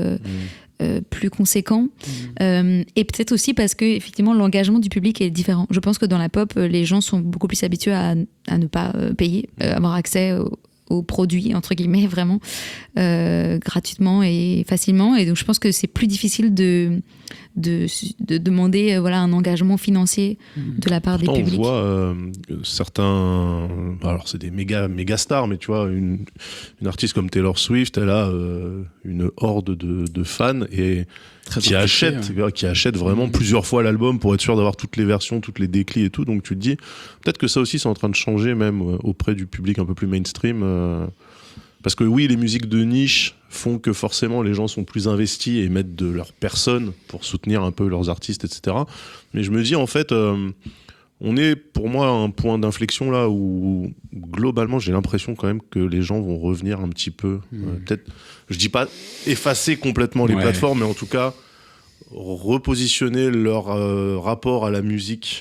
plus conséquent, et peut-être aussi parce que effectivement l'engagement du public est différent. Je pense que dans la pop, les gens sont beaucoup plus habitués à ne pas payer, avoir accès aux produits entre guillemets vraiment gratuitement et facilement, et donc je pense que c'est plus difficile de demander un engagement financier de la part des publics. On voit certains, alors c'est des méga stars, mais tu vois une artiste comme Taylor Swift, elle a une horde de fans et qui achètent vraiment plusieurs fois l'album pour être sûr d'avoir toutes les versions, toutes les déclis et tout. Donc tu te dis peut-être que ça aussi c'est en train de changer même auprès du public un peu plus mainstream. Parce que oui, les musiques de niche font que forcément les gens sont plus investis et mettent de leur personne pour soutenir un peu leurs artistes, etc. Mais je me dis en fait, on est pour moi à un point d'inflexion là où globalement j'ai l'impression quand même que les gens vont revenir un petit peu, peut-être, je dis pas effacer complètement les plateformes, mais en tout cas repositionner leur rapport à la musique.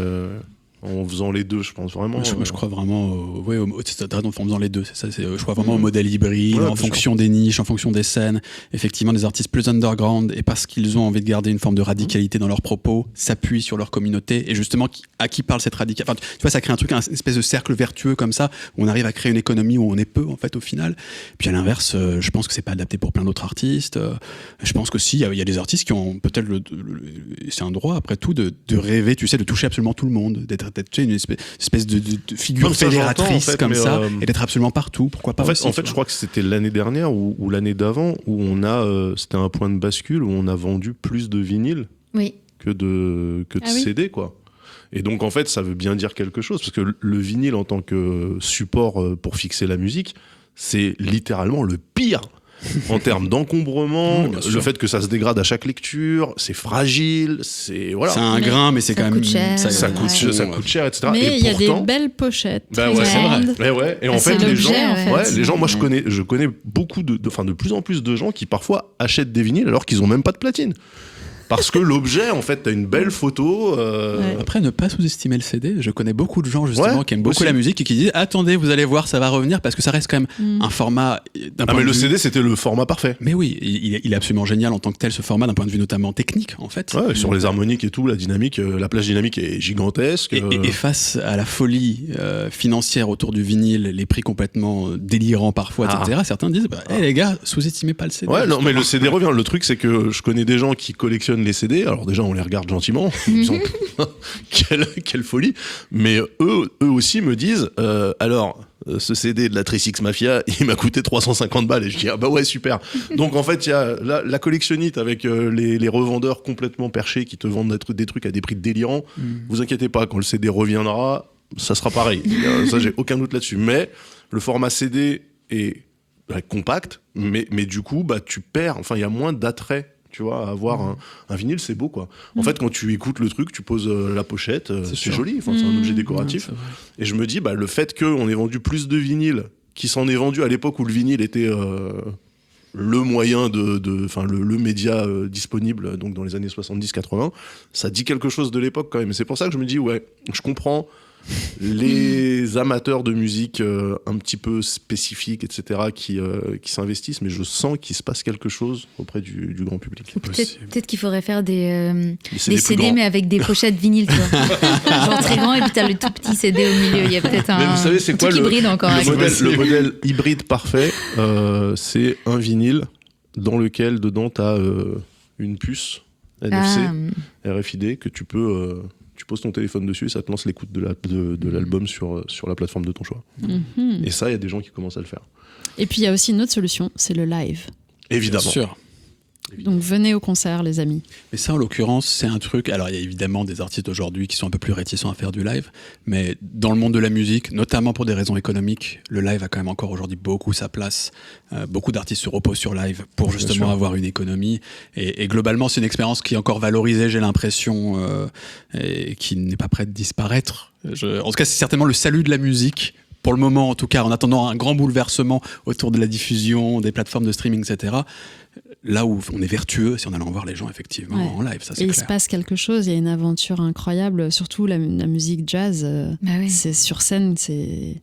En faisant les deux, je pense vraiment. Je crois vraiment, en faisant les deux, c'est ça. Je crois vraiment au modèle hybride, en fonction des niches, en fonction des scènes. Effectivement, des artistes plus underground, et parce qu'ils ont envie de garder une forme de radicalité dans leurs propos, s'appuient sur leur communauté, et justement, à qui parle cette radicalité. Enfin, tu vois, ça crée une espèce de cercle vertueux comme ça, où on arrive à créer une économie où on est peu, en fait, au final. Puis à l'inverse, je pense que c'est pas adapté pour plein d'autres artistes. Je pense que si, il y a des artistes qui ont peut-être c'est un droit, après tout, de rêver, tu sais, de toucher absolument tout le monde, d'être une espèce de figure fédératrice en fait, comme ça, et d'être absolument partout. Pourquoi pas en fait, je crois que c'était l'année dernière ou l'année d'avant où c'était un point de bascule où on a vendu plus de vinyles que de CD, quoi. Et donc en fait, ça veut bien dire quelque chose, parce que le vinyle en tant que support pour fixer la musique, c'est littéralement le pire. En termes d'encombrement, le fait que ça se dégrade à chaque lecture, c'est fragile, c'est un grain, mais c'est quand même ça coûte cher, etc. Mais il y a des belles pochettes. C'est vrai. Et en fait, les gens, moi je connais beaucoup de plus en plus de gens qui parfois achètent des vinyles alors qu'ils ont même pas de platine. Parce que l'objet, en fait, t'as une belle photo. Après, ne pas sous-estimer le CD. Je connais beaucoup de gens, justement, qui aiment beaucoup la musique et qui disent « Attendez, vous allez voir, ça va revenir », parce que ça reste quand même un format... mais le CD, c'était le format parfait. Mais oui, il est absolument génial en tant que tel, ce format, d'un point de vue notamment technique, en fait. Ouais, sur les harmoniques et tout, la dynamique, la plage dynamique est gigantesque. Et face à la folie financière autour du vinyle, les prix complètement délirants parfois, etc., certains disent les gars, sous-estimez pas le CD. Ouais, non, mais le CD revient. Le truc, c'est que je connais des gens qui collectionnent les CD. Alors déjà, on les regarde gentiment. Ils ont quelle folie. Mais eux aussi me disent ce CD de la 3Six Mafia, il m'a coûté 350 balles. Et je dis bah ouais, super. Donc en fait, il y a la collectionnite avec les revendeurs complètement perchés qui te vendent des trucs à des prix délirants. Vous inquiétez pas, quand le CD reviendra, ça sera pareil. Ça, j'ai aucun doute là-dessus. Mais le format CD est compact, mais du coup, tu perds. Enfin, il y a moins d'attrait. Tu vois, avoir un vinyle, c'est beau, quoi. En fait, quand tu écoutes le truc, tu poses la pochette, c'est joli, c'est un objet décoratif. Et je me dis, le fait qu'on ait vendu plus de vinyles, qui s'en est vendu à l'époque où le vinyle était le moyen le média disponible, donc dans les années 70-80, ça dit quelque chose de l'époque quand même. Et c'est pour ça que je me dis, je comprends les amateurs de musique un petit peu spécifiques, etc., qui s'investissent, mais je sens qu'il se passe quelque chose auprès du grand public. Peut-être qu'il faudrait faire des CD, mais avec des pochettes vinyles, tu vois. Genre très grand, et puis t'as le tout petit CD au milieu. Il y a peut-être un truc hybride encore. Le modèle hybride parfait, c'est un vinyle dans lequel, dedans, t'as une puce NFC, RFID, que tu peux... tu poses ton téléphone dessus, ça te lance l'écoute de l'album sur la plateforme de ton choix. Et ça, il y a des gens qui commencent à le faire. Et puis il y a aussi une autre solution, c'est le live. Évidemment. Bien sûr. Donc venez au concert, les amis. Mais ça, en l'occurrence, c'est un truc... Alors, il y a évidemment des artistes aujourd'hui qui sont un peu plus réticents à faire du live, mais dans le monde de la musique, notamment pour des raisons économiques, le live a quand même encore aujourd'hui beaucoup sa place. Beaucoup d'artistes se reposent sur live pour justement avoir une économie. Et globalement, c'est une expérience qui est encore valorisée, j'ai l'impression, et qui n'est pas prête de disparaître. En tout cas, c'est certainement le salut de la musique. Pour le moment, en tout cas, en attendant un grand bouleversement autour de la diffusion, des plateformes de streaming, etc., là où on est vertueux, c'est en allant voir les gens effectivement en live, ça c'est Et clair. il se passe quelque chose, il y a une aventure incroyable, surtout la musique jazz, c'est sur scène, c'est...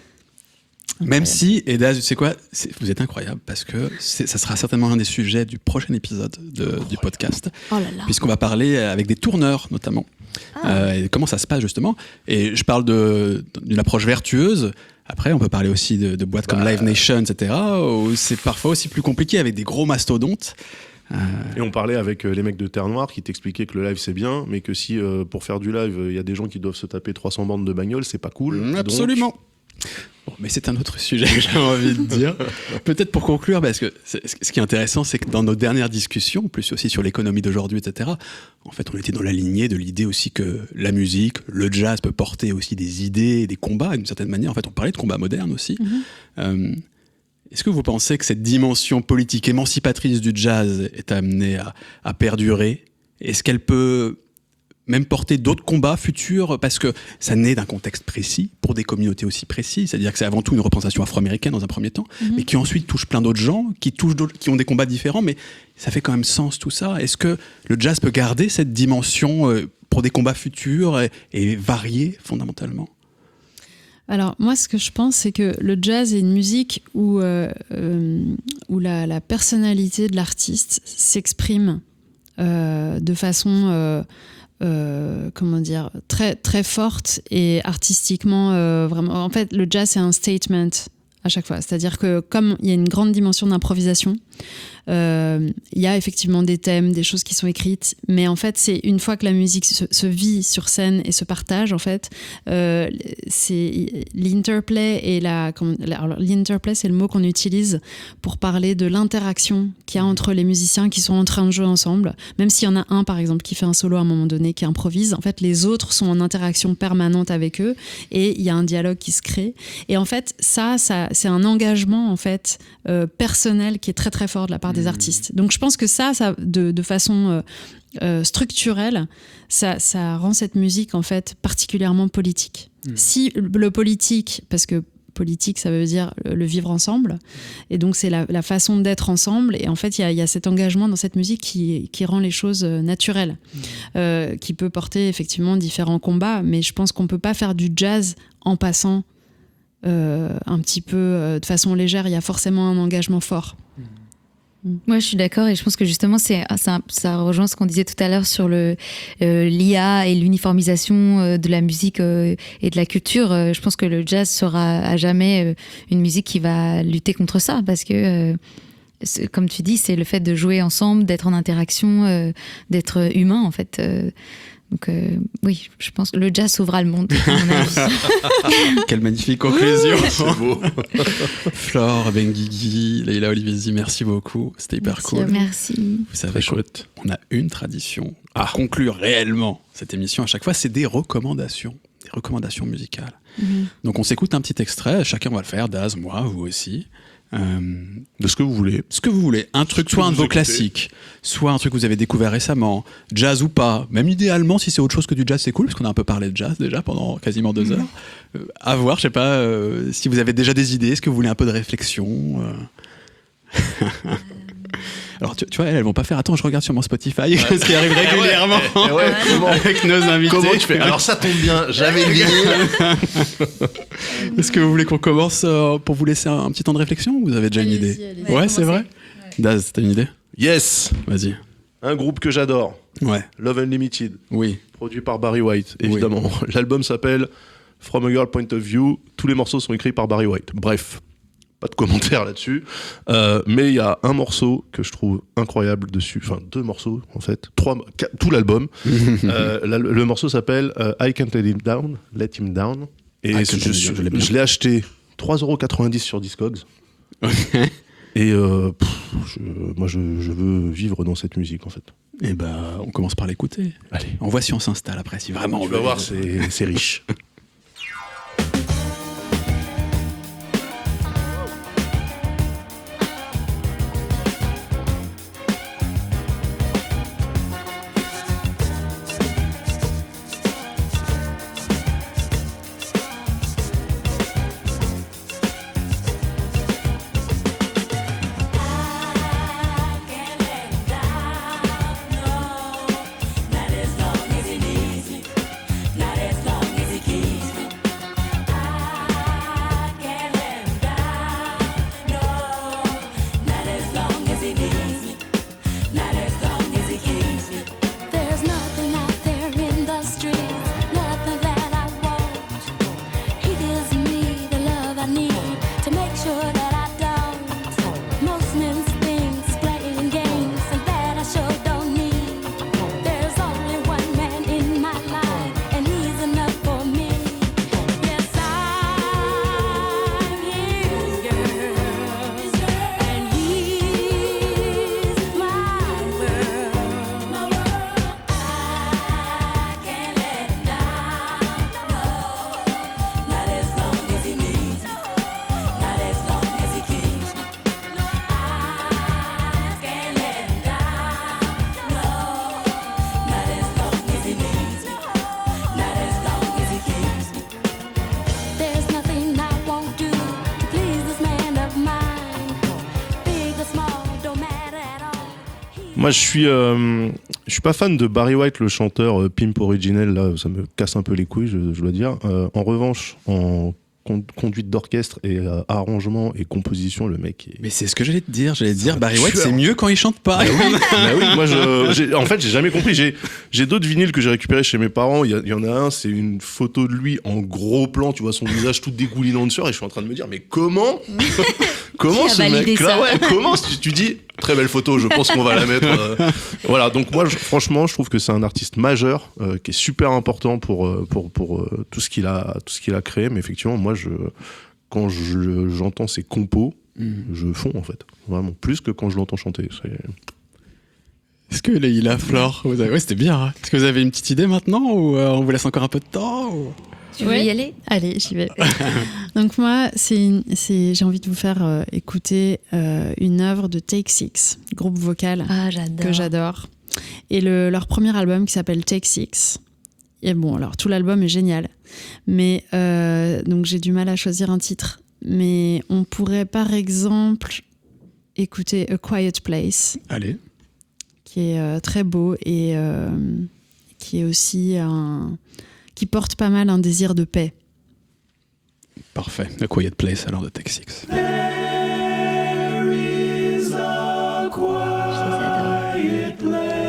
Même si, et Daz, tu sais quoi, vous êtes incroyable parce que ça sera certainement un des sujets du prochain épisode du podcast, puisqu'on va parler avec des tourneurs notamment. Et comment ça se passe justement. Et je parle d'une approche vertueuse. Après, on peut parler aussi de boîtes comme Live Nation, etc., où c'est parfois aussi plus compliqué avec des gros mastodontes. Et on parlait avec les mecs de Terre Noire qui t'expliquaient que le live c'est bien, mais que si pour faire du live, il y a des gens qui doivent se taper 300 bandes de bagnole, c'est pas cool. Absolument. Donc... Bon, mais c'est un autre sujet, j'ai envie de dire. Peut-être pour conclure, parce que ce qui est intéressant, c'est que dans nos dernières discussions, plus aussi sur l'économie d'aujourd'hui, etc., en fait, on était dans la lignée de l'idée aussi que la musique, le jazz peut porter aussi des idées, des combats, d'une certaine manière. En fait, on parlait de combats modernes aussi. Est-ce que vous pensez que cette dimension politique émancipatrice du jazz est amenée à perdurer ? Est-ce qu'elle peut même porter d'autres combats futurs, parce que ça naît d'un contexte précis, pour des communautés aussi précises, c'est-à-dire que c'est avant tout une représentation afro-américaine dans un premier temps, mais qui ensuite touche plein d'autres gens, qui ont des combats différents, mais ça fait quand même sens tout ça. Est-ce que le jazz peut garder cette dimension pour des combats futurs et variés fondamentalement ? Alors moi, ce que je pense, c'est que le jazz est une musique où la personnalité de l'artiste s'exprime de façon... comment dire, très, très forte et artistiquement vraiment. En fait, le jazz, c'est un statement à chaque fois. C'est-à-dire que comme il y a une grande dimension d'improvisation, il y a effectivement des thèmes, des choses qui sont écrites, mais en fait, c'est une fois que la musique se vit sur scène et se partage, en fait, c'est l'interplay et alors, l'interplay, c'est le mot qu'on utilise pour parler de l'interaction qu'il y a entre les musiciens qui sont en train de jouer ensemble. Même s'il y en a un, par exemple, qui fait un solo à un moment donné, qui improvise, en fait, les autres sont en interaction permanente avec eux et il y a un dialogue qui se crée. Et en fait, ça c'est un engagement, en fait, personnel qui est très, très fort de la part des artistes. Donc je pense que ça de façon structurelle, ça rend cette musique en fait particulièrement politique. Si le politique, parce que politique ça veut dire le vivre ensemble, et donc c'est la façon d'être ensemble, et en fait il y a cet engagement dans cette musique qui rend les choses naturelles, qui peut porter effectivement différents combats, mais je pense qu'on peut pas faire du jazz en passant un petit peu de façon légère. Il y a forcément un engagement fort. Moi, je suis d'accord, et je pense que justement, ça rejoint ce qu'on disait tout à l'heure sur l'IA et l'uniformisation de la musique et de la culture. Je pense que le jazz sera à jamais une musique qui va lutter contre ça, parce que, comme tu dis, c'est le fait de jouer ensemble, d'être en interaction, d'être humain, en fait. Donc oui, je pense que le jazz sauvera le monde, à mon avis. Quelle magnifique conclusion. C'est beau. Flore, Benguigui, Leïla Oliviezi, merci beaucoup. C'était hyper cool. Merci. Vous savez, chouette. On a une tradition à conclure réellement cette émission à chaque fois, c'est des recommandations musicales. Donc on s'écoute un petit extrait, chacun va le faire, Daz, moi, vous aussi. De ce que vous voulez. Ce que vous voulez. Un truc, soit un de vos classiques, soit un truc que vous avez découvert récemment, jazz ou pas. Même idéalement, si c'est autre chose que du jazz, c'est cool, parce qu'on a un peu parlé de jazz déjà pendant quasiment 2 heures. À voir, je sais pas, si vous avez déjà des idées, est-ce que vous voulez un peu de réflexion Alors, tu vois, elles vont pas faire. Attends, je regarde sur mon Spotify, ce qui arrive régulièrement avec nos invités. Comment tu fais ? Alors, ça tombe bien, j'avais le vinyle. Est-ce que vous voulez qu'on commence pour vous laisser un petit temps de réflexion, ou vous avez déjà une idée ? Ouais, c'est vrai. Daz, t'as une idée ? Yes. Vas-y. Un groupe que j'adore. Ouais. Love Unlimited. Oui. Produit par Barry White, évidemment. Oui. L'album s'appelle From a Girl Point of View. Tous les morceaux sont écrits par Barry White. Bref. Pas de commentaires là-dessus, mais il y a un morceau que je trouve incroyable dessus, enfin 2 morceaux en fait, 3, tout l'album. Le morceau s'appelle I Can't Let Him Down, et je l'ai acheté 3,90€ sur Discogs. Et moi, je veux vivre dans cette musique, en fait. Et on commence par l'écouter. Allez. On voit si on s'installe après, si vraiment on Tu veut. vas voir, c'est riche. There's nothing out there in the street, nothing that I want. He gives me the love I need to make sure that I don't. Most men's things playing games, and that I sure don't need. There's only one man in my life, and he's enough for me. Yes, I'm his girl, and he's my world. I can't let him down, no, not as long as he needs me, not as long as he keeps me. I can't let him down, no, not as long as he needs me, not as long as he keeps me. There's nothing I won't do to please this man of mine. Big or small, don't matter at all. Moi, je suis pas fan de Barry White, le chanteur Pimp Original. Là, ça me casse un peu les couilles, je dois dire. En revanche, en conduite d'orchestre et arrangement et composition, le mec est... Mais c'est ce que j'allais te dire. Barry White, tueur. c'est mieux quand il chante pas. Bah oui, moi en fait j'ai jamais compris. J'ai d'autres vinyles que j'ai récupérés chez mes parents. Il y en a un, c'est une photo de lui en gros plan. Tu vois son visage tout dégoulinant de sueur et je suis en train de me dire mais comment Qui a ce validé mec là ça ouais, comment tu dis très belle photo. Je pense qu'on va la mettre. Voilà. Donc moi franchement je trouve que c'est un artiste majeur qui est super important pour tout ce qu'il a créé. Mais effectivement moi quand j'entends ses compos, je fonds en fait, vraiment plus que quand je l'entends chanter. Est-ce que Leïla, Flore, ouais, c'était bien. Hein. Est-ce que vous avez une petite idée maintenant ou on vous laisse encore un peu de temps Tu veux Ouais. y aller? Allez, j'y vais. Donc moi, j'ai envie de vous faire écouter une œuvre de Take Six, groupe vocal Ah, j'adore. que j'adore. Et leur premier album qui s'appelle Take Six. Et bon, alors tout l'album est génial. Mais donc j'ai du mal à choisir un titre. Mais on pourrait par exemple écouter A Quiet Place, Allez. qui est très beau et qui est aussi qui porte pas mal un désir de paix. Parfait. A Quiet Place alors de Take Six. Je les adore.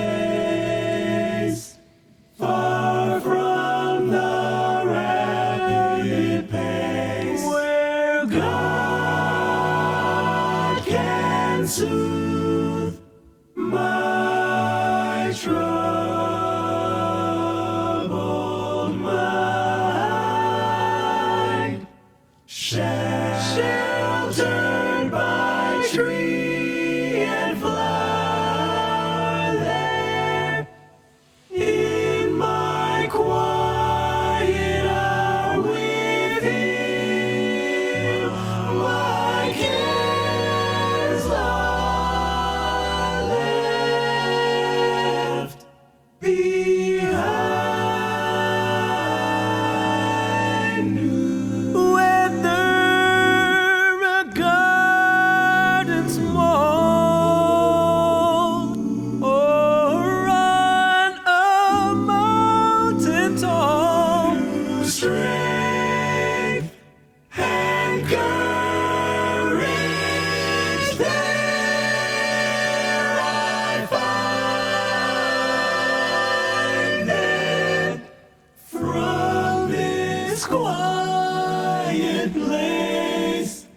Sheltered by tree and flower there, in my quiet hour with him, my cares are left behind. Whether a garden small or on a mountain tall, strength and courage there I find it. From this quiet place,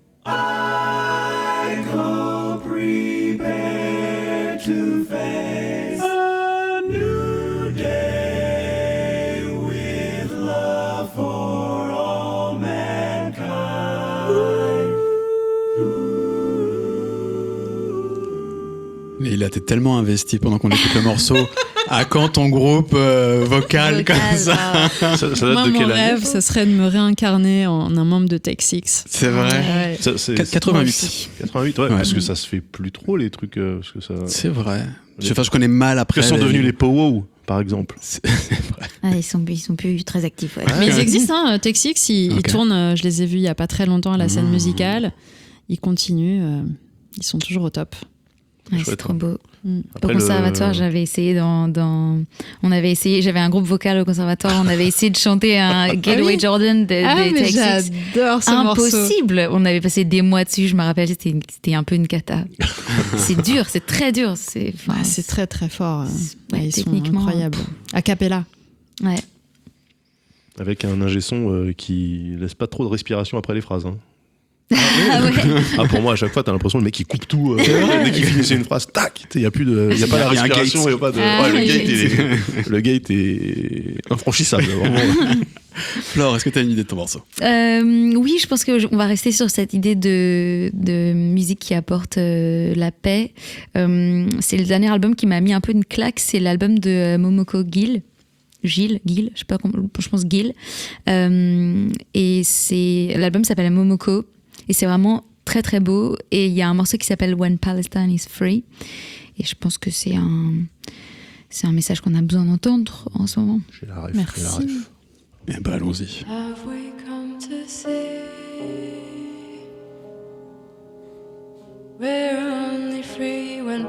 I go prepared to face a new day with love for all mankind. Léla, t'es tellement investie pendant qu'on écoute le morceau. À quand ton groupe vocal comme ça? Ça date Moi, de mon quelle année? rêve, ce serait de me réincarner en un membre de Tech6. C'est vrai. Ouais. C'est 88. 88, ouais, parce que ça se fait plus trop les trucs. Parce que ça... C'est vrai. Je connais mal après. Quels sont devenus les Pow-Wow, par exemple? C'est vrai. Ah, ils sont plus très actifs. Ouais. Mais ils existent, hein, Tech6, ils Ok. tournent, je les ai vus il y a pas très longtemps à la scène musicale. Ils continuent, ils sont toujours au top. Ouais, c'est Chouette, trop hein. beau. Après, Au conservatoire, j'avais essayé on avait essayé, j'avais un groupe vocal au conservatoire, on avait essayé de chanter un Getaway oui. Jordan des mais Tech Six. j'adore ce morceau. Impossible. On avait passé des mois dessus, je me rappelle, c'était un peu une cata. C'est dur, c'est très dur. C'est Très très fort. Ouais, Ils sont techniquement. incroyables. A cappella. Ouais. Avec un ingé son qui laisse pas trop de respiration après les phrases. Hein. Ah ouais. Ah, pour moi, à chaque fois, t'as l'impression le mec il coupe tout. Dès qu'il finissait une phrase, tac, il y a plus de, y a pas la Il y a un respiration, gate. il y a pas de. Ah, Ouais, le le gate est infranchissable. Vraiment. Flore, est-ce que t'as une idée de ton morceau? Oui, je pense qu'on va rester sur cette idée de musique qui apporte la paix. C'est le dernier album qui m'a mis un peu une claque. C'est l'album de Momoko Gil, je sais pas comment, je pense Gil. Et l'album s'appelle Momoko. Et c'est vraiment très très beau. Et il y a un morceau qui s'appelle When Palestine is Free. Et je pense que c'est un message qu'on a besoin d'entendre en ce moment. J'ai la ref. Merci. j'ai la ref. Eh ben, allons-y. Have we come to see we're only free when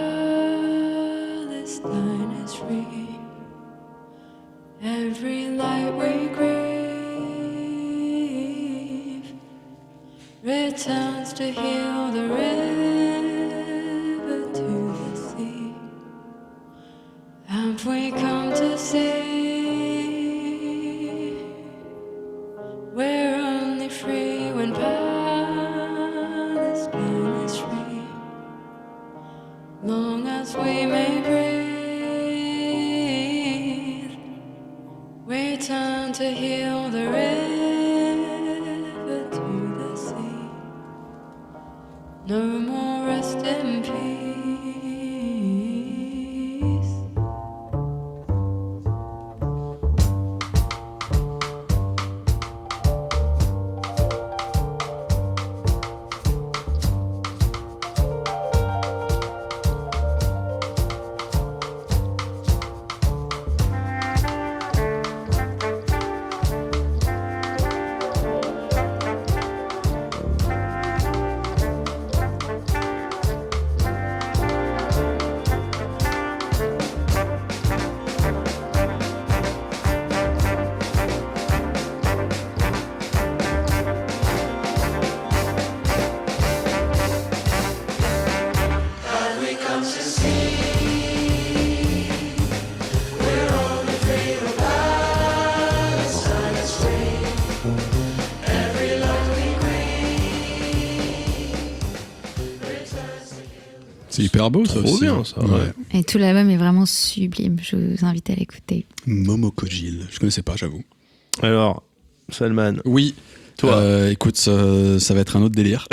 Palestine is free? Every light we grieve returns to heal the river to the sea. Have we come to see we're only free when Palestine is free? Long as we may breathe, we turn to heal the river to the sea. No more rest in peace. C'est hyper beau, ça Trop aussi. bien, ça, ouais. Et tout l'album est vraiment sublime. Je vous invite à l'écouter. Momoko Gil. Je connaissais pas, j'avoue. Alors, Salman, Oui. toi. Écoute, ça va être un autre délire.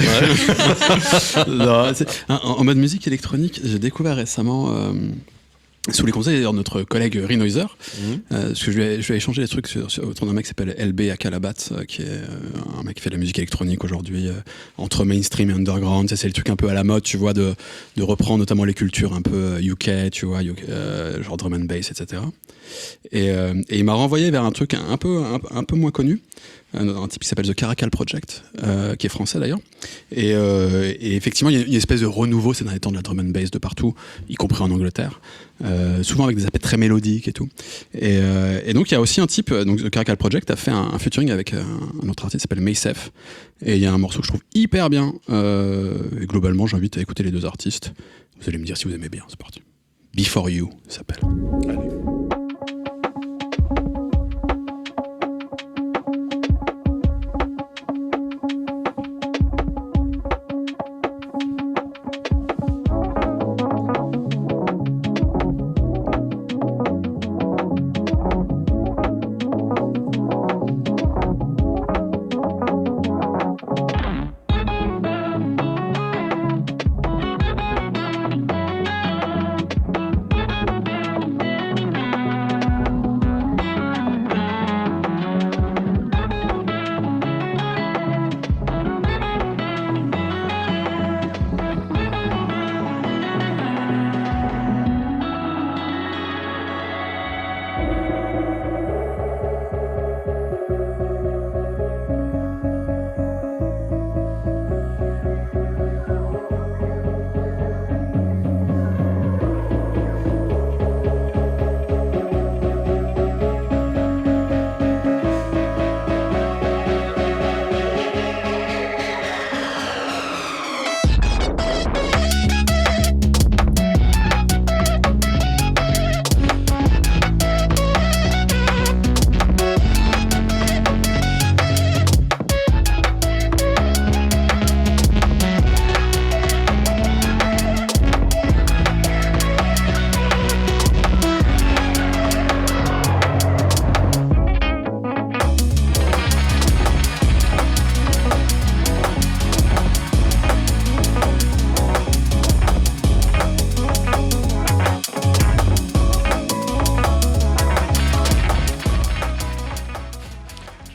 Non, en mode musique électronique, j'ai découvert récemment, sous les conseils d'ailleurs de notre collègue Renoiser, parce que je lui ai échangé des trucs autour d'un mec qui s'appelle LB à Calabat, qui est un mec qui fait de la musique électronique aujourd'hui, entre mainstream et underground. C'est le truc un peu à la mode, tu vois, de reprendre notamment les cultures un peu UK, tu vois, genre drum and bass, etc. Et il m'a renvoyé vers un truc un peu moins connu, un type qui s'appelle The Caracal Project, qui est français d'ailleurs. Et effectivement, il y a une espèce de renouveau ces derniers temps de la drum and bass de partout, y compris en Angleterre, souvent avec des aspects très mélodiques et tout. Et donc il y a aussi un type, donc The Caracal Project a fait un featuring avec un autre artiste qui s'appelle Maysef. Et il y a un morceau que je trouve hyper bien. Et globalement, j'invite à écouter les deux artistes. Vous allez me dire si vous aimez bien, c'est parti. Before You, ça s'appelle.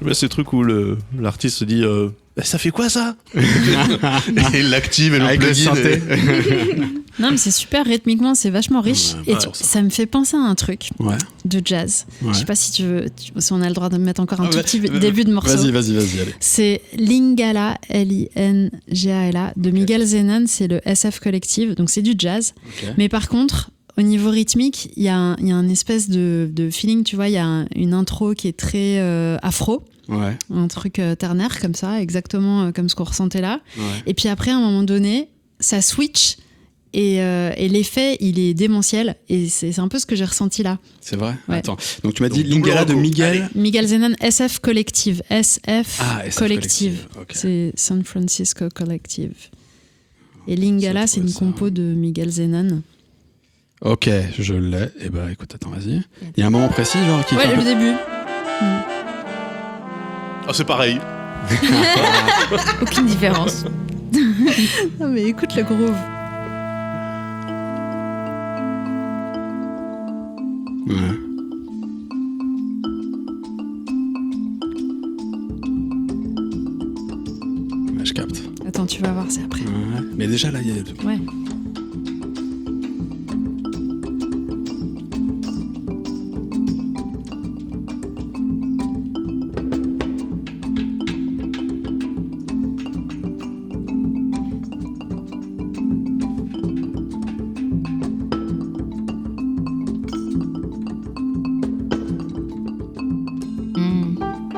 J'aime bien ces trucs où l'artiste se dit ça fait quoi ça et il l'active et le Avec le platine. synthé. Non, mais c'est super rythmiquement, c'est vachement riche. Ouais, Et alors ça. ça me fait penser à un truc Ouais. de jazz. Ouais. Je sais pas si tu veux, si on a le droit de mettre encore un tout Ouais, petit début de morceau. Vas-y, allez. C'est Lingala, Lingala, de Miguel Zenan, c'est le SF Collective, donc c'est du jazz. Ok. Mais par contre, au niveau rythmique, il y a un espèce de feeling, tu vois, il y a une intro qui est très afro, Ouais. un truc ternaire comme ça, exactement comme ce qu'on ressentait là. Ouais. Et puis après, à un moment donné, ça switch et l'effet, il est démentiel. Et c'est un peu ce que j'ai ressenti là. C'est vrai. Ouais. Attends. Donc tu m'as dit Donc, Lingala de double Miguel. Miguel Zenan, SF Collective. SF, Ah, SF Collective. Collective, ok. C'est San Francisco Collective. Et Lingala, J'ai c'est trouvé une ça. compo de Miguel Zenan. Ok, je l'ai. Et bah écoute, attends, vas-y. Il y a un moment précis, genre qui. Ouais, fait un le peu- début. Ah, c'est pareil. Aucune différence. Non, mais écoute le groove. Ouais. Ouais, je capte. Attends, tu vas voir, c'est après. Ouais. Mais déjà là, il y a. Ouais. Mm.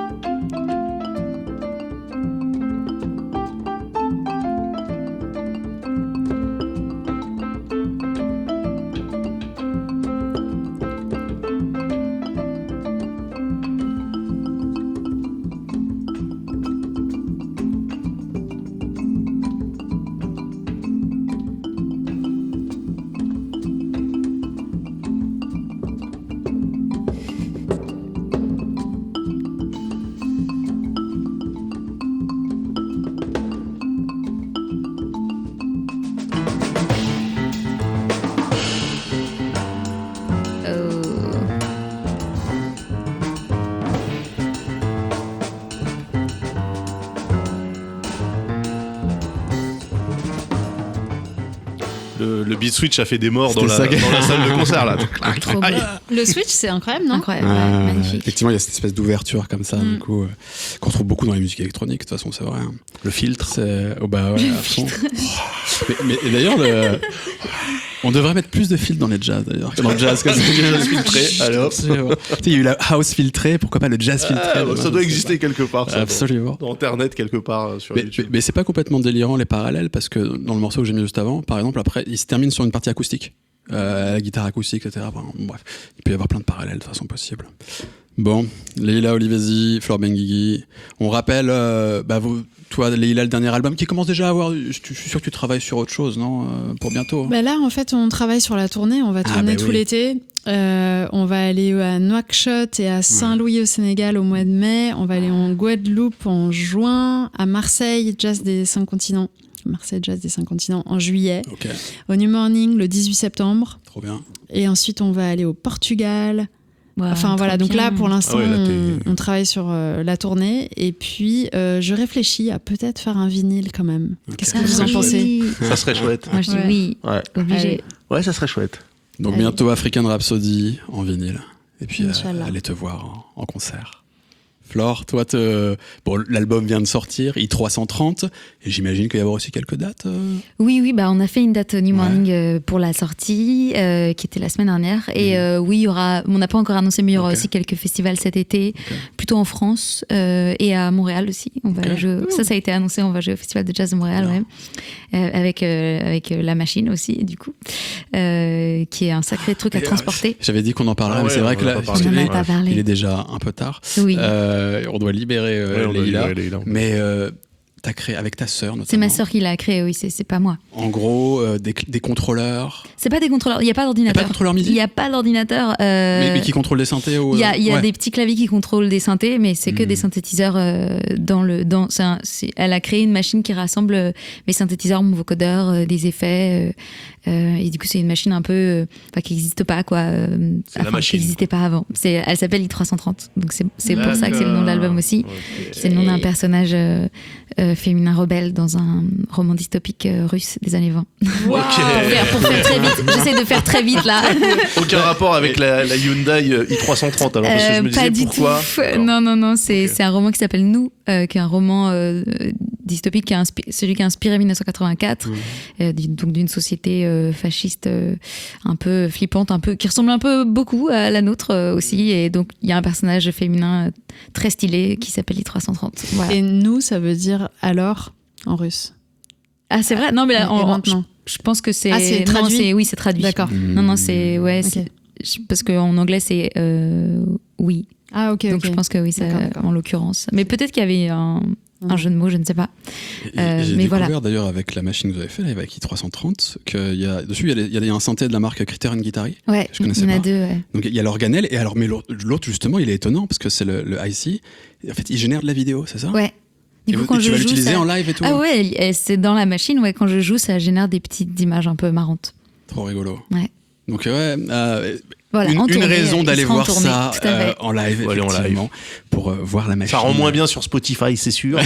Le beat switch a fait des morts dans C'était la, ça. dans la salle de concert là. Trop beau. Le switch, c'est incroyable, non? Incroyable, ouais, magnifique. Effectivement, il y a cette espèce d'ouverture comme ça, du coup, qu'on trouve beaucoup dans la musique électronique. De toute façon, c'est vrai. Hein. Le filtre. C'est... Oh bah ouais, à fond. mais et d'ailleurs, on devrait mettre plus de filtres dans les jazz, d'ailleurs. Dans le jazz, comme ça, le jazz filtré. Alors, tu sais, il y a eu la house filtrée, pourquoi pas le jazz filtré Ah, demain, ça je doit sais exister pas. quelque part. Ça, Absolument. dans Internet quelque part sur Mais, YouTube. mais c'est pas complètement délirant les parallèles parce que dans le morceau que j'ai mis juste avant, par exemple, après, il se termine sur une partie acoustique, la guitare acoustique, etc. Enfin, bref, il peut y avoir plein de parallèles de façon possible. Bon, Leila Olivesi, Flore Benguigui. On rappelle, toi, Leila, le dernier album qui commence déjà à avoir. Je suis sûr que tu travailles sur autre chose, non, pour bientôt. Bah là, en fait, on travaille sur la tournée. On va tourner bah tout oui. l'été. On va aller à Nouakchott et à Saint-Louis au Sénégal au mois de mai. On va aller en Guadeloupe en juin. À Marseille, Jazz des 5 continents. Marseille Jazz des 5 continents en juillet. Ok, Au New Morning le 18 septembre. trop bien. Et ensuite, on va aller au Portugal. Ouais, Enfin trop voilà, donc bien. là pour l'instant Ah ouais, là, on travaille sur la tournée et puis je réfléchis à peut-être faire un vinyle quand même. Ok. Qu'est-ce que vous en pensez? Ça serait chouette. Moi je dis Ouais. oui, Ouais. obligé. Allez. Ouais, ça serait chouette. Donc Allez. bientôt African Rhapsody en vinyle. Et puis Inch'Allah. aller te voir en concert. Flore, toi, bon, l'album vient de sortir, I330, et j'imagine qu'il va y avoir aussi quelques dates. Oui, bah on a fait une date au New Ouais. Morning pour la sortie, qui était la semaine dernière. Et oui, il y aura, on n'a pas encore annoncé, mais il y aura Ok. aussi quelques festivals cet été, plutôt en France et à Montréal aussi. On va Ok. jouer, ça a été annoncé, on va jouer au Festival de Jazz de Montréal, Bien. ouais. Avec La Machine aussi, du coup, qui est un sacré truc à transporter. J'avais dit qu'on en parlerait, Ah mais ouais, c'est vrai on que en a là, pas parce On que n'en a là, pas parlé. il est déjà un peu tard. Oui. On doit libérer Ouais, on doit Leila. libérer Leila. Mais t'as créé avec ta sœur notamment. C'est ma sœur qui l'a créé, oui, c'est pas moi. En gros, des contrôleurs. C'est pas des contrôleurs, il n'y a pas Il n'y a d'ordinateur. pas de contrôleur MIDI. Il n'y a pas d'ordinateur. Mais qui contrôle des synthés ou, Il y a ouais. des petits claviers qui contrôlent des synthés, mais c'est que des synthétiseurs elle a créé une machine qui rassemble mes synthétiseurs, mon vocodeur, des effets. Et du coup, c'est une machine un peu qui n'existe pas, quoi. C'est la machine. Qui n'existait pas avant. Elle s'appelle i330. Donc c'est pour ça que c'est le nom de l'album aussi. Ok. C'est le nom d'un personnage féminin rebelle dans un roman dystopique russe des années 20. Ok. Pour faire très vite. J'essaie de faire très vite là. Aucun rapport avec la Hyundai i330 alors parce que je me disais Pas du pourquoi. tout. Non, c'est un roman qui s'appelle Nous, qui est un roman dystopique, celui qui a inspiré 1984, donc d'une société fasciste un peu flippante, qui ressemble un peu beaucoup à la nôtre aussi. Et donc il y a un personnage féminin très stylé qui s'appelle i330. Voilà. Et nous, ça veut dire alors en russe. Ah, c'est vrai? Non, mais là, Et maintenant. je pense que c'est. Ah, c'est non, traduit? oui, c'est traduit. D'accord. Non, c'est. Ouais, Ok. parce qu'en anglais, c'est oui. Ah, ok, Donc ok. je pense que oui, ça, D'accord. en l'occurrence. Mais peut-être qu'il y avait un jeu de mots, je ne sais pas. Et j'ai mais découvert voilà. d'ailleurs avec la machine que vous avez fait, avec i330, qu'il y a dessus il y a un synthé de la marque Criterion Guitari. Ouais, Je connaissais il y en a pas. deux, ouais. Donc il y a l'organelle et alors mais l'autre justement il est étonnant parce que c'est le IC. En fait il génère de la vidéo, c'est ça? Ouais. Et Du coup, vous- quand et tu je vas joue, l'utiliser ça... en live et tout. Ah ouais, c'est dans la machine, ouais. Quand je joue, ça génère des petites images un peu marrantes. Trop rigolo. Ouais. Donc ouais, Voilà, en une tournée, raison il d'aller sera en voir tournée, ça tout à fait. en live, Faut aller en live. effectivement, pour voir la machine. Ça rend moins bien sur Spotify, c'est sûr.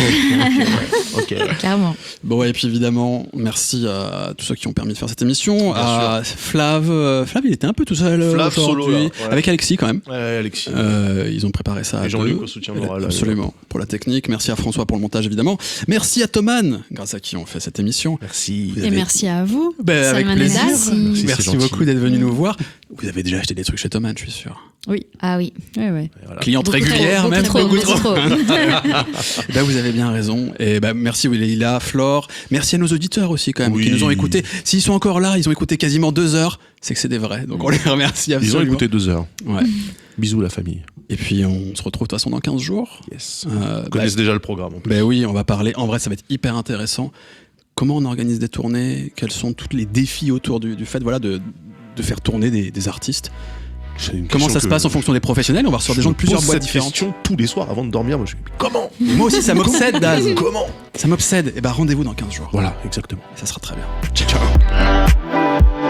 Ok. Clairement. Bon, et puis évidemment, merci à tous ceux qui ont permis de faire cette émission. Bien À Flav, il était un peu tout seul Flav aujourd'hui, solo, là, ouais. avec Alexis quand même. Ouais, Alexis. Ils ont préparé ça. à Et Jean-Luc deux. au soutien moral. Absolument, pour la technique. Merci à François pour le montage, évidemment. Merci à Thoman, grâce à qui on fait cette émission. Merci. Vous Et avez- merci à vous. Ben, avec Salman plaisir. Edas. Merci, Merci c'est gentil. beaucoup d'être venu nous voir. Vous avez déjà acheté des trucs chez Thoman, je suis sûr. Oui, Ah oui. ouais. Voilà. Cliente Beaucoup régulière, trop, même beaucoup beaucoup trop, trop. beaucoup trop. Ben, vous avez bien raison. Et ben, merci Leïla, Flore. Merci à nos auditeurs aussi, quand même, Oui. qui nous ont écoutés. S'ils sont encore là, ils ont écouté quasiment 2 heures. C'est que c'est des vrais. Donc on les remercie Ils absolument. ont écouté 2 heures. Ouais. Bisous la famille. Et puis on se retrouve de toute façon dans 15 jours. Yes. Euh, Vous connaissez déjà le programme. En plus. Ben oui, on va parler. En vrai, ça va être hyper intéressant. Comment on organise des tournées? Quels sont tous les défis autour du fait de faire tourner des artistes? C'est une Comment question ça se que passe en fonction des professionnels? On va recevoir des gens de plusieurs boîtes différentes. Question tous les soirs avant de dormir. Moi, je suis comment? Moi aussi, ça m'obsède, Daz. Comment? Ça m'obsède. Et ben rendez-vous dans 15 jours. Voilà, exactement. Ça sera très bien. Ciao, ciao.